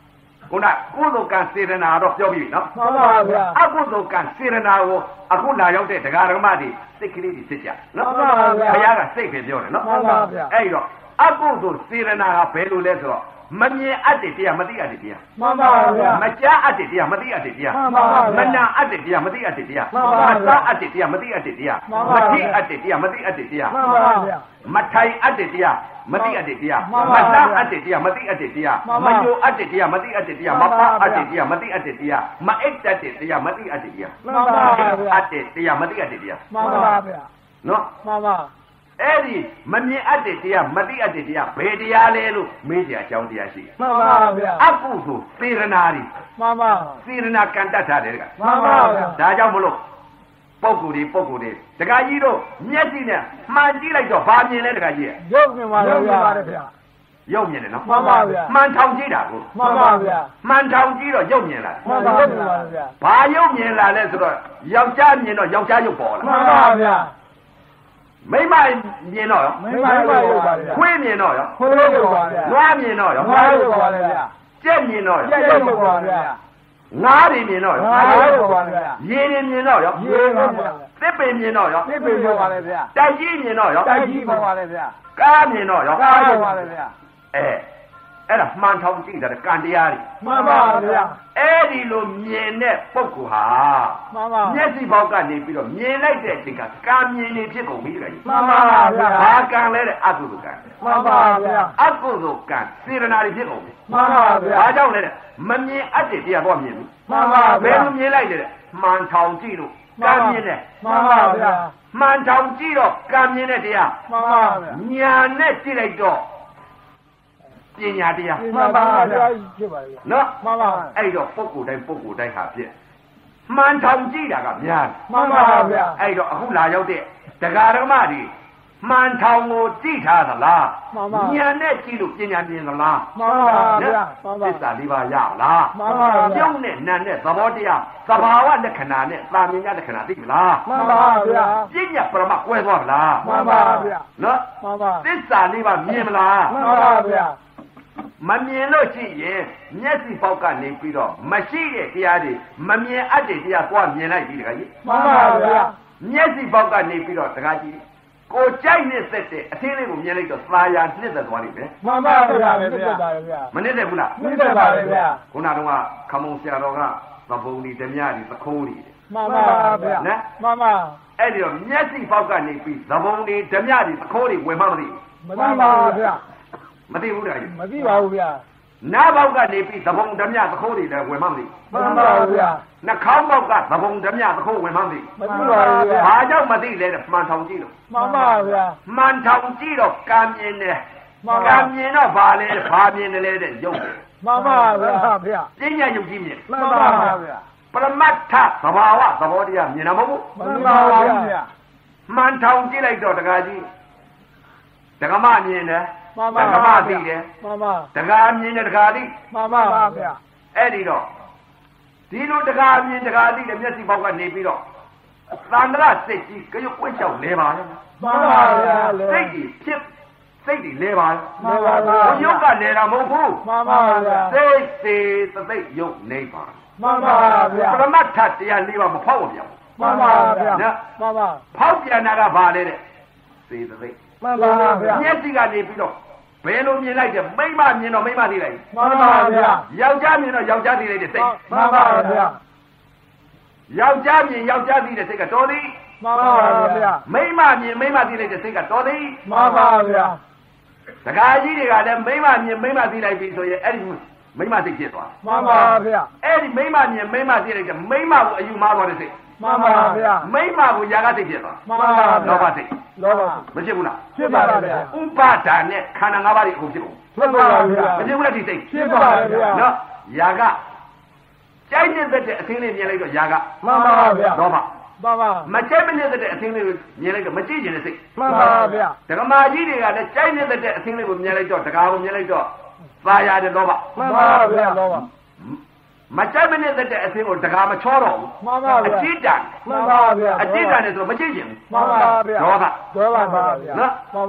ခုနကုသိုလ်ကံစေတနာတော့ပြောပြီနော်မှန်ပါဗျာအကုသိုလ်ကံစေတနာကိုအခုလာရောက်တဲ့ဒကာဓမ္မတွေစိတ်ကလေးတွေဖြစ်ကြနော်မှန်ပါဗျာဘုရားကစိတ်ပဲပြောတယ်နော်မှန်ပါဗျာအဲ့တော့အကုသိုလ်စေတနာကဘယ်လိုလဲဆိုတော့မမြင်အပ်တဲ့တရားမသိအပ်တဲ့တရားမှန်ပါဗျာမကြားအပ်တဲ့တရားမသိအပ်တဲ့တရားမှန်ပါဗျာမနာအပ်တဲ့တရားမသိအပ်တဲ့တရားမှန်ပါဗျာမစားအပ်တဲ့တရားမသိအပ်တဲ့တရားမှန်မပါဗျာထိအပ်တဲ့တရားမသိအပ်တဲ့တရားမှန်ပါဗျာမထိုင်အပ်တဲ့တရားမသိအပ်တဲ့တရားမှန်မပါဗျာစားအပ်တဲ့တရားမသိအပ်တဲ့တရားမှန်မပါညိုအပ်တဲ့တရားမသိအပ်တဲ့တရားမှမန်ပါပါအပ်ဗျာတဲ့တရားမသိအပ်တဲ့တရားမအိတ်တတ်တဲ့တရားမသိအပ်တဲ့တရားမှန်ပါဗျာအပ်တဲ့တရားမသိအပ်တဲ့တရားမှန်ပါဗျာနော်မှန်ပါအဲ့ဒီမမြင်အပ်တဲ့တရားမသိအပ်တဲ့တရားဘယ်တရားလဲလို့မေးကြအကြောင်းတရားရှိတယ်မှန်ပါဗျာအကုသိုလ်စေရနာတွေမှန်ပါစေရနာကံတတ်ထားတယ်ကမှန်ပါဗျာဒါကြောင့်မလို့ပုဂ္ဂိုလ်တွေပုဂ္ဂိုလ်တွေတခါကြီးတို့မျက်စိနဲ့မှန်ကြည့်လိုက်တော့ဘာမြင်လဲတခါကြီးရုပ်မြင်ပါလေဗျာဗျာရုပ်မြင်တယ်နော်မှန်ပါဗျာမှန်ထောင်ကြည့်တာကိုမှန်ပါဗျာမှန်ထောင်ကြည့်တော့ရုပ်မြင်လာမှန်ပါဗျာဘာရုပ်မြင်လာလဲဆိုတော့ယောက်ျားမြင်တော့ယောက်ျားရုပ်ပေါ်လာမှန်ပါဗျာမိန်းမမြင်တော့ရောမင်းမရုပ်ပါဗျာခွေးမြင်တော့ရောခွေးရုပ်ပါဗျာနွားမြင်တော့ရောငါရုပ်ပါလေဗျာကြက်မြင်တော့ကြရောက်ရုပ်ပါဗျာငါးတွေမြင်တော့ရောငါရုပ်ပါဗျာရေတွေမြင်တော့ရောရေပါဗျာသစ်ပင်မြင်တော့ရောသိပြီရုပ်ပါလေဗျာတိုက်ကြီးမြင်တော့ရောတိုက်ကြီးပါလေဗျာကားမြင်တော့ရောကားရုပ်ပါလေဗျာအဲအဲ့ဒါမှန်ထောင်ကြည့်တာကံတရားတွေမှန်ပါဗျာအဲ့ဒီလိုမြင်တဲ့ပုဂ္ဂိုလ်ဟာမှန်ပါမျက်စိပေါက်ကနေပြီးတော့မြင်လိုက်တဲ့အချိန်ကကံမြင်နေဖြစ်ကုန်ပြီတခါကြီးမှန်ပါဗျာဘာကံလဲတဲ့အကုသိုလ်ကံမှန်ပါဗျာအကုသိုလ်ကံစေတနာတွေဖြစ်ကုန်ပြီမှန်ပါဗျာဘာကြောင့်လဲတဲ့မမြင်အပ်တဲ့တရားတော့မြင်ပြီမှန်ပါဘယ်ဗျာလိုမြင်လိုက်လဲတဲ့မှန်ထောင်ကြည့်လို့ကံမြင်တယ်မှန်ပါဗျာမှန်ထောင်ကြည့်တော့ကံမြင်တဲ့တရားမှန်ပါဗျာညာနဲ့ကြည့်လိုက်တော့ပညာတရားမှန်ပါဗျာဖြစ်ပါလေနော်မှန်ပါအဲ့တော့ပုဂ္ဂိုလ်တိုင်းပုဂ္ဂိုလ်တိုင်းဟာဖြစ်မှန်ထောင်ကြည့်တာကများတယ်မှန်ပါဗျာအဲ့တော့အခုလာရောက်တဲ့တရားဓမ္မတွေမှန်ထောင်ကိုကြည့်ထားသလားမှန်ပါညာနဲ့ကြည့်လို့ပညာမြင်သလားမှန်ပါဗျာမှန်ပါသစ္စာလေးပါးရလားမှန်ပါဗျာပြုံးနဲ့နံနဲ့သဘောတရားသဘာဝလက္ခဏာနဲ့သာမြင်ရလက္ခဏာသိပြီလားမှန်ပါဗျာပညာပရမကွဲသွားပြီလားမှန်ပါဗျာနော်မှန်ပါသစ္စာလေးပါးမြင်မလားမှန်ပါဗျာမမြင်လို့ရှိရင်မျက်စိပေါက်ကနေပြီးတော့မရှိတဲ့တရားတွေမမြင်အပ်တဲ့တရားသွားမြင်လိုက်ပြီတခါကြီးမှန်ပါဗျာမျက်စိပေါက်ကနေပြီးတော့တခါကြီးကိုကြိုက်နဲ့သက်တဲ့အသင်းလေးကိုမြင်လိုက်တော့သာယာနှစ်သက်သွားလိမ့်မယ်မှန်ပါဗျာမြစ်ပါဗျာမနစ်သက်ဘူးလားမြစ်ပါဗျာခုနကတော့ခမုံဆရာတော်ကသဘုံဒီဓမြဒီသခိုးဒီမှန်ပါဗျာနော်မှန်ပါအဲ့ဒီတော့မျက်စိပေါက်ကနေပြီးသဘုံဒီဓမြဒီသခိုးဒီဝင်မှမသိမသိပါဗျာမသိဘူးတခါကြီးမသိပါဘူးဗျာနားပေါက်ကနေပြီးသဘုံဓမြသခိုးဒီလည်းဝင်မှမသိမှန်ပါဗျာနှာခေါင်းပေါက်ကသဘုံဓမြသခိုးဝင်မှမသိမသိပါဘူးဗျာဘာကြောင့်မသိလဲတဲ့မှန်ထောင်ကြည့်လို့မှန်ပါဗျာမှန်ထောင်ကြည့်တော့ကံမြင်တယ်မှန်ပါကံမြင်တော့ဘာလဲဘာမြင်တယ်လဲတဲ့ရုပ်တယ်မှန်ပါဗျာဗျာပညာယုတ်ကြီးမြင်မှန်ပါဗျာပရမတ္ထသဘာဝသဘောတရားမြင်တာမဟုတ်မှန်ပါဗျာဘူးမှန်ထောင်ကြည့်လိုက်တော့တကားကြီးတက္ကမမြင်တယ်မှန်တပါက္ကမသိတယ်မှန်ပါတကားမြင်တယ်တကားသိမှန်ပါဗျာအဲ့ဒီတော့ဒီလိုတကားမြင်တကားသိတဲ့မျက်စိပေါက်ကနေပြီးတော့သန္တရစိတ်ကြီးကြွပွင့်ချောက်လဲပါလေမှန်ပါဗျာစိတ်ကြီးဖြစ်စိတ်ကြီးလဲပါလေမှန်ပါဗျာရုပ်ကလဲတာမဟုတ်ဘူးမှန်ပါဗျာစိတ်သေးသသိပ်ရုပ်နေပါမှန်ပါဗျာပရမတ္ထတရားလေးပါမဖောက်မပြောင်းမှန်ပါဗျာနော်မှန်ပါဖောက်ပြန်တာကဘာလဲတဲ့စေသသိပ်မှန်ပါဗျာမျက်စိကနေပြီးတော့ဘယ်လိုမြင်လိုက်တဲ့မိမမြင်တော့မိမသိလိုက်မှန်ပါဗျာယောက်ျားမြင်တော့ယောက်ျားသိလိုက်တဲ့စိတ်မှန်ပါဗျာယောက်ျားမြင်ယောက်ျားသိတဲ့စိတ်ကတော်သည်မှန်ပါဗျာမိမမြင်မိမသိလိုက်တဲ့စိတ်ကတော်သည်မှန်ပါဗျာဒကာကြီးတွေကလည်းမိမမြင်မိမသိလိုက်ပြီဆိုရင်အဲ့ဒီမိမစိတ်ဖြစ်သွားမှန်ပါဗျာအဲ့ဒီမိမမြင်မိမသိလိုက်တဲ့မိမကိုအယူမှားသွားတဲ့စိတ်မှန်ပါဗျာမိမကိုຢာကစိတ်ဖြစ်သွားမှန်ပါဗျာလောဘစိတ်လောဘမဖြစ်ဘူးလားဖြစ်ပါဗျာဥပါဒါနဲ့ခန္ဓာ၅ပါးတွေအခုဖြစ်ကုန်ဖြစ်ပါဗျာမဖြစ်ဘူးလားဒီစိတ်ဖြစ်ပါဗျာနော်ຢာကကြိုက်နေတဲ့အသင်းလေးမြင်လိုက်တော့ຢာကမှန်ပါဗျာလောဘမှန်ပါမကြိုက်မနေတဲ့အသင်းလေးကိုမြင်လိုက်တော့မကြည့်ကျင်တဲ့စိတ်မှန်ပါဗျာဒကမာကြီးတွေကလည်းကြိုက်နေတဲ့အသင်းလေးကိုမြင်လိုက်တော့ဒကာကိုမြင်လိုက်တော့သာယာတဲ့လောဘမှန်ပါဗျာလောဘမကြိုက်မနေတဲ့အသင်းကိုဒကာမချောတော့ဘူးမှန်ပါအဗျာကြည့်တန်မှန်ပါဗျာအကြည့်တန်နဲ့ဆိုတော့မကြည့်ကျင်ဘူးမှန်ပါဗျာဒေါသဒေါသပါဗျာနော်မှန်ပါ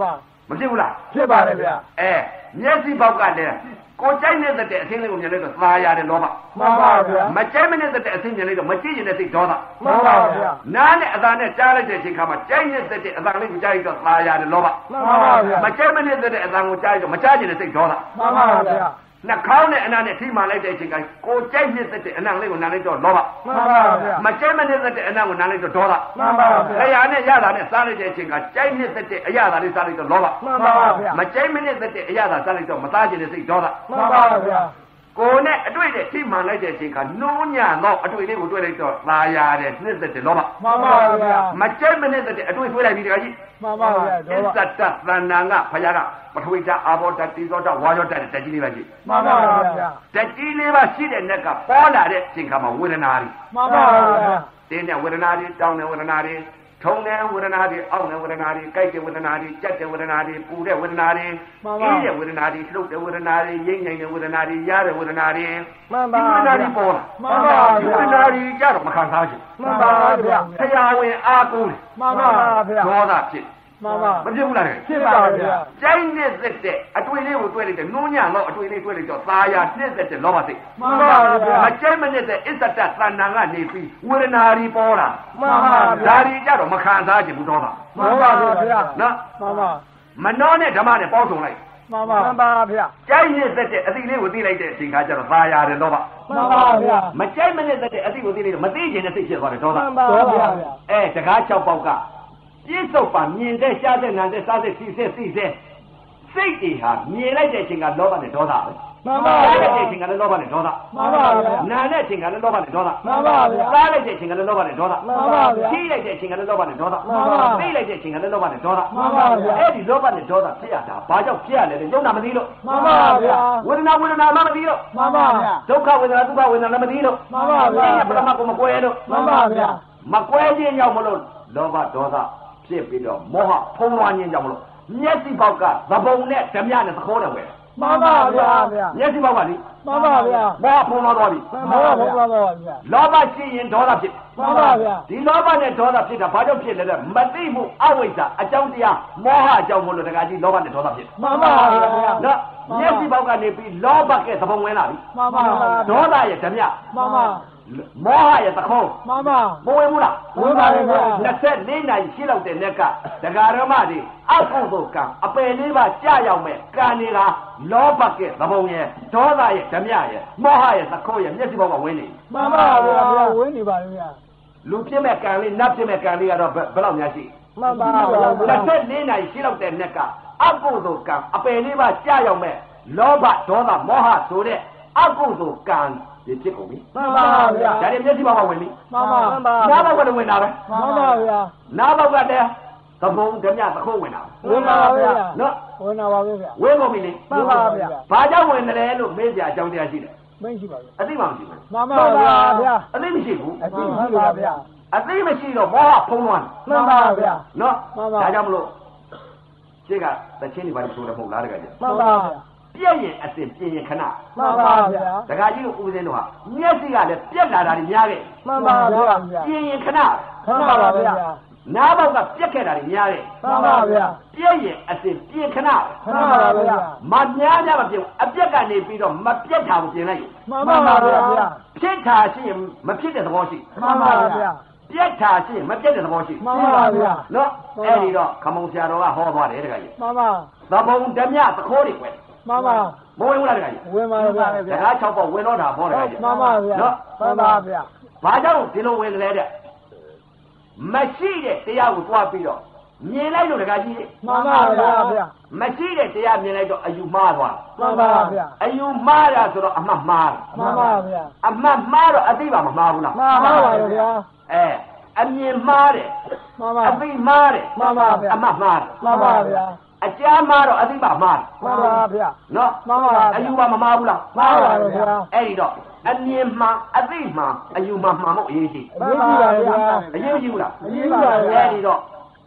မဖြစ်ဘူးလားဖြစ်ပါတယ်ဗျာအဲမျက်စိပေါက်ကလည်းကိုကြိုက်နေတဲ့အဆင်းလေးကိုမြင်လိုက်တော့သာရတယ်လောဘမှန်ပါဗျာမကြိုက်မနေတဲ့အဆင်းမြင်လိုက်တော့မကြည့်ရင်တဲ့စိတ်ဒေါသမှန်ပါဗျာနားနဲ့အသာနဲ့ကြားလိုက်တဲ့အချိန်ခါမှာကြိုက်နေတဲ့အအသာလေးကိုကြားလိုက်တော့သာရတယ်လောဘမှန်ပါဗျာမကြိုက်မနေတဲ့အသာကိုကြားလိုက်တော့မကြားကျင်တဲ့စိတ်ဒေါသမှန်ပါဗျာနှာခေါင်းနဲ့အနာနဲ့ထိမှန်လိုက်တဲ့အချိန်ကကိုကြိုက်နေတဲ့အနာလေးကိုနားလိုက်တော့လောဘမှန်ပါဗျာမကြိုက်မနေတဲ့အနာကိုနားလိုက်တော့ဒေါသမှန်ပါဗျာခရာနဲ့ရတာနဲ့စားလိုက်တဲ့အချိန်ကကြိုက်နေတဲ့အရာသာလေးစားလိုက်တော့လောဘမှန်ပါဗျာမကြိုက်မနေတဲ့အရာသာစားလိုက်တော့မသားကျင်တဲ့စိတ်ဒေါသမှန်ပါဗျာကိုနဲ့အတွေ့တဲ့ထိမှန်လိုက်တဲ့အချိန်ကနှိုးညံတော့အတွေ့လေးကိုတွေ့လိုက်တော့သာရတယ်နှစ်သက်တယ်လောဘမှန်ပါဗျာမကြိုက်မနေတဲ့အတွေ့တွေ့လိုက်ပြီတခါကြီးမှန်ပါဗျာအစ္ဆတသန္နာကဖယားကပထဝီဓာတ်အာဘောဓာတ်တိဇောဓာတ်ဝါယောဓာတ်တက်ကြီးလေးပါရှိမှန်ပါဗျာတက်ကြီးလေးပါရှိတဲ့နက်ကပေါ်လာတဲ့အချိန်ခါမှာဝေဒနာတွေမှန်ပါဗျာတင်းတဲ့ဝေဒနာတွေတောင်းတဲ့ဝေဒနာတွေထုံတဲ့ဝေဒနာတွေအောင့်တဲ့ဝေဒနာတွေကြိုက်တဲ့ဝေဒနာတွေကြက်တဲ့ဝေဒနာတွေပူတဲ့ဝေဒနာတွေအေးတဲ့ဝေဒနာတွေလှုပ်တဲ့ဝေဒနာတွေရိမ့်နိုင်တဲ့ဝေဒနာတွေရတဲ့ဝေဒနာတွေမှန်ပါဒီဝေဒနာတွေပေါ်လာမှန်ပါဒီဗျာဝေဒနာတွေကြတော့မခံစားချင်မှန်ပါဗျာဆရာဝန်အားကိုးတယ်မှန်ပါဗျာဒေါသဖြစ်မှန်ပါမဖြစ်ဘူးလားဖြစ်ပါဗျာကျိုင်းနဲ့သက်တဲ့အတွေ့လေးကိုတွေ့လိုက်တယ်နှိုးညံတော့အတွေ့လေးတွေ့လိုက်တော့သာယာနှစ်သက်တဲ့လောဘစိတ်မှန်ပါဗျာမကျိုင်းမနဲ့တဲ့အစ္ဆတသန္နာကနေပြီးဝေဒနာတွေပေါ်လာမှန်ပါဗျာဒါတွေကြတော့မခံစားချင်ဘူးတော့ပါမှန်ပါဗျာနော်မှန်ပါမနှောနဲ့ဓမ္မနဲ့ပေါင်းစုံလိုက်မှန်ပါမှန်ပါဗျာကျိုင်းနဲ့သက်တဲ့အသီလေးကိုသိလိုက်တဲ့အချိန်ခါကျတော့သာယာတယ်လောဘမှန်ပါဗျာမကျိုင်းမနဲ့သက်တဲ့အသီကိုသိလိုက်တော့မသိချင်တဲ့စိတ်ဖြစ်သွားတယ်ဒေါသမှန်ပါဗျာအဲတကား၆ပေါက်ကပြည့်စုံပါမြင်တဲ့ရှားတဲ့နာတဲ့စားတဲ့စီတဲ့စီတဲ့စိတ်တွေဟာမြင်လိုက်တဲ့အချိန်ကလောဘနဲ့ဒေါသပဲမှန်ပါစားဗျာတဲ့အချိန်ကလည်းလောဘနဲ့ဒေါသမှန်ပါဗျာနာတဲ့အချိန်ကလည်းလောဘနဲ့ဒေါသမှန်ပါဗျာစားလိုက်တဲ့အချိန်ကလည်းလောဘနဲ့ဒေါသမှန်ပါဗျာထိလိုက်တဲ့အချိန်ကလည်းလောဘနဲ့ဒေါသမှန်ပါသိလိုက်တဲ့အချိန်ကလည်းလောဘနဲ့ဒေါသမှန်ပါဗျာအဲ့ဒီလောဘနဲ့ဒေါသဖြစ်ရတာဘာကြောင့်ဖြစ်ရလဲယုံနာမသိလို့မှန်ပါဗျာဝေဒနာဝေဒနာမှမသိလို့မှန်ပါဗျာဒုက္ခဝေဒနာဒုက္ခဝေဒနာမသိလို့မှန်ပါဗျာပရမတ်ကိုမကွဲလို့မှန်ပါဗျာမကွဲခြင်းကြောင့်မလို့လောဘဒေါသဖြစ်ပြီးတော့မောဟဖုံးလွှမ်းခြင်းကြောင့်မလို့မျက်စိပေါက်ကသဘုံနဲ့ဓမြနဲ့သခိုးနဲ့ဝယ်မှန်ပါဗျာမျက်စိပေါက်ကလေမှန်ပါဗျာမောဟဖုံးလွှမ်းသွားပြီမှန်ပါဗျာမှန်ပါဗျာလောဘရှိရင်ဒေါသဖြစ်မှန်ပါဗျာဒီလောဘနဲ့ဒေါသဖြစ်တာဘာကြောင့်ဖြစ်လဲတဲ့မသိမှုအဝိဇ္ဇာအကြောင်းတရားမောဟအကြောင်းမလို့တကကြီးလောဘနဲ့ဒေါသဖြစ်မှန်ပါဗျာနော်မျက်စိပေါက်ကနေပြီးလောဘကဲသဘုံဝင်လာပြီမှန်ပါဗျာဒေါသရဲ့ဓမြမှန်ပါမောဟရဲ့သခိုးမှန်ပါမဝင်ဘူးလားဝင်ပါတယ်ဗျာနှစ်ဆက်လေးနိုင်ရှိလောက်တဲ့နက်ကဒကာရမတွေအကုသိုလ်ကံအပယ်လေးပါကြာရောက်မဲ့ကံတွေကလောဘကဲသဘုံရဲ့ဒေါသရဲ့ဓမြရဲ့မောဟရဲ့သခိုးရဲ့မျက်စိပေါက်ကဝင်နေမှန်ပါဗျာဝင်နေပါလေဗျာလူဖြစ်မဲ့ကံလေးနတ်ဖြစ်မဲ့ကံလေးကတော့ဘယ်လောက်များရှိမှန်ပါဗျာနှစ်ဆက်လေးနိုင်ရှိလောက်တဲ့နက်ကအကုသိုလ်ကံအပယ်လေးပါကြာရောက်မဲ့လောဘဒေါသမောဟဆိုတဲ့အကုသိုလ်ကံဒီဖြစ်ကုန်ပြီမှန်ပါဗျာဒါတွေမျက်စိပေါက်ကဝင်ပြီမှန်ပါမှန်ပါနားပေါက်ကလည်းဝင်တာပဲမှန်ပါဗျာနားပေါက်ကလည်းသဘုံဓမြသခိုးဝင်တာဝင်ပါဗျာနော်ဝင်ပါပါဗျာဝင်ကုန်ပြီလေမှန်ပါဗျာဘာကြောင့်ဝင်တယ်လို့မေးကြအကြောင်းတရားရှိတယ်မရှိပါဘူးအသိမှမရှိဘူးမှန်ပါဗျာအသိမရှိဘူးအသိရှိပါဗျာအသိမရှိတော့မောဟဖုံးလွှမ်းမှန်ပါဗျာနော်မှန်ပါဒါကြောင့်မလို့ရှင်းကတချင်းတွေဘာလို့ဆိုတယ်မဟုတ်လားတကယ်ကြီးမှန်ပါဗျာပြည့်ရင်အစဉ်ပြင်းရင်ခဏမှန်ပါဗျာတခါကြီးတို့ဦးစင်းတို့ဟာမျက်စိကလည်းပြက်လာတာတွေများခဲ့မှန်ပါဗျာပြင်းရင်ခဏမှန်ပါဗျာနားပေါက်ကပြက်ခဲ့တာတွေများခဲ့မှန်ပါဗျာပြည့်ရင်အစဉ်ပြင်းခဏမှန်ပါဗျာမများများမပြင်းအပြက်ကနေပြီးတော့မပြက်တာကိုပြင်လိုက်မှန်ပါဗျာဖြစ်တာရှိရင်မဖြစ်တဲ့သဘောရှိမှန်ပါဗျာပြက်တာရှိရင်မပြက်တဲ့သဘောရှိမှန်ပါဗျာနော်အဲ့ဒီတော့ခမုံဆရာတော်ကဟောသွားတယ်တခါကြီးမှန်ပါသဘုံဓမြသခိုးတွေကွယ်မှန်ပါမဝင်ဘူးလားတခါကြီးဝင်ပါဗျာတခါ၆ပေါက်ဝင်တော့တာဟောတခါကြီးမှန်ပါဗျာနော်မှန်ပါဗျာဘာကြောင့်ဒီလိုဝင်ကြလဲတဲ့မရှိတဲ့တရားကိုသွားပြီးတော့မြင်လိုက်လို့တခါကြီးမှန်ပါဗျာမရှိတဲ့တရားမြင်လိုက်တော့အယူမှားသွားမှန်ပါဗျာအယူမှားတာဆိုတော့အမှတ်မှားမှန်ပါဗျာအမှတ်မှားတော့အသိပါမမှားဘူးလားမှန်ပါဗျာအဲအမြင်မှားတယ်မှန်ပါအသိမှားတယ်မှန်ပါဗျာအမှတ်မှားတယ်မှန်ပါဗျာအကြားမှားတော့အသိပါမှားတယ်မှန်ပါဗျာနော်မှန်ပါဗျာအယူပါမမှားဘူးလားမှန်ပါဗျာအဲ့ဒီတော့အမြင်မှားအသိမှားအယူမှားမှားမို့အရေးကြီးမှန်ပါဗျာအရေးကြီးဘူးလားအရေးပါဗျာအဲ့ဒီတော့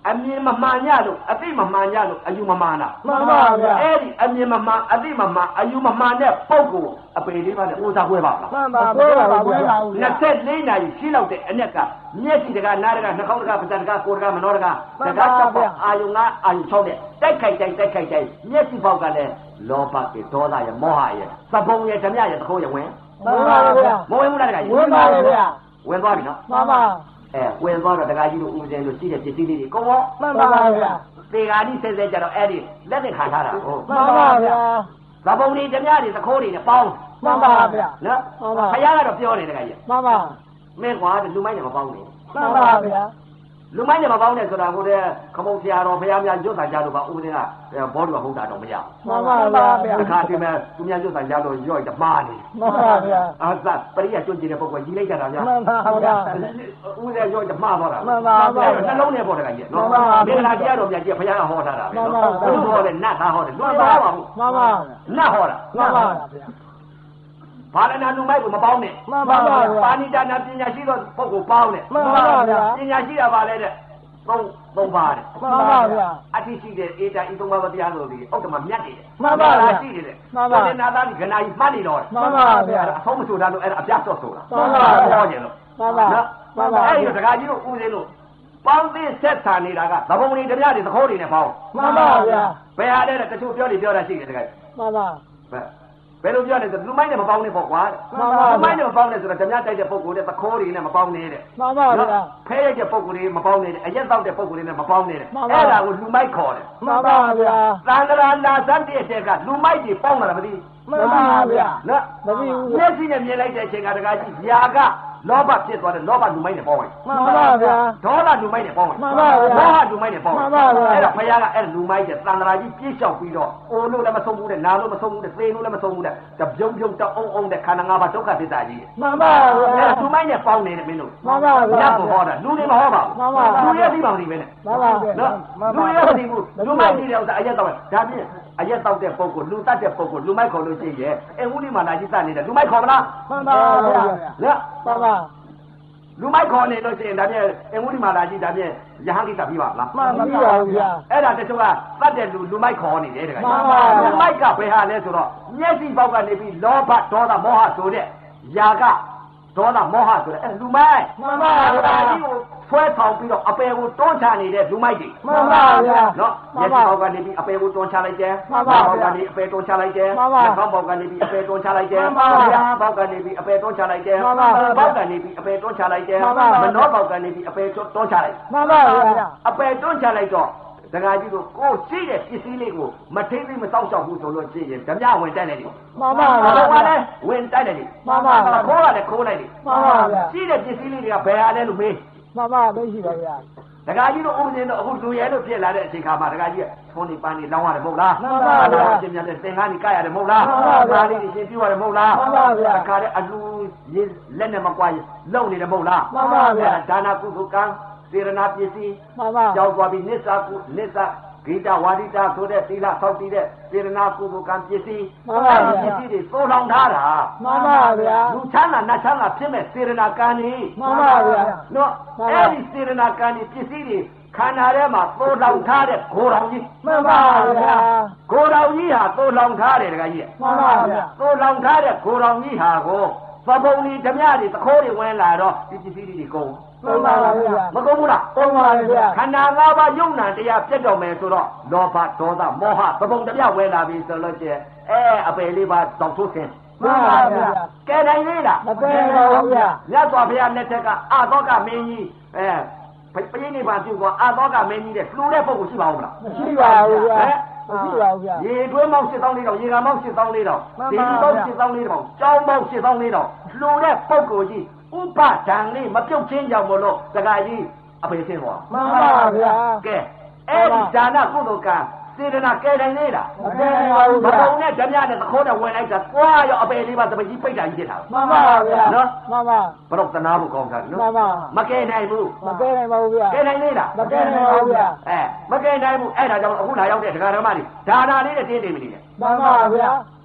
အမြင်မမှန်ရလို့အသိမမှန်ရလို့အယူမမှန်တာမှန်ပါဗျာအဲ့ဒီအမြင်မမှန်အသိမမှန်အယူမမှန်တဲ့ပုဂ္ဂိုလ်အပေလေးပါနဲ့ဥစားခွဲပါလားမှန်ပါဘယ်ပါဘယ်ပါဦးနှစ်ဆက်လေးနာရီရှိလောက်တဲ့အနက်ကမျက်စိတကနားတကနှာခေါင်းတကပါးစပ်တကကိုယ်တကမနောတကတကချက်ပါအာယုံကအာယုံချောင်းတဲ့တိုက်ခိုက်တိုက်တိုက်ခိုက်တိုက်မျက်စိပေါက်ကလည်းလောဘကေဒေါသရဲ့မောဟရဲ့သဘုံရဲ့ဓမြရဲ့သခိုးရဲ့ဝင်မှန်ပါဗျာမဝင်ဘူးလားတကကြီးဝင်ပါဗျာဝင်သွားပြီနော်မှန်ပါအဲဝင်သွားတော့တကကြီးတို့ဦးစင်တို့ရှိတဲ့ပစ္စည်းလေးတွေကောရောမှန်ပါဗျာတေဃာတိဆဲဆဲကြတော့အဲ့ဒီလက်နဲ့ခံထားတာဟုတ်မှန်ပါဗျာသဘုံတွေဓမြတွေသခိုးတွေနဲ့ပေါင်းမှန်ပါဗျာနော်မှန်ပါခရကတော့ပြောတယ်တကကြီးမှန်ပါမင်းကွာလူမိုင်းနဲ့မပေါင်းနဲ့မှန်ပါဗျာလူမိုင်းနဲ့မပေါင်းနဲ့ဆိုတာကိုတည်းခမုံဆရာတော်ဘုရားများရွတ်တာကြလို့ပါဦးစင်းကဘောဓုကဟုတ်တာတော့မရမှန်ပါဗျာအခါတည်းမဲ့သူများရွတ်တာကြတော့ရွတ်ကြမှားနေမှန်ပါဗျာအာသပရိယကျွတ်ကျင်တဲ့ပုဂ္ဂိုလ်ကြီးလိုက်ကြတာဗျာမှန်ပါဗျာဦးစင်းရွတ်ကြမှားသွားတာမှန်ပါဗျာနှလုံးနဲ့ပေါ်တယ်ကကြီးနော်မှန်ပါမင်္ဂလာတရားတော်မြတ်ကြီးဘုရားကဟောထားတာပဲမှန်ပါနော်ဘုရားဟောတယ်နတ်သားဟောတယ်လူမဟောပါဘူးမှန်ပါနတ်ဟောတာမှန်ပါဗျာဘာလနာလူမိုက်ကိုမပေါင်းနဲ့မှန်ပါဗျာပါဏိတာနာပညာရှိသောပုဂ္ဂိုလ်ပေါင်းနဲ့မှန်ပါဗျာပညာရှိတာပါလေတဲ့သုံးသုံးပါတဲ့မှန်ပါဗျာအတိရှိတဲ့အေတာဤသုံးပါးတရားလို့ဒီအောက်တမှာမြတ်နေတယ်မှန်ပါဗျာရှိတယ်တဲ့မှန်ပါဒီနာသားဒီခဏကြီးမှတ်နေတော့တယ်မှန်ပါဗျာအဆုံးမဆိုတာလို့အဲ့ဒါအပြတ်တော့ဆိုတာမှန်ပါဗျာဟောကြလို့မှန်ပါနော်မှန်ပါအဲ့ဒီတခါကြီးတို့ဦးစင်းတို့ပေါင်းသိဆက်ဆံနေတာကသဘုံတွေဓမြတွေသခိုးတွေနဲ့ပေါင်းမှန်ပါဗျာဘယ်ဟာလဲတဲ့တချို့ပြောနေပြောတာရှိတယ်တခါကြီးမှန်ပါဘယ်ဘယ်လိုပြောလဲဆိုလူမိုင်းနဲ့မပေါင်းနဲ့ပေါ့ကွာတဲ့မှန်ပါလူမိုင်းနဲ့မပေါင်းနဲ့ဆိုတော့ဓမြတိုက်တဲ့ပုံကိုယ်နဲ့သခိုးတွေနဲ့မပေါင်းနဲ့တဲ့မှန်ပါဗျာဖဲရတဲ့ပုံကိုယ်တွေမပေါင်းနဲ့တဲ့အရက်တောက်တဲ့ပုံကိုယ်တွေနဲ့မပေါင်းနဲ့တဲ့မှန်ပါအဲ့ဒါကိုလူမိုက်ခေါ်တယ်မှန်ပါဗျာသံဃာနာသတ်တဲ့တဲ့ကလူမိုက်တွေပေါင်းလာတာမသိဘူးမှန်ပါဗျာနော်မသိဘူးမျက်စိနဲ့မြင်လိုက်တဲ့အချိန်ကတကားကြီးຢာကလောဘဖြစ်သွားတယ်လောဘလူမိုက်နဲ့ပေါင်းလိုက်မှန်ပါဗျာဒေါသလူမိုက်နဲ့ပေါင်းလိုက်မှန်ပါဗျာမောဟလူမိုက်နဲ့ပေါင်းမှလိုန်ပါဗျာအဲ့ဒါဘုရားကအဲ့လူမိုက်တဲ့သံဃာကြီးပြည့်လျှောက်ပြီးတော့အိုလို့လည်းမဆုံးဘူးတဲ့နာလို့မဆုံးဘူးတဲ့သေလို့လည်းမဆုံးဘူးတဲ့တပြုံပြုံတအုံအုံတဲ့ခန္ဓာငါးပါးဒုက္ခသစ္စာကြီးမှန်ပါဗျာအဲ့ဒါလူမိုက်နဲ့ပေါင်းနေတယ်မင်းတို့မှန်ပါဗျာညတ်ကိုဟောတာလူတွေမဟောပါဘူးမှန်ပါဗျာလူရဲ့သိပါမသိပဲနဲ့မှန်ပါဗျာနော်လူရဲ့မသိဘူးလူမိုက်နေတဲ့ဥစ္စာအရက်တော့ဒါဖြင့်အရက်တောက်တဲ့ပုံကိုလူတတ်တဲ့ပုံကိုလူမိုက်ခေါ်လို့ရှိရဲ့အဲဝိလိမာလာကြီးတတ်နေတယ်လူမိုက်ခေါ်မလားမှန်ပါဗျာနော်မှန်ပါလူမိုက်ခေါ်နေလို့ရှိရင်ဒါဖြင့်အဲဝိလိမာလာကြီးဒါဖြင့်ယဟန်ကိစ္စပြီးပါလားမှန်ပါဗျာအဲ့ဒါတချို့ကတတ်တဲ့လူလူမိုက်ခေါ်နေတယ်တခါမှန်ပါဗျာလူမိုက်ကဘယ်ဟာလဲဆိုတော့မျက်စိပေါက်ကနေပြီးလောဘဒေါသမောဟဆိုတဲ့ຢာကဒေါသမောဟဆိုတဲ့အဲလူမိုက်မှန်ပါဗျာဒါကြီးကိုဆွဲဆောင်ပြီးတော့အပယ်ကိုတွန်းချနေတဲ့လူမိုက်တွေမှန်ပါဗျာနော်မှမျန်က်ပါစိပေါက်ကနေပြီးအပယ်ကိုတွန်းချလိုက်တယ်မှန်ပါဗျာပေါက်ကနေအပယ်တွန်းချလိုက်တယ်မှန်ပါနှာခေါင်းပေါက်ကနေပြီးအပယ်တွန်းချလိုက်တယ်မှန်ပါဗျာပေါက်ကနေပြီးအပယ်တွန်းချလိုက်တယ်မှန်ပါဗျာပေါက်ကနေပြီးအပယ်တွန်းချလိုက်တယ်မှန်ပါဗျာမနှောပေါက်ကနေပြီးအပယ်တွန်းချလိုက်မှန်ပါဗျာအပယ်တွန်းချလိုက်တော့ဒကာကြီးတို့ကိုရှိတဲ့ပစ္စည်းလေးကိုမထိမ့်သိမစောင့်ရှောက်ဘူးဆိုလို့ရှိရင်ဓမြဝင်တိုက်လိုက်တယ်မှန်ပါဗျာဘာလဲဝင်တိုက်လိုက်တယ်မှန်ပါဗျာခိုးရတယ်ခိုးလိုက်တယ်မှန်ပါဗျာရှိတဲ့ပစ္စည်းလေးတွေကဘယ်ဟာလဲလို့မေးမှန်ပါမရှိပါဗျာဒကာကြီးတို့ဥပဒေတော့အခုလူရဲလို့ဖြစ်လာတဲ့အချိန်ခါမှာဒကာကြီးကသွန်းနေပန်းနေလောင်းရတယ်မဟုတ်လားမှန်ပါဗျာအရှင်မြတ်တဲ့သင်္ကန်းကြီးကရတယ်မဟုတ်လားမှန်ပါဗျာဒါလေးတွေရှင်ပြရတယ်မဟုတ်လားမှန်ပါဗျာဒကာတဲ့အလူရေးလက်နဲ့မကွာလုံနေတယ်မဟုတ်လားမှန်ပါဗျာဒါနာကုသကံစေရနာပစ္စည်းမှန်ပါကြောက်သွားပြီးနစ္စာကုနစ္စာဂိတဝါဒိတာဆိုတဲ့သီလဆောက်တည်တဲ့စေရနာကုသကံပစ္စည်းမှန်ပါဗျာပစ္စည်းတွေသိုးလောင်ထားတာမှန်ပါဗျာလူချမ်းသာနတ်ချမ်းသာဖြစ်မဲ့စေရနာကံကြီးမှန်ပါဗျာနော်မှန်ပါအဲ့ဒီစေရနာကံကြီးပစ္စည်းတွေခန္ဓာထဲမှာသိုးလောင်ထားတဲ့ဂိုတော်ကြီးမှန်ပါဗျာဂိုတော်ကြီးဟာသိုးလောင်ထားတယ်တခါကြီးမှန်ပါဗျာသိုးလောင်ထားတဲ့ဂိုတော်ကြီးဟာကိုသဘုံကြီးဓမြတွေသခိုးတွေဝင်လာတော့ဒီပစ္စည်းတွေကုန်မှန်ပါဗျာမကုန်ဘူးလားပုံပါဗျာခန္ဓာ၅ပါးယုံနာတရားပြတ်တော်မယ်ဆိုတော့လောဘဒေါသမောဟသဘုံဓမြဝင်လာပြီဆိုလို့ကျဲအဲအပယ်လေးပါတောင်ထုတ်ခြင်းမှန်ပါဗျာကဲနိုင်သေးလားမကဲပါဘူးဗျာမြတ်စွာဘုရားလက်ထက်ကအသောကမင်းကြီးအဲပရိနိဗ္ဗာန်ပြုကအသောကမင်းကြီးတဲ့လှူတဲ့ပုဂ္ဂိုလ်ရှိပါဦးမလားမရှိပါဘူးဗျာမရှိပါဘူးဗျာရေတွင်းမောင်းရှစ်သောင်းလေးတောင်ရေကန်မောင်းရှစ်သောင်းလေးတောင်မှန်ပါဒီဒီမောင်းရှစ်သောင်းလေးတောင်ကျောင်းမောင်းရှစ်သောင်းလေးတောင်လှူတဲ့ပုဂ္ဂိုလ်ကြီးဥပဒံလေးမပြုတ်ချင်းကြောင့်မလို့တခါကြီးအပေဆင်းသွားမှန်ပါဗျာကဲအဲ့ဒီဒါနကုသိုလ်ကံစေတနာကဲတိုင်းလေးလားမကဲပါဘူးဘဗျာုံနဲ့ဓမြနဲ့သခိုးနဲ့ဝင်လိုက်တာကွာရောအပေလေးပါတပည့်ကြီးပိတ်တာကြီးဖြစ်တာမှန်ပါဗျာနော်မှန်ပါဘရော့တနာဖို့ကောင်းတာနော်မှန်ပါမကဲနိုင်ဘူးမကဲနိုင်ပါဘူးဗျာကဲနိုင်သေးလားမကဲနိုင်ပါဘူးဗျာအဲမကဲနိုင်ဘူးအဲ့ဒါကြောင့်အခုလာရောက်တဲ့ဒကာဓမ္မတွေဒါနာလေးနဲ့တင်းတင်းမနေနဲ့မှန်ပါဗျာဒ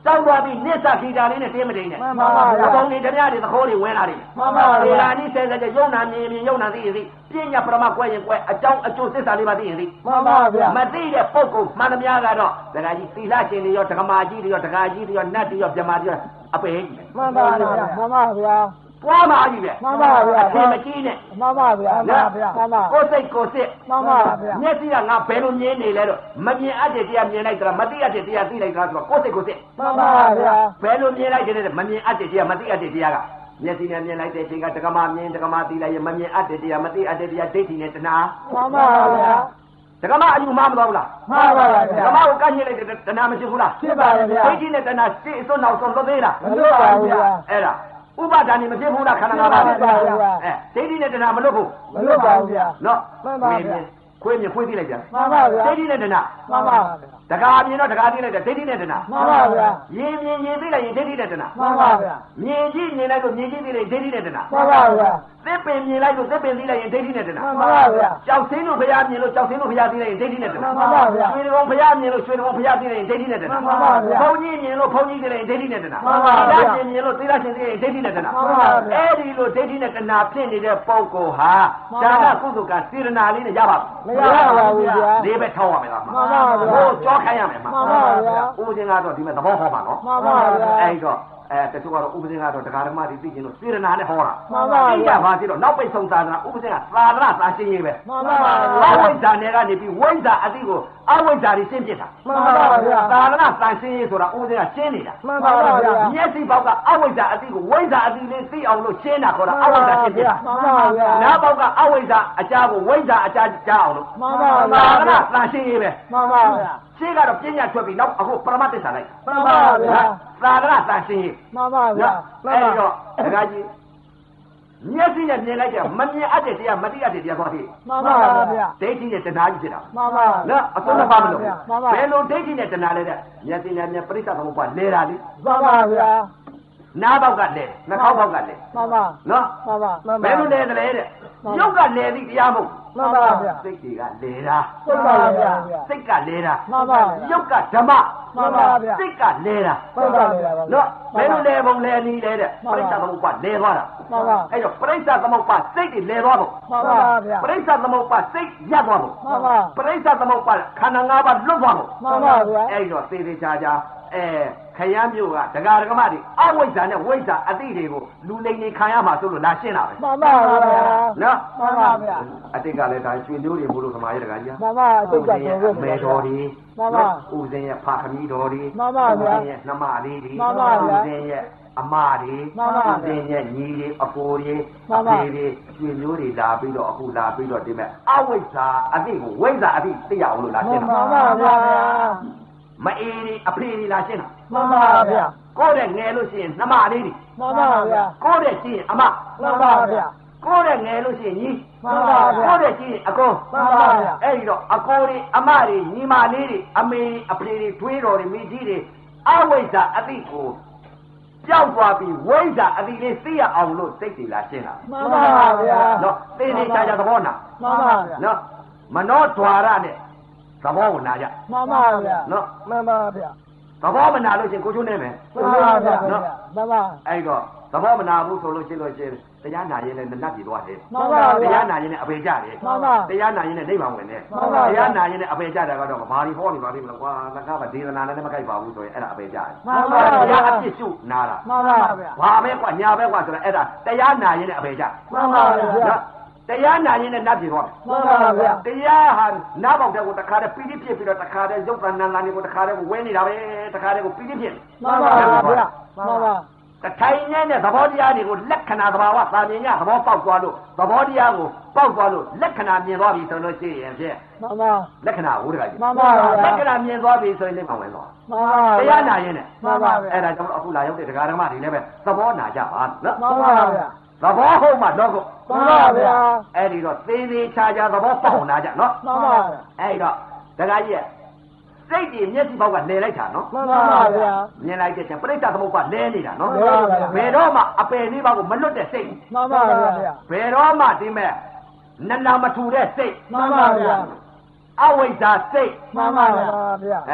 ကြောက်သွားပြီးနစ်စာခီတာလေးနဲ့တင်းမတိန်နဲ့အပေါင်းနေကြများတွေသခိုးတွေဝင်လာတယ်မှန်ပါဗျာဒီလာနီးဆဲဆဲရုံနာမြင်မြင်ရုံနာသိရင်သိပြညာပရမကွဲရင်ကွဲအကြောင်းအကျိုးသစ္စာလေးပါသိရင်သိမှန်ပါဗျာမသိတဲ့ပုဂ္ဂိုလ်မှန်သမျှကတော့ဒကာကြီးသီလရှင်တွေရောဒကမာကြီးတွေရောဒကာကြီးတွေရောနတ်တွေရောဗြဟ္မာတွေရောအပေကြီးမှန်ပါဗျာမှန်ပါဗျာပွားပါကြီးပဲမှန်ပါဗျာအဖေမကြီးနဲ့မှန်ပါဗျာမှန်ပါဗျာမှန်ပါကိုယ်စိတ်ကိုယ်စစ်မှန်ပါဗျာမျက်စိကငါဘယ်လိုမြင်နေလဲတော့မမြင်အပ်တဲ့တရားမြင်လိုက်တာမသိအပ်တဲ့တရားသိလိုက်တာဆိုတော့ကိုယ်စိတ်ကိုယ်စစ်မှန်ပါဗျာဘယ်လိုမြင်လိုက်တဲ့မမြင်အပ်တဲ့တရားမသိအပ်တဲ့တရားကမျက်စိနဲ့မြင်လိုက်တဲ့အချိန်ကတက္ကမမြင်တက္ကမသိလိုက်ရင်မမြင်အပ်တဲ့တရားမသိအပ်တဲ့တရားဒိဋ္ဌိနဲ့တဏှာမှန်ပါဗျာတက္ကမအယူမှားမသွားဘူးလားမှန်ပါဗျာတက္ကမကိုကန့်ညစ်လိုက်တဲ့တဏှာမရှိဘူးလားဖြစ်ပါရဲ့ဗျာဒိဋ္ဌိနဲ့တဏှာစိတ်အစွန်းနောက်ဆုံးသွသေးလားမလွတ်ပါဘူးဗျာအဲ့ဒါဥပါဒာနေမဖြစ်ဘူးလားခန္ဓာငါးပါးအဲဒိဋ္ဌိနဲ့တဏှာမလွတ်ဘူးမလွတ်ပါဘူးဗျာနော်မှန်ပါဗျာခွေးမြခွေးသိလိုက်ကြမှန်ပါဗျာဒိဋ္ဌိနဲ့တဏှာမှန်ပါဗျာတကားမြင်တော့တကားသိလိုက်တယ်ဒိဋ္ဌိနဲ့တဏှာမှန်ပါဗျာရင်မြင်ရင်သိလိုက်ရင်ဒိဋ္ဌိနဲ့တဏှာမှန်ပါဗျာမြင်ကြည့်မြင်လိုက်လို့မြင်ကြည့်သိလိုက်ဒိဋ္ဌိနဲ့တဏှာမှန်ပါဗျာသစ်ပင်မြင်လိုက်လို့သစ်ပင်သိလိုက်ရင်ဒိဋ္ဌိနဲ့တဏှာမှန်ပါဗျာကြောက်စင်းလို့ဘုရားမြင်လို့ကြောက်စင်းလို့ဘုရားသိလိုက်ရင်ဒိဋ္ဌိနဲ့တဏှာမှန်ပါဗျာရွှေတော်ဘုရားမြင်လို့ရွှေတော်ဘုရားသိလိုက်ရင်ဒိဋ္ဌိနဲ့တဏှာမှန်ပါဗျာဘုန်းကြီးမြင်လို့ဘုန်းကြီးသိလိုက်ရင်ဒိဋ္ဌိနဲ့တဏှာမှန်ပါဗျာရှင်မြင်လို့သီလရှင်သိလိုက်ရင်ဒိဋ္ဌိနဲ့တဏှာမှန်ပါဗျာအဲ့ဒီလိုဒိဋ္ဌိနဲ့တဏှာဖြစ်နေတဲ့ပုဂ္ဂိုလ်ဟာဒါနကုသိုလ်ကစေရနာလေးနဲ့ရပါမရပါဘူးဗျာလေးပဲထောက်ရမယ်လားမှန်ပါဗျာဟိုကြောခိုင်းရမယ်မှန်ပါဗျာဥပဒေကတော့ဒီမဲ့သဘောဟောပါနော်မှန်ပါဗျာအဲ့တော့အဲတချို့ကတော့ဥပဒေကတော့တရားဓမ္မတွေသိကျင်လို့စေရနာနဲ့ဟောတာမှန်ပါဗျာသိကြပါသေးတော့နောက်ပိတ်ဆုံးသာသနာဥပဒေကသာသနာသာရှင်းရေးပဲမှန်ပါဗျာအဝိဇ္ဇာနဲ့ကနေပြီးဝိဇ္ဇာအတိကိုအဝိဇ္ဇာတွေရှင်းပြတာမှန်ပါဗျာသာသနာသာရှင်းရေးဆိုတာဥပဒေကရှင်းနေတာမှန်ပါဗျာမျက်စိပေါက်ကအဝိဇ္ဇာအတိကိုဝိဇ္ဇာအတိလေးသိအောင်လို့ရှင်းတာခေါ်တာအဝိဇ္ဇာရှင်းပြတာမှန်ပါဗျာနားပေါက်ကအဝိဇ္ဇာအကြားကိုဝိဇ္ဇာအကြားကြားအောင်လို့မှန်ပါဗျာသာသနာသာရှင်းရေးပဲမှန်ပါဗျာရှင်းကတော့ပညာထွက်ပြီးနောက်အခုပရမတ္တစ္ဆာလိုက်မှန်ပါဗျာသာသနာသာရှင်းရေးမှန်ပါဗျာအဲ့တော့ဒကာကြီးမျက်စိနဲ့မြင်လိုက်ကြမမြင်အပ်တဲ့တရားမသိအပ်တဲ့တရားသွားသေးမှန်ပါဗျာဒိဋ္ဌိနဲ့တဏှာကြီးဖြစ်တာမှန်ပါနော်အဆုံးမပါမလို့ဘယ်လိုဒိဋ္ဌိနဲ့တဏှာလဲတဲ့မျက်စိနဲ့မြင်ပရိစ္ဆသမုပ္ပါလဲတာလေမှန်ပါဗျာနားပေါက်ကလဲနှာခေါင်းပေါက်ကလဲမှန်ပါနော်မှန်ပါဘယ်လိုလဲတယ်လဲတဲ့ရုပ်ကလဲသည့်တရားမဟုတ်မှန်ပါဗျာစိတ်တွေကလဲတာမှန်ပါဗျာစိတ်ကလဲတာမှန်ပါရုပ်ကဓမ္မမှန်ပါဗျာစိတ်ကလဲတာမှန်ပါဗျာနော်ဘယ်လိုလဲပုံလဲနည်းလဲတဲ့ပရိစ္ဆသမုပ္ပါလဲသွားတာမှန်ပါအဲ့တော့ပရိစ္ဆသမုပ္ပါစိတ်တွေလဲသွားဖို့မှန်ပါဗျာပရိစ္ဆသမုပ္ပါစိတ်ရပ်သွားဖို့မှန်ပါပရိစ္ဆသမုပ္ပါခန္ဓာ၅ပါးလွတ်သွားဖို့မှန်ပါဗျာအဲ့တော့သေသေးချာချာအဲခရမ်းမျိုးကဒကာဒကမတွေအဝိဇ္ဇာနဲ့ဝိဇ္ဇာအတိတွေကိုလူလိမ်နေခံရမှာဆိုလို့လာရှင်းတာပဲမှန်ပါဗျာနော်မှန်ပါဗျာအတိတ်ကလည်းဒါရွှေမျိုးတွေမို့လို့ခမားရဲ့ဒကာကြီးမှန်ပါအတိတ်ကတော့မေတော်တွေမှန်ပါဦးစင်းရဲ့ဖခမီးတော်တွေမှန်ပါဗျာဦးစင်းရဲ့နှမလေးတွေမှန်ပါဗျာဦးစင်းရဲ့အမတွေမှန်ပါဦးစင်းရဲ့ညီတွေအကိုတွေအဖေတွေရွှေမျိုးတွေလာပြီးတော့အခုလာပြီးတော့ဒီမဲ့အဝိဇ္ဇာအတိကိုဝိဇ္ဇာအတိသိရအောင်လို့လာရှင်းတာမှန်ပါဗျာမအေးဒီအဖေဒီလာရှင်းတာမှန်ပါဗျာကိုယ့်တဲ့ငယ်လို့ရှိရင်နှမလေးတွေမှန်ပါဗျာကိုယ့်တဲ့ရှိရင်အမမှန်ပါဗျာကိုယ့်တဲ့ငယ်လို့ရှိရင်ညီမှန်ပါဗျာကိုယ့်တဲ့ရှိရင်အကိုမှန်ပါဗျာအဲ့ဒီတော့အကိုတွေအမတွေညီမလေးတွေအမေအဖေတွေထွေးတော်တွေမိကြီးတွေအဝိဇ္ဇာအတိကိုကြောက်သွားပြီးဝိဇ္ဇာအတိလေးသိရအောင်လို့စိတ်တွေလာရှင်းတာမှန်ပါဗျာနော်သိနေကြကြသဘောနာမှန်ပါဗျာနော်မနောဓွာရနဲ့သဘောကိုနာကြမှန်ပါဗျာနော်မှန်ပါဗျာသဘောမနာလို့ရှင်ကိုချိုးနေမယ်မှန်ပါဗျာနော်မှန်ပါအဲ့တော့သဘောမနာဘူးဆိုလို့ရှိလို့ရှင်တရားနာရင်လည်းနတ်ပြည်သွားတယ်မှန်ပါဗျာတရားနာရင်လည်းအပေကြတယ်မှန်ပါတရားနာရင်လည်းနိဗ္ဗာန်ဝင်တယ်မှန်ပါတရားနာရင်လည်းအပေကြတယ်ကတော့ဘာဒီဟောနေပါလိမ့်မလားကွာငါကဗဒေသနာလည်းမကြိုက်ပါဘူးဆိုရင်အဲ့ဒါအပေကြတယ်မှန်ပါတရားအပြစ်ရှုနာတာမှန်ပါဗျာဘာပဲကွာညာပဲကွာဆိုတော့အဲ့ဒါတရားနာရင်လည်းအပေကြမှန်ပါဗျာတရားနာရင်လည်းနတ်ပြည်သွားမှန်ပါဗျာတရားဟာနားပေါက်တဲ့ကိုတခါတည်းပီတိဖြစ်ပြီးတော့တခါတည်းရုပ်တဏ္ဍာန်ကိုတခါတည်းကိုဝဲနေတာပဲတခါတည်းကိုပီတိဖြစ်မှန်ပါဗျာမှန်ပါတထိုင်နဲ့သဘောတရားတွေကိုလက္ခဏာသဘာဝသာမြင်ရသဘောပေါက်သွားလို့သဘောတရားကိုပေါက်သွားလို့လက္ခဏာမြင်သွားပြီဆိုလို့ရှိရင်ဖြင့်မှန်ပါလက္ခဏာဝိဒကကြီးမှန်ပါလက္ခဏာမြင်သွားပြီဆိုရင်လည်းမှန်ဝင်သွားမှန်ပါတရားနာရင်လည်းမှန်ပါအဲ့ဒါကြောင့်အခုလာရောက်တဲ့ဒကာဓမ္မတွေလည်းပဲသဘောနာကြပါနော်မှန်ပါဗျာသဘောဟုတ်မှတော့ကိုမှန်ပါဗျာအဲ့ဒီတော့သေးသေးချာချာသဘောပေါက်နာကြနော်မှန်ပါအဲ့ဒီတော့ဒကာကြီးရဲ့စိတ်ကြီးမျက်စိပေါက်ကလဲလိုက်တာနော်မှန်ပါဗျာမြင်လိုက်တဲ့ချင်းပြိဿသမုပ္ပါလဲနေတာနော်ဘယ်တော့မှအပယ်လေးပါးကိုမလွတ်တဲ့စိတ်မှန်ပါဗျာဘယ်တော့မှဒီမဲ့နနာမထူတဲ့စိတ်မှန်ပါဗျာအဝိဇ္ဇာစိတ်မှန်ပါဗျာအဲ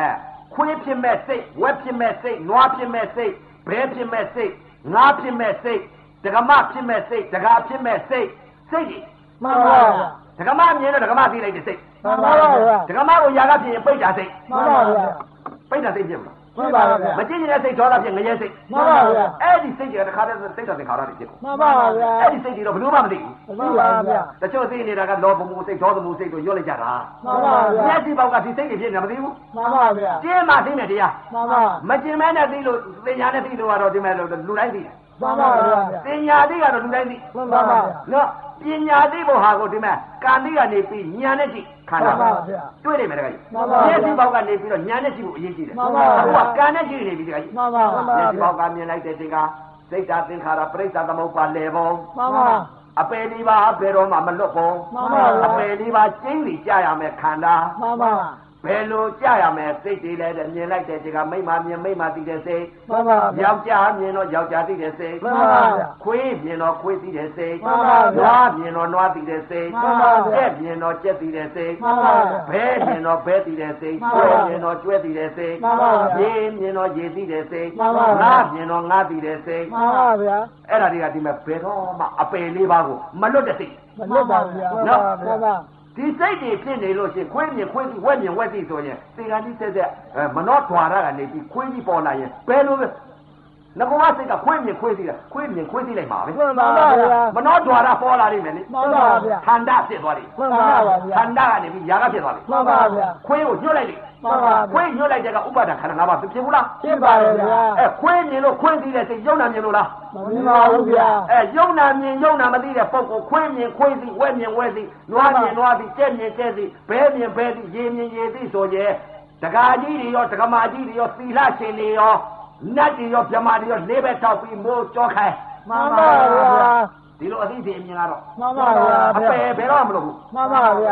ခွေးဖြစ်မဲ့စိတ်ဝက်ဖြစ်မဲ့စိတ်နွားဖြစ်မဲ့စိတ်ဘဲဖြစ်မဲ့စိတ်ငါးဖြစ်မဲ့စိတ်ဒကမဖြစ်မဲ့စိတ်ဒကာဖြစ်မဲ့စိတ်စိတ်ကြီးမှန်ပါဗျာဒကမမြင်တော့ဒကမသိလိုက်တဲ့စိတ်မှန်ပါဗျာဒကမကိုຢာကဖြစ်ရင်ပိတ်တာစိတ်မှန်ပါဗျာပိတ်တာစိတ်ဖြစ်မလားမှန်ပါဗျာမကြည့်နေတဲ့စိတ်ဒေါသဖြစ်ငရဲစိတ်မှန်ပါဗျာအဲ့ဒီစိတ်ကြီးတခါတည်းစိတ်တော်သင်္ခါရတွေဖြစ်ကုန်မှန်ပါဗျာအဲ့ဒီစိတ်ကြီးတော့ဘယ်လိုမှမသိဘူးမှန်ပါဗျာတချို့သိနေတာကလောဘမှုစိတ်ဒေါသမှုစိတ်တို့ရွတ်လိုက်ကြတာမှန်ပါဗျာမျက်စိပေါက်ကဒီစိတ်တွေဖြစ်နေမသိဘူးမှန်ပါဗျာကျင်းမှသိနေတရားမှန်ပါမကျင်းမဲနဲ့သိလို့သင်ညာနဲ့သိလို့ကတော့ဒီမဲ့လို့လူတိုင်းသိတယ်မှန်ပါဗျာသင်ညာသိကတော့လူတိုင်းသိမှန်ပါဗျာနော်ပညာသိဖို့ဟာကိုဒီမဲ့ကံသိကနေပြီးညာနဲ့ကြည့်ခန္ဓာမှန်ပါဗျာတွေ့နေမယ်တခါကြီးမျက်စိပေါက်ကနေပြီးတော့ညာနဲ့ကြည့်ဖို့အရေးကြီးတယ်မှန်ပါဗျာအခုကကံနဲ့ကြည့်နေပြီတခါကြီးမှန်ပါမျက်စိပေါက်ကမြင်လိုက်တဲ့ချိန်ကစိတ်ဓာတ်သင်္ခါရပရိစ္ဆာသမုပ္ပါလေပုံမှန်ပါအပယ်လေးပါဘယ်တော့မှမလွတ်ဘူးမှန်ပါအပယ်လေးပါကျင်းပြီးကြရမယ်ခန္ဓာမှန်ပါဘယ်လိုကြရမယ်စိတ်တွေလည်းမြင်လိုက်တဲ့ချိန်ကမိမမြင်မိမသိတဲ့စိတ်မှန်ပါယောက်ျားမြင်တော့ယောက်ျားသိတဲ့စိတ်မှန်ပါခွေးမြင်တော့ခွေးသိတဲ့စိတ်မှန်ပါနွားမြင်တော့နွားသိတဲ့စိတ်မှန်ပါကြက်မြင်တော့ကြက်သိတဲ့စိတ်မှန်ပါဘဲမြင်တော့ဘဲသိတဲ့စိတ်ကျွဲမြင်တော့ကျွဲသိတဲ့စိတ်မှန်ပါရေမြင်တော့ရေသိတဲ့စိတ်မှန်ပါငါမြင်တော့ငါသိတဲ့စိတ်မှန်ပါဗျာအဲ့ဒါတွေကဒီမဲ့ဘယ်တော့မှအပယ်လေးပါးကိုမလွတ်တဲ့စိတ်မလွတ်ပါဗျာနော်မှန်ပါဒီစိတ်တွေဖြစ်နေလို့ရှိရင်ခွေးမြင်ခွေးသိဝက်မြင်ဝက်သိဆိုရင်သင်္ကန်းကြီးဆက်ဆက်မနောဓွာရကနေပြီးခွေးကြီးပေါ်လာရင်ဘယ်လိုလဲငကောစိတ်ကခွေးမြင်ခွေးသိတာခွေးမြင်ခွေးသိလိုက်ပါပဲမှန်ပါဗျာမနောဓွာရပေါ်လာလိမ့်မယ်လေမှန်ပါဗျာခန္ဓာဖြစ်သွားလိမ့်မှန်ပါဗျာခန္ဓာကနေပြီးຢာကဖြစ်သွားလိမ့်မှန်ပါဗျာခွေးကိုညှို့လိုက်လိမ့်မှန်ပါခွေးညှို့လိုက်တဲ့ကဥပါဒခန္ဓာ၅ပါးဖြစ်ဘူးလားဖြစ်ပါရဲ့ဗျာအဲခွေးမြင်လို့ခွေးသိတဲ့စိတ်ယုံနာမြင်လို့လားမမြင်ပါဘူးဗျာအဲယုံနာမြင်ယုံနာမသိတဲ့ပုဂ္ဂိုလ်ခွေးမြင်ခွေးသိဝက်မြင်ဝက်သိနွားမြင်နွားသိကြက်မြင်ကြက်သိဘဲမြင်ဘဲသိရေမြင်ရေသိဆိုရင်တကာကြီးတွေရောတကမာကြီးတွေရောသီလရှင်တွေရောနတ်တွေရောဗြဟ္မာတွေရောလေးဘက်ထောက်ပြီးမိုးကြောခိုင်းမှန်ပါဗျာဒီလိုအသိစိတ်အမြင်ကတော့မှန်ပါဗျာအပယ်ဘယ်တော့မလို့ဘူးမှန်ပါဗျာ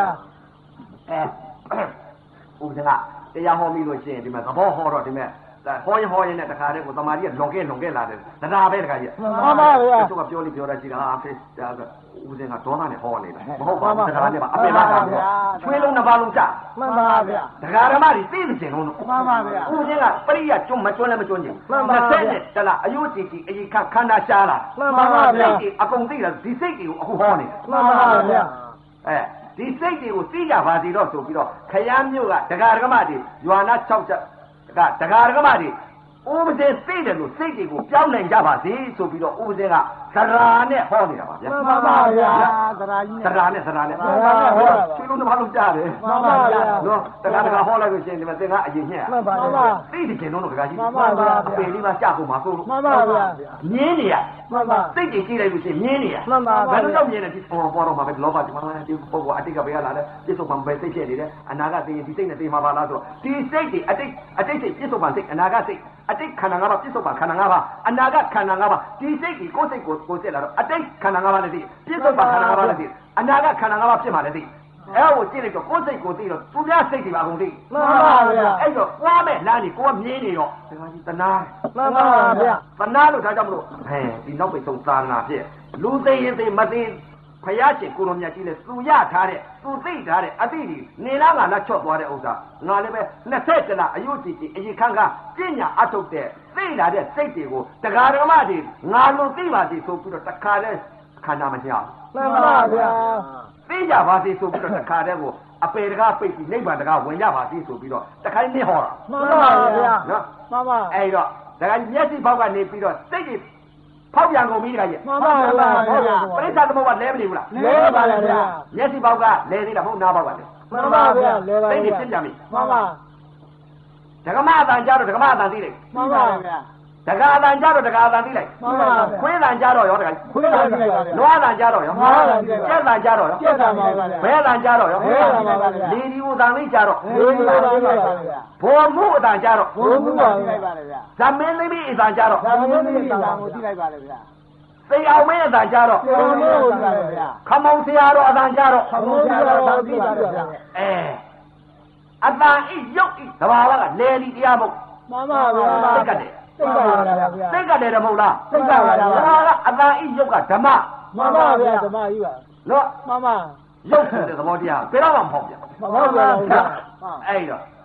အဲဥပဒေကတရားဟောပြီးလို့ရှိရင်ဒီမှာသဘောဟောတော့ဒီမဲ့ဟောရင်ဟောရင်နဲ့တခါတည်းကိုသမာဓိကလွန်ခဲ့လွန်ခဲ့လာတယ်တရားပဲတခါကြီးမှန်ပါဗျာသူကပြောလိပြောရရှိတာအဖေဦးစင်ကဒေါသနဲ့ဟောနေတာမဟုတ်ပါဘူးတရားနဲ့ပါအပေပါတာချွေးလုံးနှစ်ပါးလုံးကြမှန်ပါဗျာတရားဓမ္မတွေသိသိချင်လုံးမှန်ပါဗျာဦးစင်ကပရိယကျွန်းမကျွန်းလည်းမကျွန်းချင်နှစ်ဆယ်နဲ့တလားအယုတ်ကြည်ကြည်အရင်ခခန္ဓာရှားလာမှန်ပါဗျာအကုန်သိတာဒီစိတ်တွေကိုအခုဟောနေမှန်ပါဗျာအဲဒီစိတ်တွေကိုသိကြပါစီတော့ဆိုပြီးတော့ခရမ်းမျိုးကတရားဓမ္မတွေရွာနာ၆ချက်ကတရားဓမ္မတွေဥပဒေသိတယ်လို့စိတ်တွေကိုပြောင်းနိုင်ကြပါစေဆိုပြီးတော့ဥပဒေကသရာနဲ့ဟောနေတာပါဗျာမှန်ပါဗျာသရာကြီးသရာနဲ့သရာနဲ့မှန်ပါဗျာချွေးလုံးတစ်ပါးလုံးကြားတယ်မှန်ပါဗျာနော်တရားတကာဟောလိုက်လို့ရှိရင်ဒီမှာသင်ကအရင်ညက်မှန်ပါဗျာသိတယ်ကျင်လုံးတော့တကာကြီးမှန်ပါဗျာပေလေးပါကြာကုန်ပါဆိုလို့မှန်ပါဗျာမြင်းနေရမှန်ပါစိတ်တွေကြည့်လိုက်လို့ရှိရင်မြင်းနေရမှန်ပါဘယ်လိုကြောင့်မြင်းနေဒီပေါ်ပေါ်တော့မှာပဲလောဘဒီမှာဒီပုဂ္ဂိုလ်အတိတ်ကဘယ်ကလာလဲပြစ္ဆုတ်ပံပဲစိတ်ဖြစ်နေတယ်အနာဂတ်သိရင်ဒီစိတ်နဲ့သိမှာပါလားဆိုတော့ဒီစိတ်တွေအတိတ်အတိတ်စိတ်ပြစ္ဆုတ်ပံစိတ်အနာဂတ်စိတ်အတိတ်ခန္ဓာ၅ပါးပြစ္ဆုတ်ပံခန္ဓာ၅ပါးအနာဂတ်ခန္ဓာ၅ပါးဒီစိတ်ကိုကိုယ်စိတ်ကိုကိုယ်စိတ်လာတော့အတိတ်ခန္ဓာ၅ပါးလည်းသိပြစ္ဆုတ်ပံခန္ဓာ၅ပါးလည်းသိအနာဂတ်ခန္ဓာ၅ပါးဖြစ်မှလည်းသိအဲ့ကိုကြည့်လိုက်တော့ကိုယ်စိတ်ကိုသိတော့သူများစိတ်တွေပါကုန်သိမှန်ပါဗျာအဲ့တော့သွားမဲ့လမ်းကြီးကိုကမြင်နေတော့ဒီမှာကြီးတနာမှန်ပါဗျာတနာလို့ဒါကြောင့်မလို့ဟဲဒီနောက်ပိတ်ဆုံးသာနာဖြစ်လူသိရင်သိမသိဖယားရှင်ကိုလိုမြတ်ကြီးလေသူရထားတဲ့သူသိထားတဲ့အတိတ်နေလားငါလားချော့သွားတဲ့ဥစ္စာငါလည်းပဲနှစ်ဆက်တလားအယုတ်ကြည်ကြည်အရင်ခန်းကပညာအထုတ်တဲ့သိလာတဲ့စိတ်တွေကိုတရားဓမ္မတွေငါလိုသိပါစေဆိုပြီးတော့တခါလဲခန္ဓာမညာမှန်ပါဗျာသိကြပါစေဆိုပြီးတော့တခါတည်းကိုအပေတကားပိတ်ပြီးနိဗ္ဗာန်တကားဝင်ကြပါစေဆိုပြီးတော့တခါနဲ့ဟောတာမှန်ပါဗျာနော်မှန်ပါအဲ့တော့တခါမျက်စိပေါက်ကနေပြီးတော့စိတ်တွေဖောက်ပြန်ကုန်ပြီတခါကြီးမှန်ပါဗျာပရိစ္ဆာသမုပ္ပါလဲမနေဘူးလားလဲပါဗျာမျက်စိပေါက်ကလဲသေးတာမဟုတ်နားပေါက်ကလဲမှန်ပါဗျာလဲပါစိတ်တွေဖြစ်ပြန်ပြီမှန်ပါဒကမအတန်ကြတော့ဒကမအတန်သိလိုက်မှန်ပါဗျာဒကာအတန်ကြတော့ဒကာအတန်သိလိုက်မှန်ပါခွေးတန်ကြတော့ရောဒကာခွေးတန်သိလိုက်ပါဗျာနွားတန်ကြတော့ရောနွားတန်သိလိုက်ကြက်တန်ကြတော့ရောကြက်တန်ပါဗျာဘဲတန်ကြတော့ရောဘဲတန်ပါဗျာလီဒီဦးတန်လေးကြတော့လီဒီဦးတန်သိလိုက်ပါဗျာဘောမှုအတန်ကြတော့ဘောမှုပါသိလိုက်ပါဗျာဇမင်းသမီးအတန်ကြတော့ဇမင်းသမီးအတန်ကိုသိလိုက်ပါဗျာသိအောင်မင်းအတန်ကြတော့သိအောင်မင်းကိုသိလိုက်ပါဗျာခမောင်ဆရာတော်အတန်ကြတော့ခမောင်ဆရာတော်သိပါဗျာအဲအတန်ဤရုပ်ဤသဘာဝကလေဒီတရားမဟုတ်မှန်ပါဗျာသိကတယ်သိပါပါဗျာသိကတယ်မဟုတ်လားသိပါပါဗျာဒါကအတန်ဤရုပ်ကဓမ္မမှန်ပါဗျာဓမ္မကြီးပါနော်မှန်ပါရုပ်ဆိုတဲ့သဘောတရားဘယ်တော့မှမဟုတ်ဗျာမဟုတ်ပါဘူးဗျာအဲ့တော့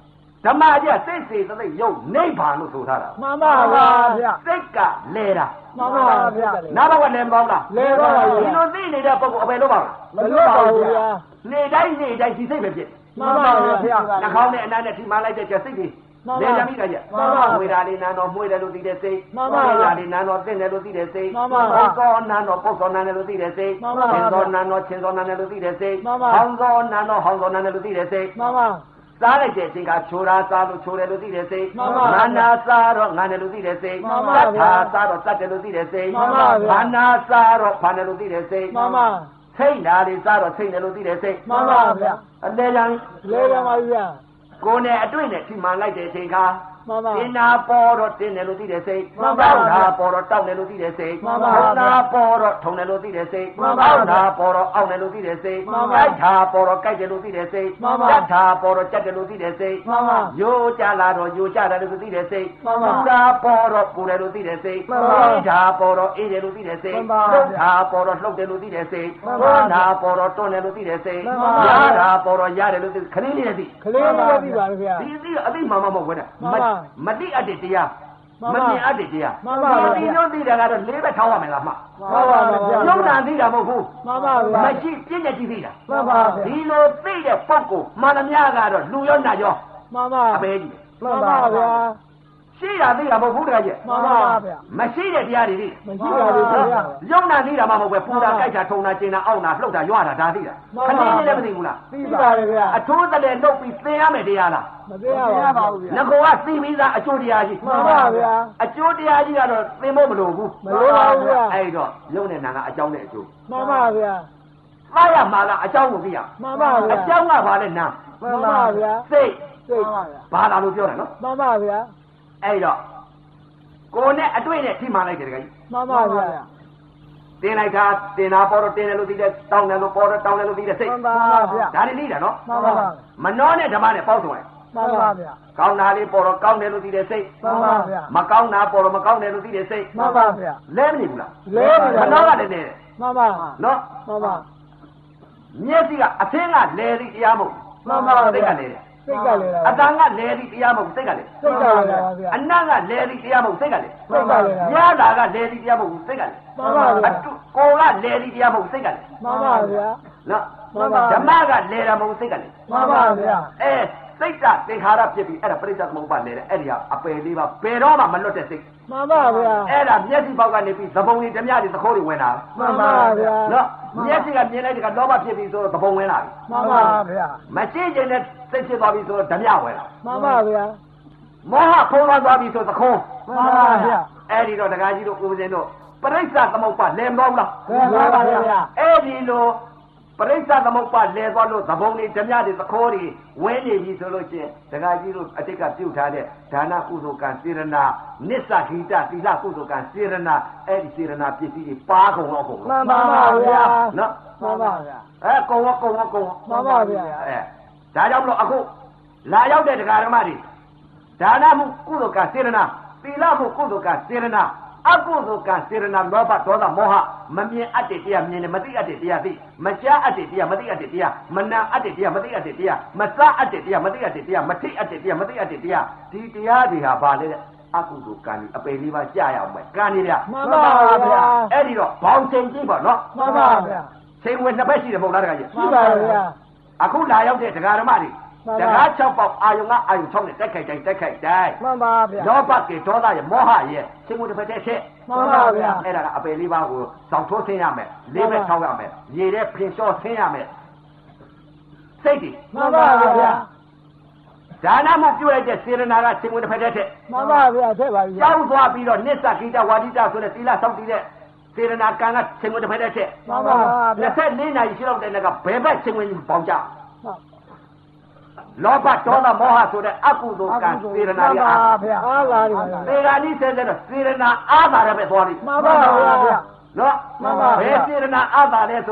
ဓမ္မကြီးစိတ်စေတသိက်ယုတ်နိဗ္ဗာန်လို့ဆိုထားတာမှန်ပါဗျာဗျာစိတ်ကလဲတာမှန်ပါဗျာနာဘကလဲမပေါင်းလားလဲပါဗျာဒီလိုသိနေတဲ့ပုဂ္ဂိုလ်အပယ်လို့ပါလားမလွတ်ပါဘူးဗျာနေတိုင်းနေတိုင်းဒီစိတ်ပဲဖြစ်မှန်ပါဗျာနှာခေါင်းနဲ့အနားနဲ့ထိမှလိုက်တဲ့ကျစိတ်ကြီးလဲကြမိတာကြဝေဒာလေးနာတော့မှုတယ်လို့သိတဲ့စိတ်ဝေဒာလေးနာတော့သိတယ်လို့သိတဲ့စိတ်ဘောသောနာတော့ပုတ်သောနာတယ်လို့သိတဲ့စိတ်ချင်းသောနာတော့ချင်းသောနာတယ်လို့သိတဲ့စိတ်ဟောင်းသောနာတော့ဟောင်းသောနာတယ်လို့သိတဲ့စိတ်မှန်ပါစားလိုက်တဲ့အချိန်ကချိုးတာစားလို့ချိုးတယ်လို့သိတဲ့စိတ်မာနာစားတော့ငါတယ်လို့သိတဲ့စိတ်သတ်တာစားတော့သတ်တယ်လို့သိတဲ့စိတ်ဘာနာစားတော့ဘာတယ်လို့သိတဲ့စိတ်မှန်ပါစိတ်ဓာတ်လေးစားတော့စိတ်တယ်လို့သိတဲ့စိတ်မှန်ပါဗျာအလဲကြံလဲရပါဗျာကိုယ်နဲ့အတွေ့နဲ့ထိမှန်လိုက်တဲ့အချိန်ကမှန်ပါတင်နာပေါ်တော့တင်းတယ်လို့သိတဲ့စိတ်မှန်ပါတောက်တာပေါ်တော့တောက်တယ်လို့သိတဲ့စိတ်မှန်ပါထုံတာပေါ်တော့ထုံတယ်လို့သိတဲ့စိတ်မှန်ပါအောက်တာပေါ်တော့အောက်တယ်လို့သိတဲ့စိတ်မှန်ပါကြိုက်တာပေါ်တော့ကြိုက်တယ်လို့သိတဲ့စိတ်မှန်ပါကြက်တာပေါ်တော့ကြက်တယ်လို့သိတဲ့စိတ်မှန်ပါယိုးကြလာတော့ယိုးကြတယ်လို့သိတဲ့စိတ်မှန်ပါပူတာပေါ်တော့ပူတယ်လို့သိတဲ့စိတ်မှန်ပါအေးတာပေါ်တော့အေးတယ်လို့သိတဲ့စိတ်မှန်ပါလှုပ်တာပေါ်တော့လှုပ်တယ်လို့သိတဲ့စိတ်မှန်ပါတွန်းတာပေါ်တော့တွန်းတယ်လို့သိတဲ့စိတ်မှန်ပါရတာပေါ်တော့ရတယ်လို့သိခလေးလေးနဲ့သိကလေးလေးသိပါဗျာဒီသိအသိမှမမဟုတ်ဘူးတဲ့မှန်ပါမတိအပ်တဲ့တရားမှန်မပါမြင်အပ်တဲ့တရားမှန်ပါဗျာဒီမျိုးသိတာကတော့လေးပဲထောင်းရမယ်လားမှမှန်ပါဗျာယုံနာသိတာမဟုတ်ဘူးမှန်ပါဗျာမရှိပြည့်ညက်ကြည့်သိတာမှန်ပါဗျာဒီလိုသိတဲ့ပုဂ္ဂိုလ်မှန်သမျှကတော့လူရောနာရောမှန်ပါအပဲကြီးမှန်ပါဗျာရှိတာသိတာမဟုတ်ဘူးတကယ်ကြီးမှန်ပါဗျာမရှိတဲ့တရားတွေသိမရှိပါဘူးဗျာယုံနာသိတာမှမဟုတ်ပဲပူတာကြိုက်တာထုံတာကျင်တာအောက်တာလှုပ်တာရွတာဒါသိတာမှန်ခပါဏလေးလည်းမသိဘူးလားသိပါတယ်ဗျာအထိုးတည်းလုပ်ပြီးသင်ရမယ်တရားလားမသိရပါဘူးဗျာငကောကသိပြီးသားအကျိုးတရားကြီးမှန်ပါဗျာအကျိုးတရားကြီးကတော့သင်ဖို့မလိုဘူးမလိုပါဘူးဗျာအဲ့တော့ယုံတဲ့နာကအကြောင်းနဲ့အကျိုးမှန်ပါဗျာသားရမှာလားအကြောင်းကိုသိရမှန်ပါဗျာအကြောင်းကဘာလဲနာမှန်ပါဗျာစိတ်စိတ်ပါဗျာဘာလာလို့ပြောတယ်နော်မှန်ပါဗျာအဲ့တော့ကိုယ်နဲ့အတွေ့နဲ့ထိမှန်လိုက်တယ်တကယ်ကြီးမှန်ပါဗျာတင်လိုက်တာတင်တာပေါ်တော့တင်တယ်လို့သိတယ်တောင်းတယ်လို့ပေါ်တော့တောင်းတယ်လို့သိတယ်စိတ်မှန်ပါဗျာဒါတွေသိတာနော်မှန်ပါဗျာမနှောနဲ့ဓမ္မနဲ့ပေါင်းစုံလိုက်မှန်ပါဗျာကောင်းတာလေးပေါ်တော့ကောင်းတယ်လို့သိတယ်စိတ်မှန်ပါဗျာမကောင်းတာပေါ်တော့မကောင်းတယ်လို့သိတယ်စိတ်မှန်ပါဗျာလဲမနေဘူးလားလဲပါဗျာမနှောကတည်းတည်းမှန်ပါနော်မှန်ပါမျက်စိကအသင်းကလဲသည့်တရားမဟုတ်မှန်ပါစိတ်ကလဲတယ်စိတ်ကလည်းအတန်ကလဲသည့်တရားမဟုတ်စိတ်ကလဲစိတ်ကလည်းပါဗျာအနတ်ကလဲသည့်တရားမဟုတ်စိတ်ကလဲစိတ်ကလည်းရတာကလဲသည့်တရားမဟုတ်စိတ်ကလဲမှန်ပါဗျာအတုကိုကလဲသည့်တရားမဟုတ်စိတ်ကလဲမှန်ပါဗျာနော်မှန်ပါဓမ္မကလဲတာမဟုတ်စိတ်ကလဲမှန်ပါဗျာအဲစိတ်ကသင်္ခါရဖြစ်ပြီးအဲ့ဒါပရိစ္ဆေသမုပ္ပါလဲတယ်အဲ့ဒီကအပယ်လေးပါဘယ်တော့မှမလွတ်တဲ့စိတ်မှန်ပါဗျာအဲ့ဒါမျက်စိပေါက်ကနေပြီးသဘုံတွေဓမြတွေသခိုးတွေဝင်လာမှန်ပါဗျာနော်မျက်စိကမြင်လိုက်တဲ့ကလောဘဖြစ်ပြီးဆိုတော့သဘုံဝင်လာပြီမှန်ပါဗျာမရှိခြင်းနဲ့စိတ်ဖြစ်သွားပြီဆိုတော့ဓမြဝင်လာမှန်ပါဗျာမောဟဖုံးလွှမ်းသွားပြီဆိုသခိုးမှန်ပါဗျာအဲ့ဒီတော့ဒကာကြီးတို့ဦးဇင်းတို့ပရိစ္ဆေသမုပ္ပါလဲမတော့ဘူးလားမှန်ပါဗျာအဲ့ဒီလိုပရိစ္ဆေသမုပ္ပါလဲသွားလို့သဘုံတွေဓမြတွေသခိုးတွေဝင်းနေပြီဆိုလို့ချင်းဒကာကြီးတို့အတိတ်ကပြုတ်ထားတဲ့ဒါနကုသိုလ်ကံစေရနာနစ္စဂိတသီလကုသိုလ်ကံစေရနာအဲ့ဒီစေရနာပစ္စည်းတွေပါကုန်တော့ကုန်မှန်ပါဗျာနော်မှန်ပါဗျာအဲကုံဝကုံဝကုံဝမှန်ပါဗျာအဲဒါကြောင့်မလို့အခုလာရောက်တဲ့ဒကာဓမ္မတွေဒါနမှုကုသိုလ်ကစေရနာသီလမှုကုသိုလ်ကစေရနာအကုသိုလ်ကစေရနာလောဘဒေါသမောဟမမြင်အပ်တဲ့တရားမြင်တယ်မသိအပ်တဲ့တရားသိမကြားအပ်တဲ့တရားမသိအပ်တဲ့တရားမနာအပ်တဲ့တရားမသိအပ်တဲ့တရားမစားအပ်တဲ့တရားမသိအပ်တဲ့တရားမထိအပ်တဲ့တရားမသိအပ်တဲ့တရားဒီတရားတွေဟာဘာလဲတဲ့အကုသိုလ်ကံဒီအပေလေးပါကြာရအောင်မယ်ကံနေဗျမှန်ပါဗျာအဲ့ဒီတော့ဘောင်ချိန်ကြည့်ပါနော်မှန်ပါဗျာချိန်ဝင်နှစ်ဘက်ရှိတယ်မဟုတ်လားတခါကြီးရှိပါဗျာအခုလာရောက်တဲ့ဒကာဓမ္မတွေဒကာ၆ပေါက်အာယုံကအာယုံ၆နဲ့တက်ခိုက်တိုင်းတက်ခိုက်တိုင်းမှန်ပါဗျာလောဘကေဒေါသရဲ့မောဟရဲ့ချိန်ဝင်တစ်ဖက်တည်းချက်မှန်ပါဗျာအဲ့ဒါကအပယ်လေးပါးကိုစောင့်ထိုးဆင်းရမယ်လေးဘက်ထောက်ရမယ်ရေထဲဖင်လျှောဆင်းရမယ်စိတ်တွေမှန်ပါဗျာဒါနမှုပြုလိုက်တဲ့စေရနာကချိန်ဝင်တစ်ဖက်တည်းချက်မှန်ပါဗျာထည့်ပါဗျာကြောက်သွားပြီးတော့နစ္စကိတဝါဒိတဆိုတဲ့သီလစောင့်တည်တဲ့စေရနာကံကချိန်ဝင်တစ်ဖက်တည်းချက်မှန်ပါဗျာနှစ်ဆက်လေးနာရီရှိတော့တဲ့ကဘယ်ဘက်ချိန်ဝင်ပေါင်းကြလောဘဒေါသမောဟဆိုတဲ့အကုသိုလ်ကံစေရနာတွေအားဗျာအားလာတယ်သေဂာနိဆဲတဲ့စေရနာအားသာရပဲသွားလိမှန်ပါဗျာနော်မှန်ပါဗျာဘယ်စေရနာအားသာလဲဆိုတော့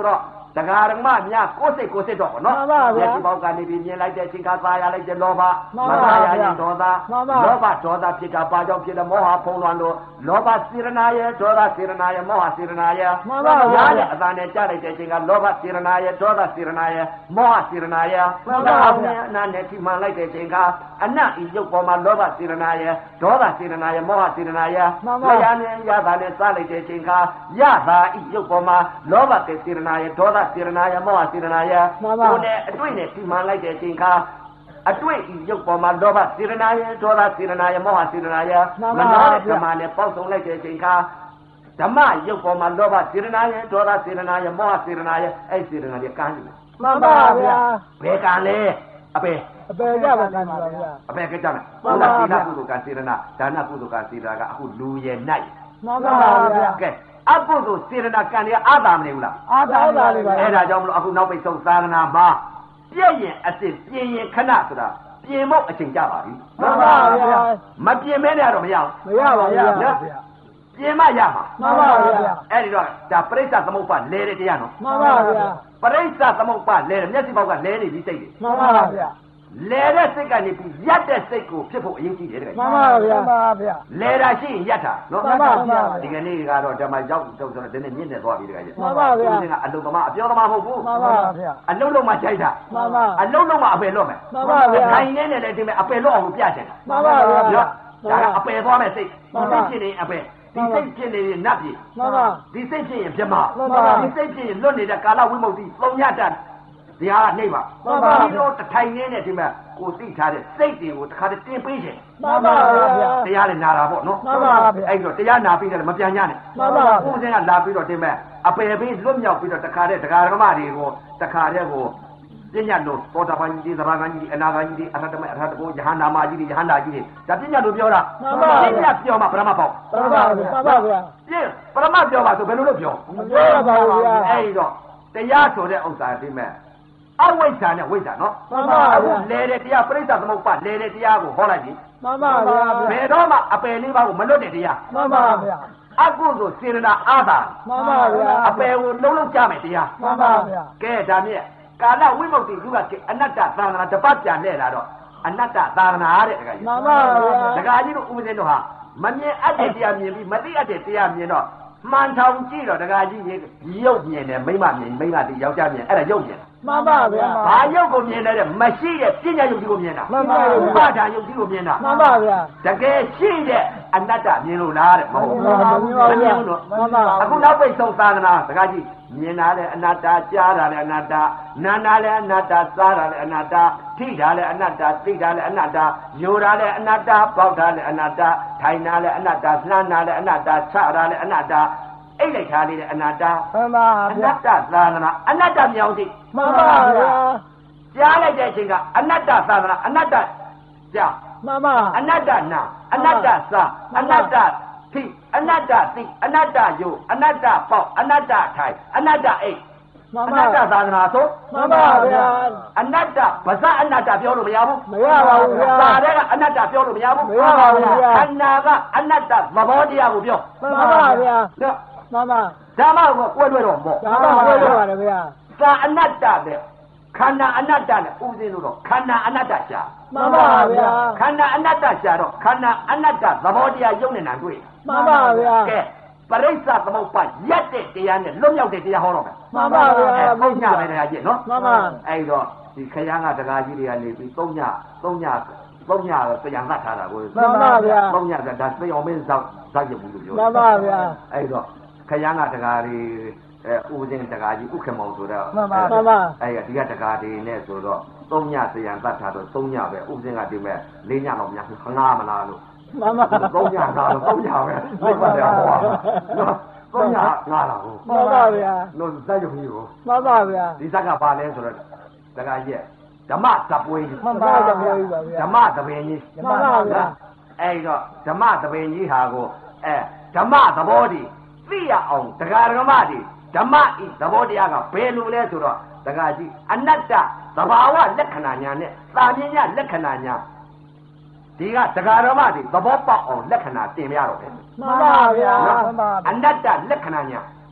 တဂါရမများကိုယ်စိတ်ကိုယ်စိတ်တော့နော်မျက်စိပေါက်ကနေပြီးမြင်လိုက်တဲ့အချိန်ကသာရလိုက်တဲ့လောဘမသာရရင်ဒေါသလောဘဒေါသဖြစ်တာဘာကြောင့်ဖြစ်တယ်မောဟဖုံးလွှမ်းလို့လောဘစေရနာရဲ့ဒေါသစေရနာရဲ့မောဟစေရနာရဲ့ညာတဲ့အတန်နဲ့ကြားလိုက်တဲ့အချိန်ကလောဘစေရနာရဲ့ဒေါသစေရနာရဲ့မောဟစေရနာရဲ့သာနဲ့အနာနဲ့ထိမှန်လိုက်တဲ့အချိန်ကအနတ်ဤရုပ်ပေါ်မှာလောဘစေရနာရဲ့ဒေါသစေရနာရဲ့မောဟစေရနာရဲ့ဘုရားနဲ့ရတာနဲ့စားလိုက်တဲ့အချိန်ကရတာဤရုပ်ပေါ်မှာလောဘစေရနာရဲ့ဒေါသစေရနာရဲ့မောဟစေရနာရဲ့ကိုယ်နဲ့အတွေ့နဲ့ထိမှန်လိုက်တဲ့အချိန်ကအတွေ့ဤရုပ်ပေါ်မှာလောဘစေရနာရဲ့ဒေါသစေရနာရဲ့မောဟစေရနာရဲ့မနောနဲ့ဓမ္မနဲ့ပေါက်ဆုံးလိုက်တဲ့အချိန်ကဓမ္မရုပ်ပေါ်မှာလောဘစေရနာရဲ့ဒေါသစေရနာရဲ့မောဟစေရနာရဲ့အဲ့စေရနာရဲ့ကမ်းနေတယ်မှန်ပါဗျာဘယ်ကံလဲအပေအပေကြပါကံပါဗျာအပေကကြမယ်ဟုတ်လားသီလကုသိုလ်ကံစေရနာဒါနကုသိုလ်ကံစေရနာကအခုလူရဲ့နိုင်မှန်ပါဗျာကဲအကုသိုလ်စေရနာကံတွေကအာသာမနေဘူးလားအာသာပါလေပါအဲ့ဒါကြောင့်မလို့အခုနောက်ပိတ်ဆုံးသာသနာမှာပြည့်ရင်အစ်စ်ပြင်းရင်ခဏဆိုတာပြင်ဖို့အချိန်ကြပါပြီမှန်ပါဗျာမပြင်မဲနဲ့တော့မရဘူးမရပါဘူးဗျာပြင်မရမှာမှန်ပါဗျာအဲ့ဒီတော့ဒါပရိစ္ဆသမုပ္ပါလဲတဲ့တရားနော်မှန်ပါဗျာပရိစ္ဆသမုပ္ပါလဲတယ်မျက်စိပေါက်ကလဲနေပြီးစိတ်တွေမှန်ပါဗျာလဲတဲ့စိတ်ကနေပြီးရက်တဲ့စိတ်ကိုဖြစ်ဖို့အရေးကြီးတယ်တဲ့မှန်ပါဗျာမှန်ပါဗျာလဲတာရှိရင်ရက်တာနော်မှန်ပါဗျာဒီကနေ့ကတော့ဓမ္မရောက်တော့ဆိုတော့ဒီနေ့မြင့်နေသွားပြီတကယ်ကြီးမှန်ပါဗျာဒီကအလုံးသမားအပြောသမားမဟုတ်ဘူးမှန်ပါဗျာအလုံးလုံးမှကြိုက်တာမှန်ပါအလုံးလုံးမှအပယ်လွတ်မယ်မှန်ပါဗျာခိုင်နေနေလည်းဒီမဲ့အပယ်လွတ်အောင်ပြချင်တာမှန်ပါဗျာဒါကအပယ်သွားမယ်စိတ်ဒီစိတ်ဖြစ်နေအပယ်ဒီစိတ်ဖြစ်နေရင်နတ်ပြည်မှန်ပါဒီစိတ်ဖြစ်ရင်ပြမဒီစိတ်ဖြစ်ရင်လွတ်နေတဲ့ကာလဝိမု ക്തി သုံးညတတ်တရားကနေပါဒီလိုတထိုင်နေနဲ့ဒီမဲ့ကိုသိထားတဲ့စိတ်တွေကိုတခါတည်းတင်ပေးခြင်းမှန်ပါဗျာတရားလည်းနာတာပေါ့နော်မှန်ပါဗျာအဲ့တော့တရားနာပြီးတယ်မပြန်ညနဲ့မှန်ပါဘုရားကလာပြီးတော့တင်မဲ့အပယ်ပေးလွတ်မြောက်ပြီးတော့တခါတည်းတရားဓမ္မတွေကိုတခါတည်းကိုပညာလို့သောတာပန်ကြီးသရဂန်ကြီးအနာဂန်ကြီးအရဟတမေအရဟတကိုယဟန္တာမကြီးယဟန္တာကြီးဒါပညာလို့ပြောတာမှန်ပါပညာပြောမှပရမပေါ့မှန်ပါဗျာမှန်ပါဗျာပြည့်ပရမပြောပါဆိုဘယ်လိုလုပ်ပြောမပြောပါဘူးဗျာအဲ့တော့တရားဆိုတဲ့ဥစ္စာဒီမဲ့အဝိဇ္ဇာနဲ့ဝိဇ္ဇာနော်မှန်ပါဗျာလဲတဲ့တရားပရိစ္ဆသမုပ္ပါလဲတဲ့တရားကိုဟောလိုက်ပြီမှန်ပါဗျာဘယ်တော့မှအပယ်လေးပါးကိုမလွတ်တဲ့တရားမှန်ပါဗျာအကုသိုလ်စေရနာအာသာမှန်ပါဗျာအပယ်ကိုလုံးလုံးကြမယ်တရားမှန်ပါဗျာကဲဒါမြဲကာလဝိမု ക്തി သူကအနတ္တသာသနာတပတ်ပြန်လဲလာတော့အနတ္တသာသနာတဲ့တခါကြီးမှန်ပါဗျာတခါကြီးတို့ဥပဒေတို့ဟာမမြင်အပ်တဲ့တရားမြင်ပြီးမသိအပ်တဲ့တရားမြင်တော့မှန်ထောင်ကြည့်တော့တခါကြီးရုပ်မြင်တယ်မိမမြင်မိမတိယောက်ျားမြင်အဲ့ဒါရုပ်မြင်မှန်ပါဗျာဘာရုပ်ကိုမြင်တယ်မရှိတဲ့ပညာရုပ်ကြီးကိုမြင်တာမှန်ပါဗျာဥပါဒာရုပ်ကြီးကိုမြင်တာမှန်ပါဗျာတကယ်ရှိတဲ့အနတ္တမြင်လို့လားတဲ့မဟုတ်ဘူးမှန်ပါဗျာတော့မှန်ပါအခုနောက်ပိတ်ဆုံးသာသနာတခါကြီးမြင်တာလည်းအနတ္တကြားတာလည်းအနတ္တနာတာလည်းအနတ္တစားတာလည်းအနတ္တထိတာလည်းအနတ္တသိတာလည်းအနတ္တယူတာလည်းအနတ္တပေါက်တာလည်းအနတ္တထိုင်တာလည်းအနတ္တလှမ်းတာလည်းအနတ္တချတာလည်းအနတ္တအိတ်လိုက်ထားလေးတဲ့အနတ္တမှန်ပါအနတ္တသာသနာအနတ္တမြောင်သိမှန်ပါဗျာကြားလိုက်တဲ့အချိန်ကအနတ္တသာသနာအနတ္တကြားမှန်ပါအနတ္တနာအနတ္တစာအနတ္တသိအနတ္တသိအနတ္တယုအနတ္တပေါက်အနတ္တထိုင်အနတ္တအိတ်အနတ္တသာသနာဆိုမှန်ပါဗျာအနတ္တဗဇအနတ္တပြောလို့မရဘူးမရပါဘူးဗျာသာတဲ့ကအနတ္တပြောလို့မရဘူးမရပါဘူးဗျာခန္ဓာကအနတ္တသဘောတရားကိုပြောမှန်ပါဗျာနော်မှန်ပါဓမ္မကိုကွဲလွဲတော့ပေါ့ဓမ္မကွဲလွဲပါတယ်ဗျာသာအနတ္တတဲ့ခန္ဓာအနတ္တနဲ့ဥသိလို့တော့ခန္ဓာအနတ္တရှာမှန်ပါဗျာခန္ဓာအနတ္တရှာတော့ခန္ဓာအနတ္တသဘောတရားယုံနေတာတွေ့မှန်ပါဗျာကဲပရိစ္ဆသမုပ္ပါရက်တဲ့တရားနဲ့လွတ်မြောက်တဲ့တရားဟောတော့မယ်မှန်ပါဗျာသုံးညပဲတရားကြီးနော်မှန်ပါအဲ့တော့ဒီခရမ်းကတရားကြီးတွေကနေပြီးသုံးညသုံးညသုံးညတော့ပြန်သတ်ထားတာကိုမှန်ပါဗျာသုံးညကဒါသိအောင်မင်းဇောက်ဇောက်ရဘူးလို့ပြောမှန်ပါဗျာအဲ့တော့ခရမ်းကတရားတွေအဲဥပဇင်းတရားကြီးဥက္ကမောင်ဆိုတော့မှန်ပါမှန်ပါအဲ့ဒီကတရားတွေနဲ့ဆိုတော့သုံးညစရံသတ်ထားတော့သုံးညပဲဥပဇင်းကဒီမဲ့လေးညတော့များငားမလားလို့မှန်ပါသုံးညငားတော့သုံးညပဲလိမ့်ပါတယ်ဟောနော်သုံးညငားတာကိုမှန်ပါဗျာလို့စက်ရုံကြီးကိုမှန်ပါဗျာဒီစက်ကပါလဲဆိုတော့တရားကြီးဓမ္မသပွေးကြီးမှန်ပါဓမ္မကြီးပါဗျာဓမ္မသဘင်ကြီးမှန်ပါဗျာအဲ့တော့ဓမ္မသဘင်ကြီးဟာကိုအဲဓမ္မသဘောတည်သိရအောင်တရားဓမ္မတည်ဓမ္မဤသဘောတရားကဘယ်လိုလဲဆိုတော့တရားကြီးအနတ္တသဘာဝလက္ခဏာညာနဲ့သာမြင်ရလက္ခဏာညာဒီကတရားဓမ္မတည်သဘောပေါက်အောင်လက္ခဏာတင်ပြရတော့ပဲမှန်ပါဗျာမှန်ပါအနတ္တလက္ခဏာညာ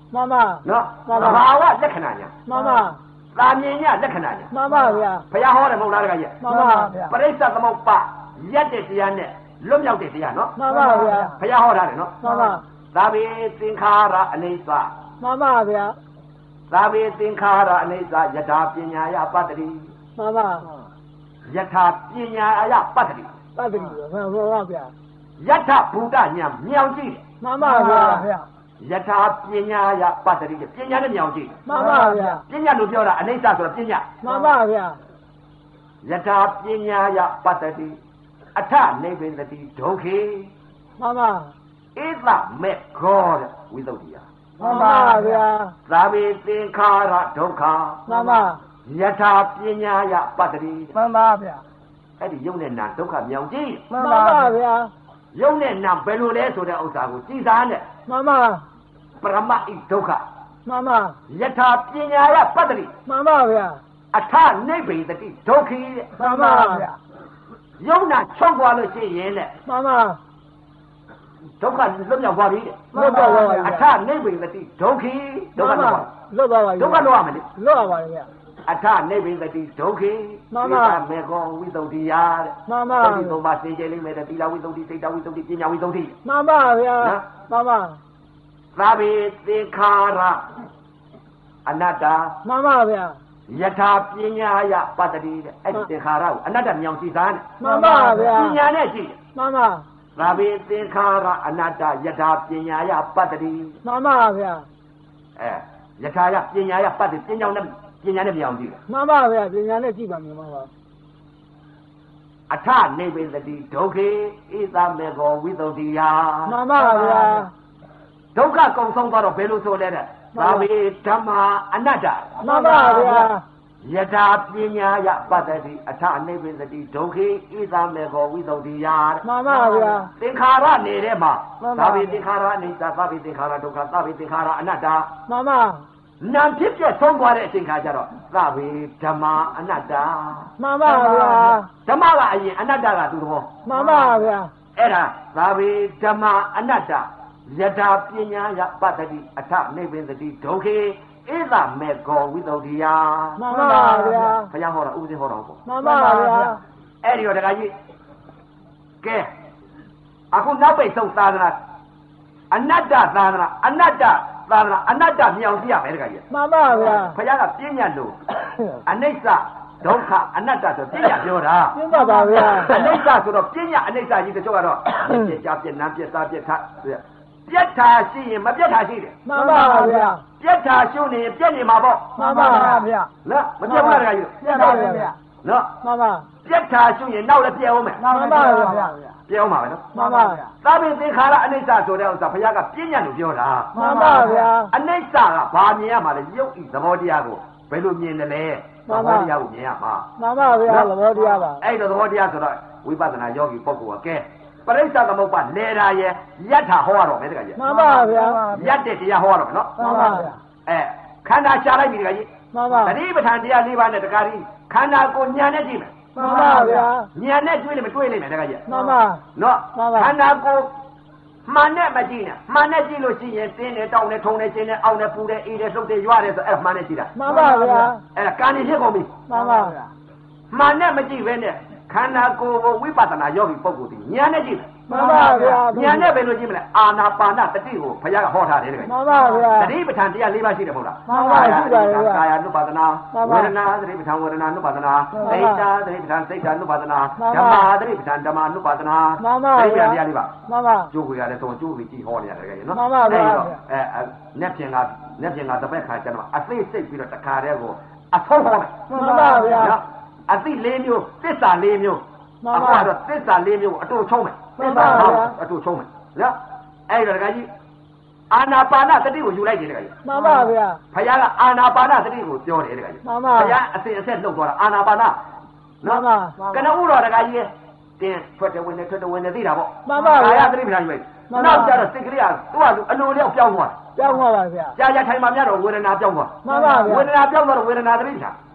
မှန်ပါနော်မှန်သပါဘာဝလက္ခဏာညာမှန်ပါသာမြင်ညာလက္ခဏာညာမှန်ပါဗျာဘုရားဟောတယ်မဟုတ်လားတခါကြီးမှန်ပါဗျာပရိစ္ဆသမုပ္ပါရက်တဲ့တရားနဲ့လွတ်မြောက်တဲ့တရားနော်မှန်ပါဗျာဘုရားဟောတာတယ်နော်မှန်ပါသာဘေသင်္ခါရအနေသမှန်ပါဗျာသာဘေသင်္ခါရအနေသယထာပညာယပတ္တိမှန်ပါယထာပညာယပတ္တိတတ်တယ်မှန်ပါဗျာယထဘူတညာမြောင်ကြည့်မှန်ပါဗျာယထာပညာယပတ္တိပညာနဲ့မြောင်ကြည့်မှန်ပါဗျာပညာလို့ပြောတာအနေသဆိုတာပညာမှန်ပါဗျာယထာပညာယပတ္တိအထနိဗ္ဗေတိဒုက္ခေမှန်ပါဧသမေခောတဲ့ဝိသုဒ္ဓိယမှန်ပါဗျာသာဘေသင်္ခါရဒုက္ခမှန်ပါယထာပညာယပတ္တိမှန်ပါဗျာအဲ့ဒီယုံနဲ့နာဒုက္ခမြောင်ကြည့်မှန်ပါဗျာယုံနဲ့နာဘယ်လိုလဲဆိုတဲ့ဥစ္စာကိုကြည်စားနဲ့မှန်ပါပရမဣဒုက္ခမှန်ပါယထာပညာယပတ္တိမှန်ပါဗျာအထနိဗ္ဗေတိဒုက္ခိတဲ့မှန်ပါဗျာယုံနာချုပ်သွားလို့ရှိရင်တဲ့မှန်ပါဒုက္ခလွတ်မြောက်သွားပြီတဲ့လွတ်တော့ပါဗျာအထနိဗ္ဗေတိဒုက္ခိဒုက္ခလွတ်သွားလွတ်ပါပါဒုက္ခလွတ်ရမယ်လေလွတ်ရပါတယ်ဗျာအထနိဗ္ဗေတိဒုက္ခိမှန်ပါမေကောဝိသုဒ္ဓိယတဲ့မှန်ပါဒီသုံးပါးသင်ကျဲလိမ့်မယ်တဲ့သီလဝိသုဒ္ဓိစိတ်တဝိသုဒ္ဓိပညာဝိသုဒ္ဓိမှန်ပါဗျာမှန်ပါသာဘေသင်္ခါရအနတ္တမှန်ပါဗျာယထာပညာယပတ္တိတဲ့အဲ့ဒီသင်္ခါရကိုအနတ္တမြောင်ကြည့်သားနဲ့မှန်ပါဗျာပညာနဲ့ကြည့်မှန်ပါသာဘေသင်္ခါရအနတ္တယထာပညာယပတ္တိမှန်ပါဗျာအဲယထာယပညာယပတ္တိပညာနဲ့ပညာနဲ့မြောင်ကြည့်မှန်ပါဗျာပညာနဲ့ကြည့်ပါမြင်ပါပါအထနိဗ္ဗေတိဒုက္ခေဧသမေကောဝိသုဒ္ဓိယမှန်ပါဗျာဒုက္ခကုံဆုံးသွားတော့ဘယ်လိုဆိုလဲတဲ့သာဘေဓမ္မာအနတ္တမှန်ပါဗျာယထာပညာယပတ္တိအထနိဗ္ဗေတိဒုက္ခေဧသမေကောဝိသုဒ္ဓိယမှန်ပါဗျာသင်္ခါရနေတဲ့မှာမှန်ပါသာဘေသင်္ခါရအနိစ္စသာဘေသင်္ခါရဒုက္ခသာဘေသင်္ခါရအနတ္တမှန်ပါနာဖြစ်ပြဆုံးသွားတဲ့အချိန်ခါကျတော့သာဘေဓမ္မာအနတ္တမှန်ပါဗျာဓမ္မကအရင်အနတ္တကသူ့သဘောမှန်ပါဗျာအဲ့ဒါသာဘေဓမ္မာအနတ္တယထာပညာယပတ္တိအထနိဗ္ဗေတိဒုက္ခေဧသမေကောဝိသုဒ္ဓိယမှန်ပါဗျာဘုရားဟောတာဥပဒေဟောတာပေါ့မှန်ပါဗျာအဲ့ဒီတော့တခါကြီးကဲအခုနောက်ပိတ်ဆုံးသာသနာအနတ္တသာသနာအနတ္တသာသနာအနတ္တမြောင်ကြည့်ရမယ်တခါကြီးမှန်ပါဗျာဘုရားကပြဉ္ညာလို့အနိစ္စဒုက္ခအနတ္တဆိုပြဉ္ညာပြောတာရှင်းပါပါဗျာအနိစ္စဆိုတော့ပြဉ္ညာအနိစ္စကြီးတချို့ကတော့ပြစ္ဆာပြနံပြစ္ဆာပြထပြက်တာရှိရင်မပြက်တာရှိတယ်မှန်ပါဗျာပြက်တာရှုနေရင်ပြက်နေမှာပေါ့မှန်ပါဗျာနော်မပြက်ဘူးလားတခါကြီးရှင်းပါဗျာနော်မှန်ပါပြက်တာရှုရင်နောက်လည်းပြက်အောင်မယ်မှန်ပါဗျာပြက်အောင်ပါပဲနော်မှန်ပါဗျာသာဘေသင်္ခါရအနိစ္စဆိုတဲ့ဥစ္စာဘုရားကပြဉ္ညာလို့ပြောတာမှန်ပါဗျာအနိစ္စကဘာမြင်ရမှာလဲရုပ်ဤသဘောတရားကိုဘယ်လိုမြင်တယ်လဲသဘောတရားကိုမြင်ရမှာမှန်ပါဗျာသဘောတရားပါအဲ့တော့သဘောတရားဆိုတော့ဝိပဿနာယောဂီပုဂ္ဂိုလ်ကကဲပရိစ္ဆသမုပ္ပါလဲတာရဲ့ယတ္ထာဟောရတော့မယ်တခါကြီးမှန်ပါဗျာယတ္တတရားဟောရတော့မယ်နော်မှန်ပါဗျာအဲခန္ဓာရှာလိုက်ပြီတခါကြီးမှန်ပါတတိပဋ္ဌာန်တရား၄ပါးနဲ့တခါကြီးခန္ဓာကိုညာနဲ့ကြည့်မယ်မှန်ပါဗျာညာနဲ့တွေးလိမ့်မတွေးလိမ့်မယ်တခါကြီးမှန်ပါနော်မှန်ပါခန္ဓာကိုမှန်နဲ့မကြည့်နဲ့မှန်နဲ့ကြည့်လို့ရှိရင်တင်းနဲ့တောင်းနဲ့ထုံနဲ့ကျင်းနဲ့အောင်းနဲ့ပူနဲ့အေးနဲ့လှုပ်နဲ့ရွရတယ်ဆိုအဲ့ဒါမှန်နဲ့ကြည့်တာမှန်ပါဗျာအဲ့ဒါကံနေဖြစ်ကုန်ပြီမှန်ပါဗျာမှန်နဲ့မကြည့်ပဲနဲ့ခန္ဓာကိုယ်ကိုဝိပဿနာယောဂီပုဂ္ဂိုလ်ဒီညာနဲ့ကြည့်မှန်ပါဗျာညာနဲ့ဘယ်လိုကြည့်မလဲအာနာပါနတတိကိုဘုရားကဟောထားတယ်တကယ်မှန်ပါဗျာတတိပဋ္ဌာန်တရား၄ပါးရှိတယ်မဟုတ်လားမှန်ပါရှိပါတယ်ဗျာကာယ ानु ပါဒနာမှန်ပါဝေဒနာတတိပဋ္ဌာန်ဝေဒနာ ानु ပါဒနာမှန်ပါစိတ်ဓာတတိပဋ္ဌာန်စိတ်ဓာ ानु ပါဒနာမှန်ဓမ္ပါမာတတိပဋ္ဌာန်ဓမ္မာ ानु ပါဒနာမှန်ပါတတိပဋ္ဌာန်ဗျာတရားလေးပါမှန်ပါကျိုးကိုရတယ်ဆိုကျိုးကိုကြည့်ဟောနေရတယ်တကယ်နော်မှန်ပါဗျာအဲ့တော့အဲအဲနက်ပြင်ကနက်ပြင်ကတပည့်ခါကျတော့အသိစိတ်ပြီးတော့တခါတည်းကိုအဆုံးဟောမယ်မှန်ပါဗျာနော်အသိ၄မျိုးသစ္စာ၄မျိုးမှန်အခုပါကတော့သစ္စာ၄မျိုးကိုအတူချုံးမယ်မှန်ပါဗျာအတူချုံးမယ်နော်အဲ့တော့တခါကြီးအာနာပါနသတိကိုယူလိုက်တယ်တခါကြီးမှန်ပါဗျာဘုရားကအာနာပါနသတိကိုပြောတယ်တခါကြီးမှန်ပါဘုရားအစဉ်အဆက်လှုပ်သွားတာအာနာပါနမှန်ပါကနဦးတော်တခါကြီးတင်းထွက်တယ်ဝင်တယ်ထွက်တယ်ဝင်တယ်သိတာပေါ့မှန်ပါဗျာကာယသတိပဋ္ဌာန်ယူလိုက်မှန်ပါနောက်ကြတော့စိတ်ကလေးကသူ့ဟာသူအလိုလျောက်ပြောင်းသွားကြောက်ပါပါဗျာကြာကြာထိုင်မှမြတော့ဝေဒနာပြောင်းသွားမှန်ပါဗျာဝေဒနာပြောင်းသွားတော့ဝေဒနာသတိပဋ္ဌာန်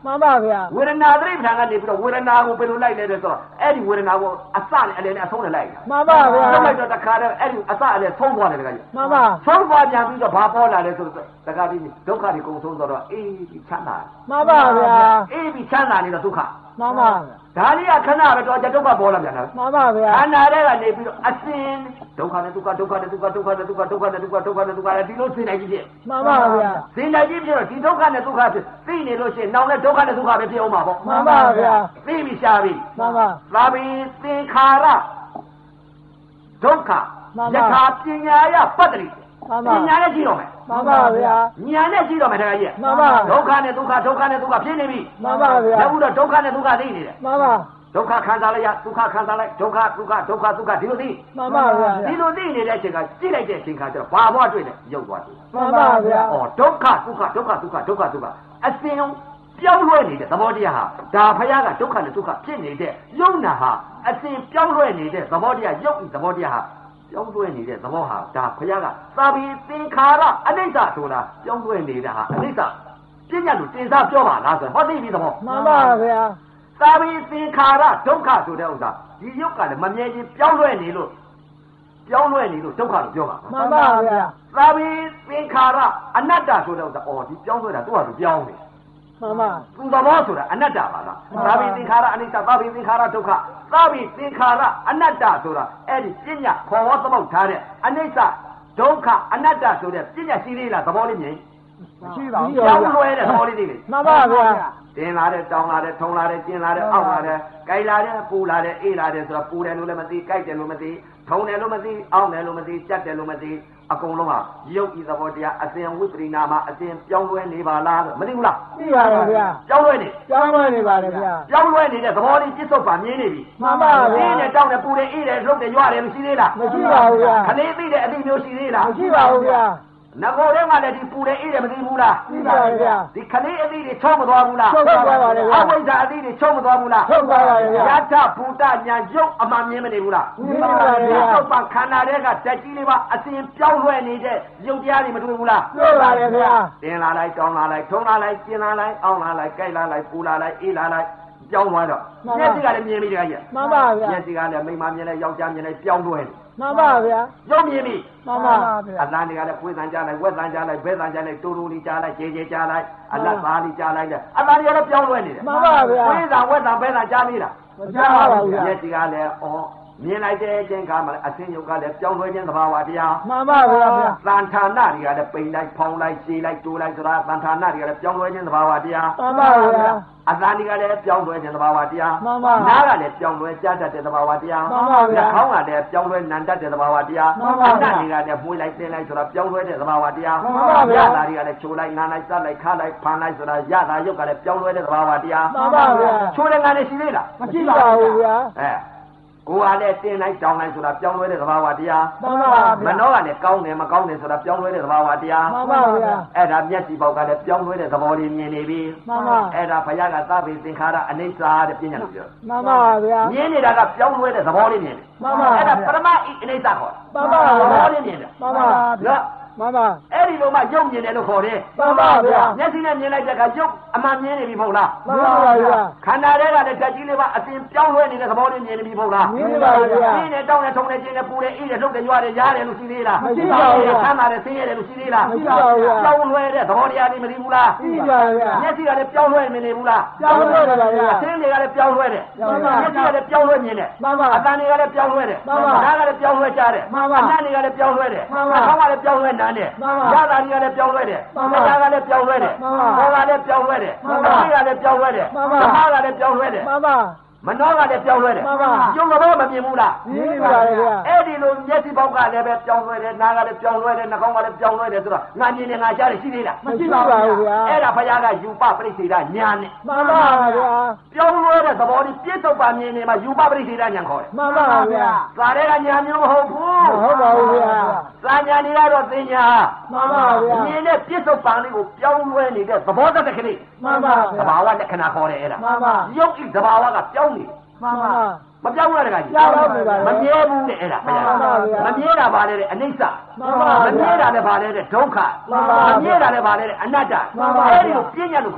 မှန်ပါဗျာဝေဒနာသတိပဋ္ဌာန်ကနေပြီးတော့ဝေဒနာကိုဘယ်လိုလိုက်လဲဆိုတော့အဲ့ဒီဝေဒနာကိုအစနဲ့အလယ်နဲ့အဆုံးနဲ့လိုက်တာမှန်ပါဗျာဆုံးလိုက်တော့တခါတည်းအဲ့ဒီအစအလယ်ဆုံးသွားတယ်တခါကြီးမှန်ပါဆုံးသွားပြန်ပြီးတော့ဘာပေါ်လာလဲဆိုတော့တခါတည်းဒုက္ခတွေကုန်ဆုံးတော့အေးပြီးချမ်းသာမှန်ပါဗျာအေးပြီးချမ်းသာနေတော့ဒုက္ခမှန်ပါဒါလေးကခဏပဲတော့ဒုက္ခပေါ်လာပြန်တာမှန်ပါဗျာခန္ဓာထဲကနေပြီးတော့အစင်ဒုက္ခနဲ့ဒုက္ခဒုက္ခနဲ့ဒုက္ခဒုက္ခနဲ့ဒုက္ခဒုက္ခနဲ့ဒုက္ခဒုက္ခနဲ့ဒုက္ခနဲ့ဒီလိုစင်နိုင်ကြီးဖြစ်မှန်ပါဗျာစင်နိုင်ကြီးဖြစ်တော့ဒီဒုက္ခနဲ့ဒုက္ခဖြစ်သိနေလို့ရှိရင်နောက်နဲ့ဒုက္ခနဲ့ဒုက္ခပဲဖြစ်အောင်ပါပေါ့မှန်ပါဗျာသိပြီရှားပြီမှန်ပါသာဘိသင်္ခါရဒုက္ခယထာပညာယပတ္တိပညာနဲ့ကြည့်တော့မယ်မှန်ပါဗျာဉာဏ်နဲ့ကြည့်တော့မယ်တခါကြီးမှန်ပါဒုက္ခနဲ့ဒုက္ခဒုက္ခနဲ့ဒုက္ခဖြစ်နေပြီမှန်ပါဗျာအခုတော့ဒုက္ခနဲ့ဒုက္ခသိနေတယ်မှန်ပါဒုက္ခခံစားလိုက်ရဒုက္ခခံစားလိုက်ဒုက္ခဒုက္ခဒုက္ခဒုက္ခဒီလိုသိမှန်ပါဗျာဒီလိုသိနေတဲ့အချိန်ကကြည့်လိုက်တဲ့အချိန်ကကျတော့ဘာဘွားတွေ့လဲရုပ်သွားတယ်မှန်ပါဗျာဩဒုက္ခဒုက္ခဒုက္ခဒုက္ခဒုက္ခဒုက္ခအစင်ပြောင်းလဲနေတဲ့သဘောတရားဟာဒါဖယားကဒုက္ခနဲ့ဒုက္ခဖြစ်နေတဲ့ယုံနာဟာအစင်ပြောင်းလဲနေတဲ့သဘောတရားယုတ်ဤသဘောတရားဟာပြောင်းလဲနေတဲ့သဘောဟာဒါဖယားကသာဘိသင်္ခါရအနိစ္စဆိုတာပြောင်းလဲနေတာဟာအနိစ္စပြညာလို့တင်စားပြောပါလားဆိုဟောသိပြီသဘောမှန်ပါဗျာသာဘိသင်္ခါရဒုက္ခဆိုတဲ့ဥစ္စာဒီယုတ်ကလည်းမမြဲချင်းပြောင်းလဲနေလို့ပြောင်းလဲနေလို့ဒုက္ခလို့ပြောပါမှန်ပါဗျာသာဘိသင်္ခါရအနတ္တဆိုတဲ့ဥစ္စာအော်ဒီပြောင်းလဲတာသူ့ဟာသူပြောင်းနေမှန်ပါသူသဘောဆိုတာအနတ္တပါလားသာဘိသင်္ခါရအနိစ္စသာဘိသင်္ခါရဒုက္ခသာဘိသင်္ခါရအနတ္တဆိုတာအဲ့ဒီပညာခေါ်ဝေါ်သမုတ်ထားတဲ့အနိစ္စဒုက္ခအနတ္တဆိုတဲ့ပညာရှိသေးလားသဘောလေးမြင်မရှိပါဘူးပြောင်းလဲတဲ့သဘောလေးသိလေမှန်ပါဗျာတင်လာတဲ့တောင်းလာတဲ့ထုံလာတဲ့ကျင်းလာတဲ့အောက်လာတဲ့ကြိုက်လာတဲ့ပူလာတဲ့အေးလာတဲ့ဆိုတာပူတယ်လို့လည်းမသိကြိုက်တယ်လို့မသိထုံတယ်လို့မသိအောင်းတယ်လို့မသိကြက်တယ်လို့မသိအကုန်လုံးဟာရုပ်ဤသဘောတရားအစဉ်ဝိပရိနာမှာအစဉ်ပြောင်းလဲနေပါလားမသိဘူးလားသိပါတယ်ဗျာပြောင်းလဲနေကျောင်းဝင်နေပါတယ်ဗျာပြောင်းလဲနေတဲ့သဘောလေးပြစ္ဆုတ်ပါမြင်နေပြီမှန်ပါဗျာအေးနဲ့တောင်းတယ်ပူတယ်အေးတယ်လှုပ်တယ်ရွရတယ်မရှိသေးလားမရှိပါဘူးဗျာခလေးသိတဲ့အသည့်မျိုးရှိသေးလားမရှိပါဘူးဗျာငကိုယ်ထဲမှာလည်းဒီပူတယ်အေးတယ်မသိဘူးလားသိပါတယ်ဗျာဒီခလေးအသည့်တွေချုံးမသွားဘူးလားချုပ်သွားပါတယ်ဗျာအဝိဇ္ဇာအသည့်တွေချုံးမသွားဘူးလားချုပ်သွားပါတယ်ဗျာယထဘူတညာရုပ်အမှန်မြင်မနေဘူးလားမြင်ပါပါတယ်ဗျာရုပ်ပခန္ဓာတွေကဓာတ်ကြီးလေးပါအစဉ်ပြောင်းလဲနေတဲ့ရုပ်တရားတွေမတွေ့ဘူးလားတွေ့ပါတယ်ဗျာတင်လာလိုက်တောင်းလာလိုက်ထုံးလာလိုက်ကျင်းလာလိုက်အောင်းလာလိုက်ကြိုက်လာလိုက်ပူလာလိုက်အေးလာလိုက်ပြောင်းသွားတော့မျက်စိကလည်းမြင်ပြီတခါကြီးမှန်ပါဗျာမျက်စိကလည်းမိန်းမမြင်လိုက်ယောက်ျားမြင်လိုက်ပြောင်းလဲတယ်မှန်ပါဗျာရုပ်မြင်ပြီမှန်ပါဗျာအတန်းတွေကလည်းပွေးတန်ကြလိုက်ဝက်တန်ကြလိုက်ဘဲတန်ကြလိုက်တူတူလေးကြားလိုက်ခြေခြေကြားလိုက်အလတ်သားလေးကြားလိုက်တဲ့အတန်းတွေကလည်းပြောင်းလဲနေတယ်မှန်ပါဗျာပွေးတန်ဝက်တန်ဘဲတန်ကြားနေတာမကြားပါဘူးဗျာမျက်စိကလည်းအော်မြင်လိုက်တဲ့အချိန်ကမှလည်းအစင်းယုတ်ကလည်းပြောင်းလဲခြင်းသဘာဝတရားမှန်ပါဗျာသံဌာနတွေကလည်းပိန်လိုက်ဖောင်းလိုက်ရှည်လိုက်တိုးလိုက်ဆိုတာသံဌာနတွေကလည်းပြောင်းလဲခြင်းသဘာဝတရားမှန်ပါဗျာအသံတွေကလည်းပြောင်းလဲခြင်းသဘာဝတရားမှန်ပါနားကလည်းပြောင်းလဲကြားတတ်တဲ့သဘာဝတရားမှန်ပါဗျာနှာခေါင်းကလည်းပြောင်းလဲနံတတ်တဲ့သဘာဝတရားမှန်ပါဗျာအနတ်တွေကလည်းမှုေးလိုက်သင်လိုက်ဆိုတာပြောင်းလဲတဲ့သဘာဝတရားမှန်ပါဗျာရတာတွေကလည်းချိုးလိုက်နားလိုက်စလိုက်ခါလိုက်ဖန်လိုက်ဆိုတာရတာရုပ်ကလည်းပြောင်းလဲတဲ့သဘာဝတရားမှန်ပါဗျာချိုးတဲ့ငါနဲ့ရှိသေးလားမရှိပါဘူးဗျာအဲကိုယ်ကလည်းတင်းလိုက်တောင်းလိုက်ဆိုတာပြောင်းလဲတဲ့သဘာဝတရားမှန်ပါမဗျာနှောကလည်းကောင်းတယ်မကောင်းတယ်ဆိုတာပြောင်းလဲတဲ့သဘာဝတရားမှန်ပါဗျာအဲ့ဒါမျက်စိပေါက်ကလည်းပြောင်းလဲတဲ့သဘောလေးမြင်နေပြီမှန်ပါအဲ့ဒါဘုရားကသဗ္ဗေသင်္ခါရအနိစ္စတဲ့ပြညာလို့ပြောမှန်ပါဗျာမြင်နေတာကပြောင်းလဲတဲ့သဘောလေးမြင်တယ်မှန်ပါအဲ့ဒါပရမဣအနိစ္စခေါ်မှန်ပါသဗျာဘောလေးမြင်တယ်မှန်ပါနော်မှန်ပါအဲ့ဒီလိုမှရုပ်မြင်တယ်လို့ခေါ်တယ်မှန်ပါဗျာမျက်စိနဲ့မြင်လိုက်တဲ့အခါရုပ်အမှန်မြင်နေပြီမဟုတ်လားမှန်ပါဗျာခန္ဓာတွေကလည်းဓာတ်ကြီးလေးပါအစဉ်ပြောင်းလဲနေတဲ့သဘောလေးမြင်နေပြီမဟုတ်လားမြင်ပါဗျာဒီနဲ့တောင်းနဲ့ထုံနဲ့ကျင်းနဲ့ပူနဲ့အေးနဲ့လှုပ်နဲ့ရွာနဲ့ရားတယ်လို့ရှိသေးလားမရှိပါဘူးဗျာဆမ်းသာတယ်ဆင်းရဲတယ်လို့ရှိသေးလားမရှိပါဘူးဗျာပြောင်းလဲတဲ့သဘောတရားတွေမသိဘူးလားသိပါဗျာမျက်စိကလည်းပြောင်းလဲမနေဘူးလားပြောင်းလဲတယ်ပါဗျာအသင်းတွေကလည်းပြောင်းလဲတယ်မှန်ပါမျက်စိကလည်းပြောင်းလဲမြင်တယ်မှန်ပါအတန်တွေကလည်းပြောင်းလဲတယ်မှန်ပါနားကလည်းပြောင်းလဲကြားတယ်မှန်ပါအနံ့တွေကလည်းပြောင်းလဲတယ်မှန်ပါနှာခေါင်းကလည်းပြောင်းလဲနမ်းတယ်မှန်ပါရတာတွေကလည်းပြောင်းလဲတယ်မှန်ပါလက်သားကလည်းပြောင်းလဲတယ်မှန်ပါဘောကလည်းပြောင်းလဲတယ်မှန်ပါအသိကလည်းပြောင်းလဲတယ်မှန်ပါဓမ္မကလည်းပြောင်းလဲတယ်မှန်ပါမနှောကလည်းပြောင်းလဲတယ်မှန်ပါကျုံတော့မမြင်ဘူးလားမြင်ပါဗျာအဲ့ဒီလိုမျက်စိပေါက်ကလည်းပဲပြောင်းလဲတယ်နားကလည်းပြောင်းလဲတယ်နှာခေါင်းကလည်းပြောင်းလဲတယ်ဆိုတော့ငါမြင်တယ်ငါကြားတယ်ရှိသေးလားမရှိပါဘူးဗျာအဲ့ဒါဘုရားကယူပပရိစ္ဆေဒညာနဲ့မှန်ပါဗျာပြောင်းလဲတဲ့သဘောကြီးပြစ္ဆုတ်ပါမြင်နေမှာယူပပရိစ္ဆေဒညာခေါ်တယ်မှန်ပါဗျာသာတဲ့ကညာမျိုးမဟုတ်ဘူးမဟုတ်ပါဘူးဗျာသာညာနေရတော့သင်ညာမှန်ပါဗျာမြင်တဲ့ပြစ္ဆုတ်ပါလေးကိုပြောင်းလဲနေတဲ့သဘောတက်ကလေးမှန်ပါသဗျာဘာဝလက္ခဏာခေါ်တယ်အဲ့ဒါမှန်ပါယုတ်ဤသဘာဝကပြောင်းနေမှန်ပါမပြောင်းရတဲ့ကကြီးပြောင်းနေပါလေမမြဲဘူးတဲ့အဲ့ဒါဘုရားမှန်ပါဗျာမမြဲတာပါလေတဲ့အနိစ္စမှန်ပါဗျာမမြဲတာလည်းပါလေတဲ့ဒုက္ခမှန်ပါဗျာမမြဲတာလည်းပါလေတဲ့အနတ္တမှန်ပါဗျာအဲ့ဒီကိုပြဉ္ညာလို့ခေါ်တယ်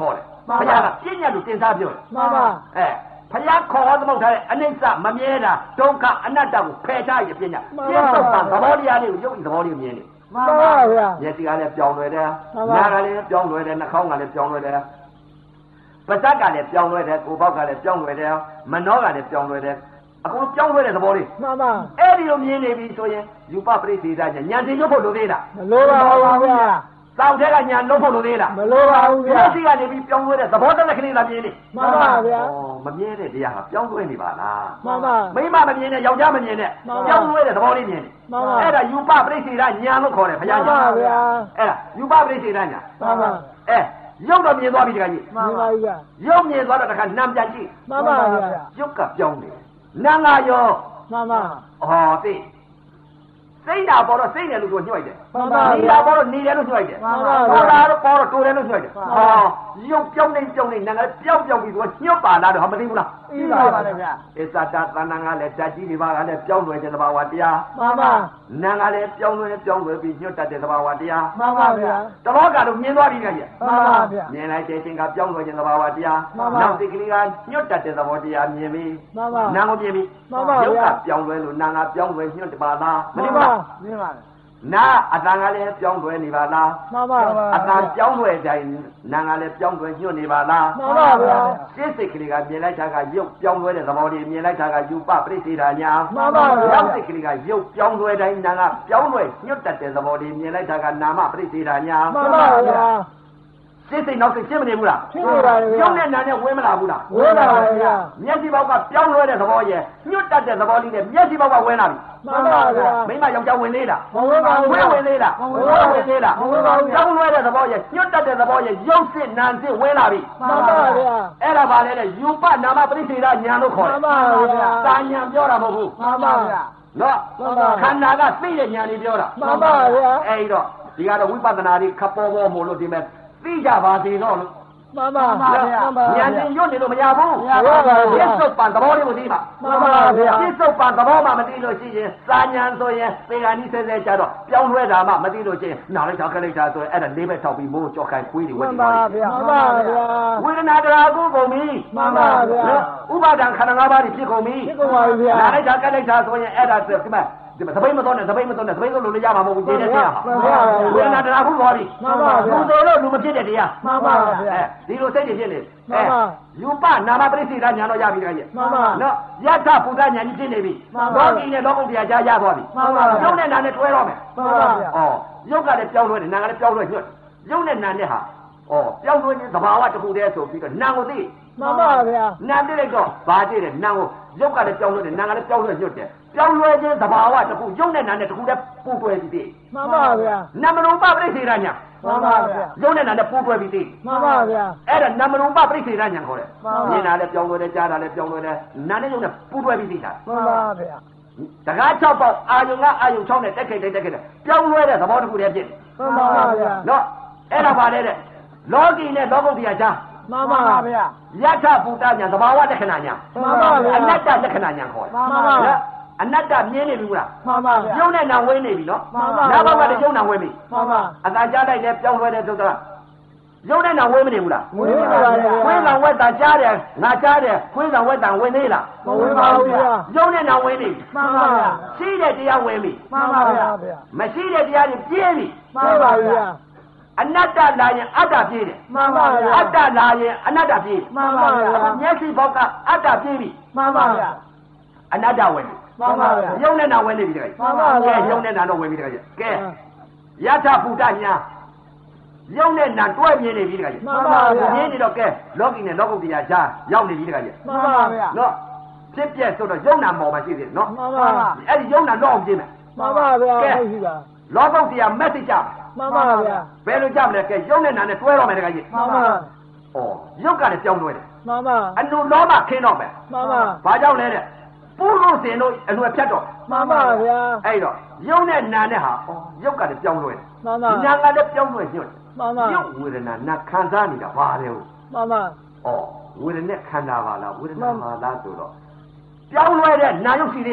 ဘုရားကပြညာလို့တင်စားပြောတယ်မှန်ပါအဲဘုရားခေါ်ဟောသမုတ်ထားတဲ့အနိစ္စမမြဲတာဒုက္ခအနတ္တကိုဖယ်ထားရပြညာပြစ္ဆုတ်ပံသဘောတရားလေးကိုယုတ်ဤသဘောလေးကိုမြင်နေမှန်ပါဗျာမျက်စိကလည်းပြောင်းလဲတယ်နားကလည်းပြောင်းလဲတယ်နှာခေါင်းကလည်းပြောင်းလဲတယ်ပါးစပ်ကလည်းပြောင်းလဲတယ်ကိုယ်ပေါက်ကလည်းပြောင်းလဲတယ်မနှောကလည်းပြောင်းလဲတယ်အခုပြောင်းလဲတဲ့သဘောလေးမှန်ပါအဲ့ဒီလိုမြင်နေပြီဆိုရင်ယူပပရိသေသညာဉာဏ်သိရုပ်ဖို့လိုသေးလားမလိုပါဘူးဗျာတောက်တဲ့ကညာလုံးဖို့လိုသေးလားမလိုပါဘူးဗျာဒီကနေပြီးပြောင်းလဲတဲ့သဘောတက်ကလေးလာမြင်နေမှန်ပါဗျာဩမမြင်တဲ့တရားကပြောင်းလဲနေပါလားမှန်ပါမိမမမြင်နဲ့ယောက်ျားမမြင်နဲ့ပြောင်းလဲတဲ့သဘောလေးမြင်နေမှန်ပါအဲ့ဒါယူပပရိသေသညာလို့ခေါ်တယ်ဘုရားညာမှန်ပါဗျာအဲ့ဒါယူပပရိသေသညာမှန်ပါအဲရုပ်တော့မြင်သွားပြီတခါကြီးမှန်ပါဗျာရုပ်မြင်သွားတော့တခါနာမ်ပြန်ကြည့်မှန်ပါဗျာရုပ်ကပြောင်းနေနာငါရောမှန်ပါဩသိစိတ်ဓာတ်ပေါ်တော့စိတ်တယ်လို့ညှို့လိုက်တယ်မှန်ပါနေဓာတ်ပေါ်တော့နေတယ်လို့ညှို့လိုက်တယ်မှန်ပါပေါ်လာတော့ပေါ်တော့တိုးတယ်လို့ညှို့လိုက်တယ်ဟောရုပ်ပြောင်းနေပြောင်းနေနာငါပြောင်းပြောင်းပြီးတော့ညှို့ပါလာတော့ဟာမသိဘူးလားသိပါပါလေဗျာအစ္ဆတာသဏ္ဍာန်ကလည်းဓာတ်ကြီးတွေပါကလည်းပြောင်းလွယ်တဲ့သဘာဝတရားမှန်ပါနာငါလည်းပြောင်းလွယ်ပြောင်းလွယ်ပြီးညှို့တတ်တဲ့သဘာဝတရားမှန်ပါဗျာတလောကတော့မြင်သွားပြီကြကြီးမှန်ပါဗျာမြင်လိုက်တဲ့ချင်းကပြောင်းလွယ်တဲ့သဘာဝတရားနောက်စိတ်ကလေးကညှို့တတ်တဲ့သဘောတရားမြင်ပြီမှန်ပါနာကိုမြင်ပြီမှန်ပါရုပ်ကပြောင်းလွယ်လို့နာငါပြောင်းလွယ်ညှို့တပါလားမသိဘူးလားမြင်ပါနာအတန်ကလည်းပြောင်းလဲနေပါလားမှန်ပါအတန်ပြောင်းလဲတိုင်းနာကလည်းပြောင်းလဲညွတ်နေပါလားမှန်ပါဗျာစိတ်စိတ်ကလေးကမြင်လိုက်တာကရုပ်ပြောင်းလဲတဲ့သဘောလေးမြင်လိုက်တာကယူပပရိသေတာညာမှန်ပါဗျာစိတ်ကလေးကရုပ်ပြောင်းလဲတိုင်းနာကပြောင်းလဲညွတ်တတ်တဲ့သဘောလေးမြင်လိုက်တာကနာမပရိသေတာညာမှန်ပါဗျာစိတ်စိတ်နောက်စိတ်ရှင်းမနေဘူးလားရှင်းနေပါလေရုပ်နဲ့နာနဲ့ဝဲမလာဘူးလားဝဲလာပါဗျာမျက်စိပေါက်ကပြောင်းလဲတဲ့သဘောရဲ့ညွတ်တတ်တဲ့သဘောလေးနဲ့မျက်စိပေါက်ကဝဲလာပြီမှန်ပါဗျာမိမယောက်ျားဝင်လေးလားမဝင်ပါဘူးဝင်ဝင်လေးလားမဝင်ဝင်လေးလားမဝင်ပါဘူးကြောင်းလွဲတဲ့သဘောရဲ့ညွတ်တတ်တဲ့သဘောရဲ့ရုပ်စစ်နာစစ်ဝင်လာပြီမှန်ပါဗျာအဲ့ဒါပါလေလေယူပနာမပရိသေဒညာလို့ခေါ်တယ်မှန်ပါဗျာတာညာပြောတာမဟုတ်ဘူးမှန်ပါဗျာနော်ခန္ဓာကသိတဲ့ညာလေးပြောတာမှန်ပါဗျာအဲ့တော့ဒီကတော့ဝိပဿနာတွေခပ်ပေါ်ပေါ်မို့လို့ဒီမဲ့သိကြပါသေးတော့လို့မှန်ပါဗျာဉာဏ်ရှင်ညွတ်နေလို့မရဘူးမရပါဘူးပြစ္ဆုတ်ပံသဘောလေးကိုသိပါမှန်ပါဗျာပြစ္ဆုတ်ပံသဘောမှမသိလို့ရှိရင်စာဉာဏ်ဆိုရင်သေဂာနိဆဲဆဲကြတော့ပြောင်းလဲတာမှမသိလို့ရှိရင်နားလိုက်တာခက်လိုက်တာဆိုရင်အဲ့ဒါလေးဘက်ထောက်ပြီးမိုးကြောက်ခိုင်းခွေးတွေဝတ်နေပါဗျာမှန်ပါဗျာဝေဒနာတရားကိုကုန်ပြီမှန်ပါဗျာဥပါဒံခန္ဓာ၅ပါးတွေဖြစ်ကုန်ပြီဖြစ်ကုန်ပါဗျာနားလိုက်တာခက်လိုက်တာဆိုရင်အဲ့ဒါဒီမှာဒီမှာသပိတ်မတော်နဲ့သပိတ်မတော်နဲ့သပိတ်လို့လို့ရမှာမဟုတ်ဘူးခြေနဲ့တရားဟာဝေဒနာတရားခုသွားပြီမှန်ပါဗျာလူတွေလို့လူမဖြစ်တဲ့တရားမှန်ပါဗျာအဲဒီလိုစိတ်တွေဖြစ်နေမှန်ပါယူပနာမပရိသေဒညာတော့ရပြီတခါကြီးမှန်ပါနော်ယတ္ထပုဒ္ဒညာကြီးဖြစ်နေပြီလောကီနဲ့လောကုတ္တရာကြားရသွားပြီမှန်ပါရုပ်နဲ့နာနဲ့တွဲတော့မယ်မှန်ပါဗျာဩရုပ်ကလည်းပြောင်းလဲတယ်နာကလည်းပြောင်းလဲညွတ်ရုပ်နဲ့နာနဲ့ဟာဩပြောင်းလဲခြင်းသဘာဝတစ်ခုတည်းဆိုပြီးတော့နာကိုသိမှန်ပါဗျာနာသိလိုက်တော့ဘာသိတယ်နာကိုရုပ်ကလည်းပြောင်းလဲတယ်နာကလည်းပြောင်းလဲညွတ်တယ်ပြောင်းလဲခြင်းသဘာဝတစ်ခုရုပ်နဲ့နာနဲ့တစ်ခုတည်းပူတွဲပြီးသိမှန်ပါဗျာနာမရူပပရိသေဒညာမှန်ပါဗျာရုပ်နဲ့နာနဲ့ပူတွဲပြီးသိမှန်ပါဗျာအဲ့ဒါနာမရူပပရိသေဒညာခေါ်တယ်မြင်တာလည်းပြောင်းလဲတယ်ကြားတာလည်းပြောင်းလဲတယ်နာနဲ့ရုပ်နဲ့ပူတွဲပြီးသိတာမှန်ပါဗျာတကား၆ပေါက်အာယုံကအာယုံ၆နဲ့တက်ခိတ်တက်ခိတ်ပြောင်းလဲတဲ့သဘောတစ်ခုတည်းဖြစ်မှန်ပါဗျာနော်အဲ့ဒါပါလေတဲ့လောကီနဲ့လောကုတ္တရာကြားမှန်ပါဗျာယထဘူတညာသဘာဝလက္ခဏာညာမှန်ပါဗျာအနတ္တလက္ခဏာညာခေါ်တယ်မှန်ပါဗျာအနတ္တမြင်နေပြီလားမှန်ပါဗျာရုပ်နဲ့နာဝဲနေပြီနော်နာဘောက်ကတရုပ်နာဝဲပြီမှန်ပါအသာကြားလိုက်လည်းပြောင်းလဲတဲ့သုတ္တရုပ်နဲ့နာဝဲမနေဘူးလားဝဲနေပါဗျာခွေးဆောင်ဝက်တာကြားတယ်ငါကြားတယ်ခွေးဆောင်ဝက်တာဝင်သေးလားမဝင်ပါဘူးဗျာရုပ်နဲ့နာဝဲနေပြီမှန်ပါဗျာရှိတဲ့တရားဝင်ပြီမှန်ပါဗျာမရှိတဲ့တရားတွေပြင်းပြီမှန်ပါဗျာအနတ္တလာရင်အတ္တပြေးတယ်မှန်ပါဗျာအတ္တလာရင်အနတ္တပြေးမှန်ပါဗျာမျက်စိဘောက်ကအတ္တပြေးပြီမှန်ပါဗျာအနတ္တဝင်ပြီမှန်ပါဗျာရုပ်နဲ့နာဝင်နေပြီတကယ်မှန်ပါဗျာကဲရုပ်နဲ့နာတော့ဝင်ပြီတကယ်ကဲယထဘူတညာရုပ်နဲ့နာတွဲမြင်နေပြီတကယ်မှန်ပါဗျာမြင်နေတော့ကဲလောကီနဲ့လောကုတ္တရာကြားရောက်နေပြီတကယ်မှန်ပါဗျာနော်ဖြစ်ပြဆိုတော့ရုပ်နာမော်မှရှိသေးတယ်နော်မှန်ပါအဲ့ဒီရုပ်နာတော့အောင်ပြင်းမယ်မှန်ပါဗျာဟုတ်ရှိပါလောကုတ္တရာ message ကြမှန်ပါဗျာဘယ်လိုကြမလဲကဲရုပ်နဲ့နာနဲ့တွဲတော့မယ်တကယ်ကြီးမှန်ပါဩရုပ်ကလည်းပြောင်းလဲတယ်မှန်ပါအနုလောဘခင်းတော့မယ်မှန်ပါဘာကြောင့်လဲတဲ့ပုရုษင်တို့အလွယ်ဖြတ်တော့မှန်ပါဗျာအဲ့တော့ရုပ်နဲ့နာနဲ့ဟာဩရုပ်ကလည်းပြောင်းလဲတယ်မှန်ပါနာကလည်းပြောင်းလဲညွတ်မှန်ပါရုပ်ဝေဒနာနာခံစားနေတာဘာလဲဟုတ်မှန်ပါဩဝေဒနာခန္ဓာပါလားဝေဒနာပါလားဆိုတော့ပြောင်းလဲတဲ့နာရုပ်ရှိသေးလားမ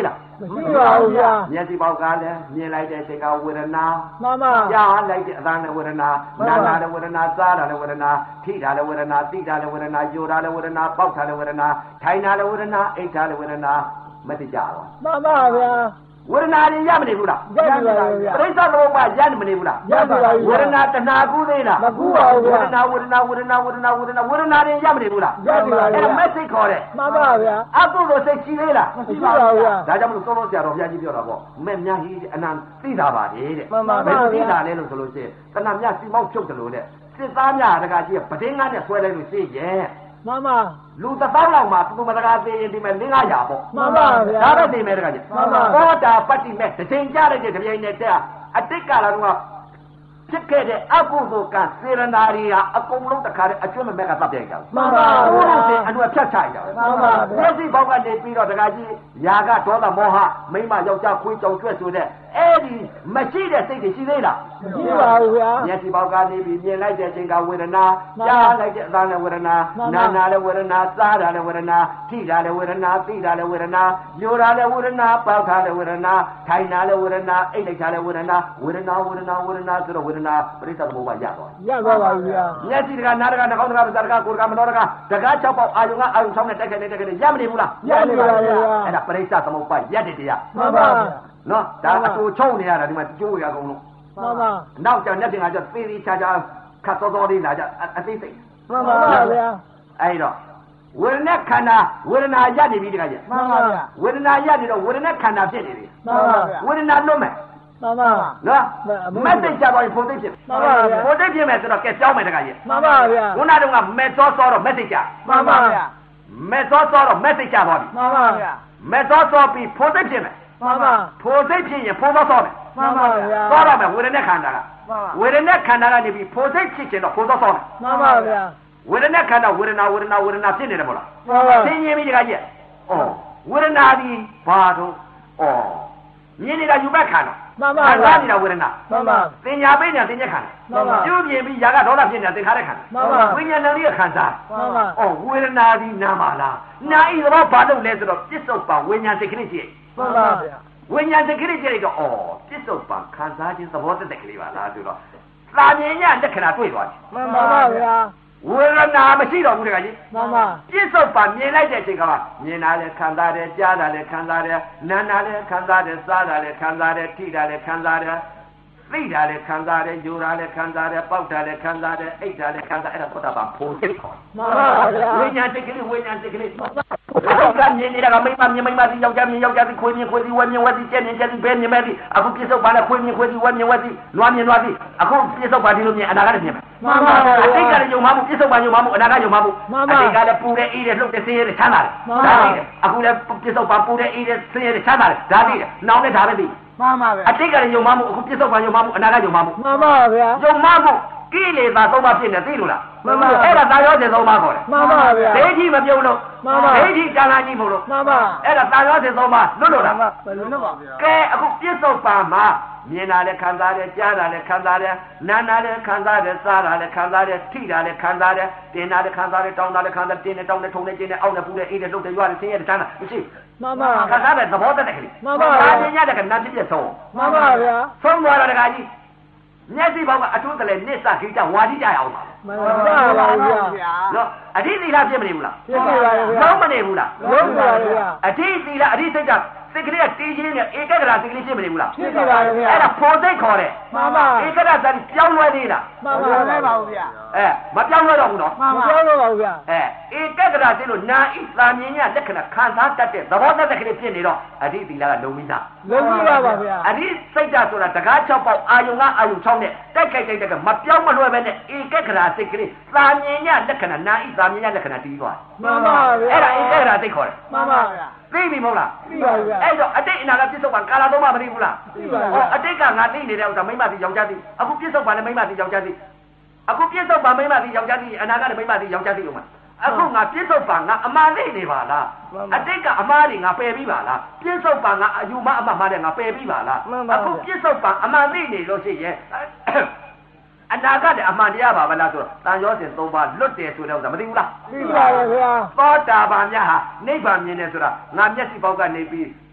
မရှိပါဘူးဗျာမျက်စိပေါက်ကလည်းမြင်လိုက်တဲ့အချိန်ကဝေဒနာမှန်ပါကြားလိုက်တဲ့အသံနဲ့ဝေဒနာနာတာလည်းဝေဒနာစားတာလည်းဝေဒနာထိတာလည်းဝေဒနာသိတာလည်းဝေဒနာကြိုတာလည်းဝေဒနာပေါက်တာလည်းဝေဒနာထိုင်တာလည်းဝေဒနာအိတ်တာလည်းဝေဒနာမတိကြတော့မှန်ပါဗျာဝေဒနာရင်ရမနေဘူးလားရပါပါဗျာပရိစ္ဆေသမုပ္ပါရမနေဘူးလားရပါပါဗျာဝေဒနာတဏှာကူးသေးလားမကူပါဘူးဝေဗျာဒနာဝေဒနာဝေဒနာဝေဒနာဝေဒနာဝေဒနာရင်ရမနေဘူးလားရပါပါဗျာအဲ့ဒါမက်ဆေ့ခေါ်တယ်မှန်ပါဗျာအကုသိုလ်စိတ်ရှိသေးလားမရှိပါဘူးဗျာဒါကြောင့်မလို့သုံးလို့ဆရာတော်ဘုရားကြီးပြောတာပေါ့မဲ့များကြီးအနန္သိတာပါလေတဲ့မှန်ပါပါဘယ်လိုသိတာလဲလို့ဆိုလို့ရှိရင်တဏှာများစီမောက်ဖြုတ်တယ်လို့တဲ့စစ်သားများတကကြီးပတင်းကားနဲ့ဆွဲလိုက်လို့ရှိရင်မှန်ပါလူတစ်သောင်းလောက်မှာသူမတကာသေးရင်ဒီမဲ့လင်းကားရပေါ့မှန်ပါဗျာဒါပဲနေမယ်တကကြီးမှန်ပါဘောတာပတ္တိမဲ့တစ်ချိန်ကြားလိုက်တဲ့တပြိုင်နဲ့တဲ့အတိတ်ကလာတော့ဖြစ်ခဲ့တဲ့အကုသိုလ်ကစေရနာတွေဟာအကုန်လုံးတခါတည်းအကျွတ်မဲ့ကတပ်ပြိုက်ကြတယ်မှန်ပါဘုဗျာရားရှင်အနုဖြတ်ချကြတယ်မှန်ပါဗျာမျက်စိဘောက်ကနေပြီးတော့တခါကြီးယာကဒေါသမောဟမိမယောက်ျားခွေးကြောင်ကျွဲ့ဆိုတဲ့အဲ့ဒီမရှိတဲ့စိတ်တွေရှိသေးလားမရှိပါဘူးဗျာမျက်စိဘောက်ကနေပြီးမြင်လိုက်တဲ့အချိန်ကဝေဒနာကြားလိုက်တဲ့အသံနဲ့ဝေဒနာနာနာလည်းဝေဒနာစားတာလည်းဝေဒနာထိတာလည်းဝေဒနာသိတာလည်းဝေဒနာညိုတာလည်းဝေဒနာပေါက်တာလည်းဝေဒနာထိုင်တာလည်းဝေဒနာအိတ်လိုက်တာလည်းဝေဒနာဝေဒနာဝေဒနာဝေဒနာဆိုတော့ဝေဒနာပရိစ္ဆေသမုပ္ပါရသွားရပါပါဗျာမျက်စိတကနားတကနှာခေါင်းတကပါးစပ်တကကိုယ်တကမနောတကတကား၆ပေါက်အာယုံကအာယုံ၆နဲ့တက်ခဲ့တဲ့တက်ခဲ့တဲ့ရမနေဘူးလားရနေပါဗျာအဲ့ဒါပရိစ္ဆေသမုပ္ပါရက်တဲ့တရားမှန်ပါနော်ဒါအတူချုံနေရတာဒီမှာကျိုးရကုန်လို့မှန်ပါနောက်ကျမျက်စိကကျသေသေးချာချာခတ်တော်တော်လေးလာကြအသိစိတ်မှန်ပါဗျာအဲ့တော့ဝေဒနာခန္ဓာဝေဒနာရနေပြီတကကြီးမှန်ပါဗျာဝေဒနာရနေတော့ဝေဒနာခန္ဓာဖြစ်နေပြီမှန်ပါဗျာဝေဒနာလွတ်မယ်မှန်ပါနော်မက်စိတ်ချသွားရင်ဖို့သိဖြစ်မှန်ပါဗျာဖို့သိဖြစ်မယ်ဆိုတော့ကဲကြောင်းမယ်တကကြီးမှန်ပါဗျာခုနတုန်းကမက်စောစောတော့မက်စိတ်ချမှန်ပါဗျာမက်စောစောတော့မက်စိတ်ချသွားပြီမှန်ပါဗျာမက်စောစောပြီးဖို့သိဖြစ်မယ်မှန်ပါဖို့သိဖြစ်ရင်ဖို့စောစောမယ်မှန်ပါဗျာသွားတော့မယ်ဝေဒနာခန္ဓာကဝေဒနာခန္ဓာကနေပြီးဖို့သိဖြစ်ခြင်းတော့ဖို့စောစောမယ်မှန်ပါဗျာဝေဒနာခန္ဓာဝေဒနာဝေဒနာဝေဒနာဖြစ်နေတယ်မို့လားမှန်ပါသိရင်ပြီတကကြီးဩဝေဒနာဒီဘာတော့ဩမြင်နေတာယူဘက်ခန္ဓာမှန်ပါခံဗျာစားနေတာဝေဒနာမှန်ပါသင်ညာပိညာသင်ညာခန္ဓာမှန်ပါပြုပြင်ပြီးຢာကဒေါသဖြစ်နေတာသင်္ခါရခန္ဓာမှန်ပါဝိညာဏလေးခံစားမှန်ပါဩဝေဒနာဒီနာမလားနာဤသဘောဘာလို့လဲဆိုတော့ပြစ္ဆုတ်ပံဝိညာဉ်စိတ်ကလေးရှိမှန်ပါဗျာဝိညာဉ်စိတ်ကလေးရှိတော့ဩပြစ္ဆုတ်ပံခံစားခြင်းသဘောတက်တက်ကလေးပါလားဆိုတော့သာမြင်ညလက္ခဏာတွေ့သွားတယ်မှန်ပါဗျာဝေဒနာမရှိတော့ဘူးတကကြီးမှန်ပါပြစ္ဆုတ်ပါမြင်လိုက်တဲ့အချိန်ကမှမြင်တာလည်းခံစားတယ်ကြားတာလည်းခံစားတယ်နားတာလည်းခံစားတယ်စားတာလည်းခံစားတယ်ထိတာလည်းခံစားတယ်သိတာလည်းခံစားတယ်ယူတာလည်းခံစားတယ်ပေါက်တာလည်းခံစားတယ်အိတ်တာလည်းခံစားအဲ့ဒါသောတာပန်ဖို့စိတ်ခေါ်မှန်ပါဗျာဝိညာဉ်စိတ်ကလေးဝိညာဉ်စိတ်ကလေးလောကမြင်နေတာကမိမမြင်မိမစီယောက်ျားမြင်ယောက်ျားစီခွေးမြင်ခွေးစီဝက်မြင်ဝက်စီကျက်မြင်ကျက်စီဘဲမြင်ဘဲစီအခုပြစ္ဆုတ်ပါလည်းခွေးမြင်ခွေးစီဝက်မြင်ဝက်စီနွားမြင်နွားစီအခုပြစ္ဆုတ်ပါဒီလိုမြင်အနာကလည်းမြင်မယ်မှန်ပါဗျာအတိတ်ကလည်းယုံမှမှုပြစ္ဆုတ်ပါယုံမှမှုအနာကယုံမှမှုမှန်အပါတိတ်ကလည်းပူတဲ့အေးတဲ့လှုပ်တဲ့ဆင်းရဲတဲ့ချမ်းသာတယ်မှန်ပါဒါသိတယ်အခုလည်းပြစ္ဆုတ်ပါပူတဲ့အေးတဲ့ဆင်းရဲတဲ့ချမ်းသာတယ်ဒါသိတယ်နောင်လည်းဒါပဲသိမှန်ပါဗျာအတိတ်ကလည်းယုံမှမှုအခုပြစ္ဆုတ်ပါယုံမှမှုအနာကယုံမှမှုမှန်ပါဗျာယုံမှမှုကိလေသာသုံးပါးဖြစ်နေသိလို့လားမှန်ပါအဲ့ဒါသာရောစေသုံးပါးခေါ်တယ်မှန်ပါဗျာဒိဋ္ဌိမပြုတ်လို့မှန်ပါဒိဋ္ဌိတန်ခါကြီးမို့လို့မှန်ပါအဲ့ဒါသာရောစေသုံးပါးလွတ်လို့လားဘယ်လိုလုပ်ပါဗျာကဲအခုပြစ္ဆုတ်ပါမှာမြင်တာလည်းခံစားတယ်ကြားတာလည်းခံစားတယ်နားတာလည်းခံစားတယ်စားတာလည်းခံစားတယ်ထိတာလည်းခံစားတယ်တင်တာလည်းခံစားတယ်တောင်းတာလည်းခံစားတယ်တင်းနဲ့တောင်းနဲ့ထုံနဲ့ကျင်းနဲ့အောက်နဲ့ပူနဲ့အေးနဲ့လှုပ်တယ်ရွာတယ်ဆင်းရဲတယ်ချမ်းသာမရှိမှန်ပါခံစားတဲ့သဘောတက်တဲ့ကလေးမှန်ပါဒါပညာတဲ့ကနာဖြစ်ဖြစ်ဆုံးမှန်ပါဗျာဆုံးသွားတော့တကကြီးမျက်စိပေါက်ကအထူးတလဲနစ်စခိတဝါတိကြရအောင်ပါမှန်ပါပါဗျာနော်အဋ္ဌိသီလဖြစ်မနေဘူးလားဖြစ်ပါပါဗျာလုံးမနေဘူးလားလုံးပါဗျာအဋ္ဌိသီလအဋ္ဌိစိတ်ကစိတ်ကလေးကတီးချင်းနဲ့ဧကဂရစိတ်ကလေးဖြစ်မနေဘူးလားဖြစ်ပါပါဗျာအဲ့ဒါဖို့စိတ်ခေါ်တယ်မှန်ပါဧကဂရစိတ်ပြောင်းလဲသေးလားမှန်ပါပဲပါဗျာအဲမပြောင်းလဲတော့ဘူးနော်မှန်ပါပြောလို့ပါဗျာအဲဧကဂရစိတ်လို့နာဣသာမြင်ညလက္ခဏာခံစားတတ်တဲ့သဘောတတ်တဲ့ကလေးဖြစ်နေတော့အဋ္ဌိသီလကလုံးပြီးသားလုံးပြီးပါပါဗျာအဋ္ဌိစိတ်ဓာတ်ဆိုတာတကား၆ပေါက်အာယုံကအာယုံ၆နဲ့တိုက်ခိုက်တိုက်တဲ့ကမပြောင်းမလွှဲပဲနဲ့ဧကဂရစိတ်ကလေးသာမြင်ညလက္ခဏာနာဣသာမြင်ညလက္ခဏာတီးသွားမှန်ပါဗျာအဲ့ဒါဧကဂရစိတ်ခေါ်တယ်မှန်ပါဗျာသိပြီမဟုတ်လားသိပါဗျာအဲ့တော့အတိတ်အနာကပြစ္ဆုတ်ပံကာလာသုံးပါမသိဘူးလားသိပါဗျာဟောအတိတ်ကငါသိနေတဲ့ဥစ္စာမိမသိယောက်ျားသိအခုပြစ္ဆုတ်ပံလည်းမိမသိယောက်ျားသိအခုပြစ္ဆုတ်ပံမိမသိယောက်ျားသိအနာကလည်းမိမသိယောက်ျားသိဦးမှာအခုငါပြစ္ဆုတ်ပံငါအမှန်သိနေပါလားအတိတ်ကအမှားတွေငါပယ်ပြီးပါလားပြစ္ဆုတ်ပံငါအယူမအမှတ်မှားတယ်ငါပယ်ပြီးပါလားအခုပြစ္ဆုတ်ပံအမှန်သိနေလို့ရှိရင်အနာကလည်းအမှန်တရားပါဗလားဆိုတော့တန်ရောစဉ်သုံးပါလွတ်တယ်ဆိုတဲ့ဥစ္စာမသိဘူးလားသိပါပါဗျာသောတာပန်များဟာနိဗ္ဗာန်မြင်တယ်ဆိုတာငါမျက်စိပေါက်ကနေပြီး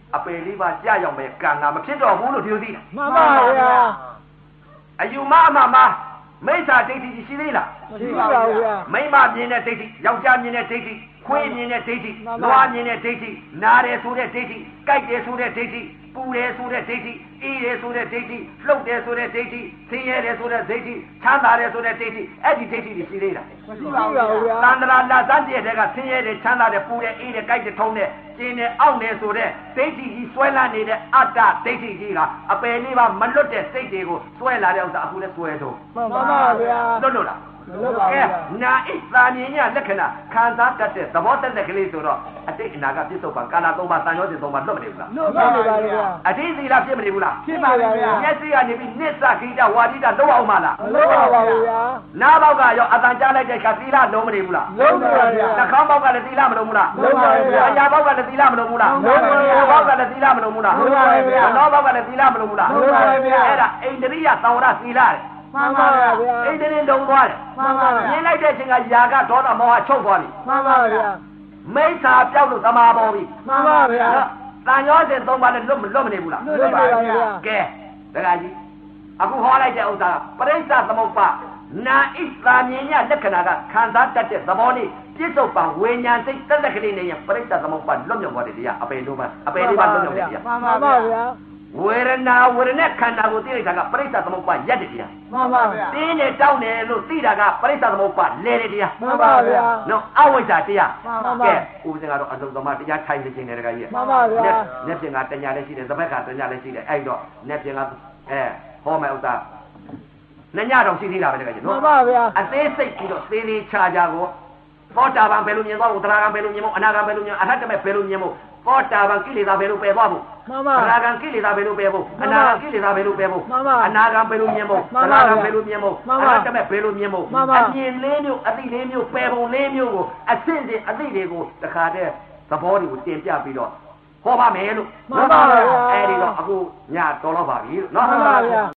အပေလေးပါကြာရောက်မယ်ကံကမဖြစ်တော့ဘူးလို့ဒီလိုသိတာမှန်ပါဗျာအယူမအမမမိစ္ဆာဒိဋ္ဌိရှိသေးလားမရှိပါဘူးဗျာမိမမြင်တဲ့ဒိဋ္ဌိယောက်ျားမြင်တဲ့ဒိဋ္ဌိခွေးမြင်တဲ့ဒိဋ္ဌိနွားမြင်တဲ့ဒိဋ္ဌိနားတယ်ဆိုတဲ့ဒိဋ္ဌိကြိုက်တယ်ဆိုတဲ့ဒိဋ္ဌိပူတယ်ဆိုတဲ့ဒိဋ္ဌိအေးတယ်ဆိုတဲ့ဒိဋ္ဌိလှုပ်တယ်ဆိုတဲ့ဒိဋ္ဌိဆင်းရဲတယ်ဆိုတဲ့ဒိဋ္ဌိချမ်းသာတယ်ဆိုတဲ့ဒိဋ္ဌိအဲ့ဒီဒိဋ္ဌိတွေရှိသေးလားမရှိပါဘူးဗျာသန္တရာလာစမ်းတဲ့တဲ့ကဆင်းရဲတယ်ချမ်းသာတယ်ပူတယ်အေးတယ်ကြိုက်တယ်ထုံးတယ်ကျင်းတယ်အောင့်တယ်ဆိုတဲ့ဒိဋ္ဌိကြီးဆွဲလာနေတဲ့အတ္တဒိဋ္ဌိကြီးကအပယ်လေးပါမလွတ်တဲ့စိတ်တွေကိုဆွဲလာတဲ့ဥစ္စာအခုလည်းဆွဲတော့မှန်ပါဗျာလွတ်လို့လားမလွတ်ပါဘူးဗျာနာဣသာမြင်ညလက္ခဏာခံစားတတ်တဲ့သဘောတတ်တဲ့ကလေးဆိုတော့အတိတ်အနာကပြစ္ဆုတ်ပံကာလသုံးပါးတန်ရောစဉ်သုံးပါးလွတ်မနေဘူးလားလွတ်ပါပါဗျာအတိတ်သီလဖြစ်မနေဘူးလားဖြစ်ပါဗျာမျက်စိကနေပြီးနစ်စခိတဝါဒိတလုံးအောင်မလားမလွတ်ပါပါဗျာနားပေါက်ကရောအတန်ကြားလိုက်တဲ့ခါသီလလုံးမနေဘူးလားလုံးပါဗျာနှာခေါင်းပေါက်ကလည်းသီလမလုံးဘူးလားလုံးပါဗျာအရာပေါက်ကလည်းသီလမလုံးဘူးလားလုံးပါဗျာဘောက်ကလည်းသီလမလုံးဘူးလားလုံးပါဗျာအနောပေါက်ကလည်းသီလမလုံးဘူးလားလုံးပါဗျာအဲ့ဒါအိန္ဒြိယသံဝရသီလတဲ့မှန်ပါဗျာအိန္ဒြိယလုံးသွားတယ်မှန်ပါဗျာမြင်လိုက်တဲ့အချိန်ကຢာကဒေါသမောဟချုပ်သွားပြီမှန်ပါဗျာမိစ္ဆာပြောက်လို့သမာပေါ်ပြီမှန်ပါဗျာတန်ရောစဉ်သုံးပါးလည်းလွတ်မလွတ်မနေဘူးလားလွတ်ပါဗျာကဲဒကာကြီးအခုဟောလိုက်တဲ့ဥစ္စာပရိစ္ဆသမုပ္ပါနာဣသာမြင်ညလက္ခဏာကခံစားတတ်တဲ့သဘောလေးပြစ္ဆုတ်ပံဝိညာဉ်စိတ်တက်တက်ကလေးနဲ့ရင်ပရိစ္ဆသမုပ္ပါလွတ်မြောက်သွားတယ်တရားအပေလုံးပါအပေလေးပါလွတ်မြောက်တယ်တရားမှန်ပါဗျာဝေဒနာဝေဒနာခန္ဓာကိုသိလိုက်တာကပရိစ္ဆသမုပ္ပါရက်တယ်တရားမှန်ပါဗျာတင်းနဲ့တောင်းတယ်လို့သိတာကပရိစ္ဆသမုပ္ပါလဲတယ်တရားမှန်ပါဗျာနော်အဝိဇ္ဇာတရားမှန်ပါကဲဥပဇင်ကတော့အလုံးသမားတရားထိုင်နေခြင်းနဲ့တကကြီးမှန်ပါဗျာမျက်ပြင်ကတညာလည်းရှိတယ်သဘက်ကတညာလည်းရှိတယ်အဲ့တော့မျက်ပြင်ကအဲဟောမယ်ဥစ္စာနှစ်ညတော့ရှိသေးတာပဲတကကြီးမှနော်န်ပါဗျာအသေးစိတ်ပြီးတော့သေးသေးချာချာကိုသောတာပန်ဘယ်လိုမြင်သွားဖို့သရဂံဘယ်လိုမြင်ဖို့အနာဂံဘယ်လိုမြင်အရဟတမေဘယ်လိုမြင်ဖို့သောတာပန်ကိလေသာဘယ်လိုပယ်သွားဖို့မှန်ပါသရဂံကိလေသာဘယ်လိုပယ်ဖို့အနာဂံကိလေသာဘယ်လိုပယ်ဖို့မှန်ပါအနာဂံဘယ်လိုမြင်ဖို့မှန်သပါရဂံဘယ်လိုမြင်ဖို့မှန်အပါရဟတမေဘယ်လိုမြင်ဖို့မှန်ပါအမြင်လေးမျိုးအသိလေးမျိုးပယ်ပုံလေးမျိုးကိုအဆင့်စဉ်အသိတွေကိုတခါတည်းသဘောတွေကိုတင်ပြပြီးတော့ဟောပါမယ်လို့မှန်ပါဗျာအဲဒီတော့အခုညတော်တော့ပါပြီလို့နော်မှန်ပါဗျာ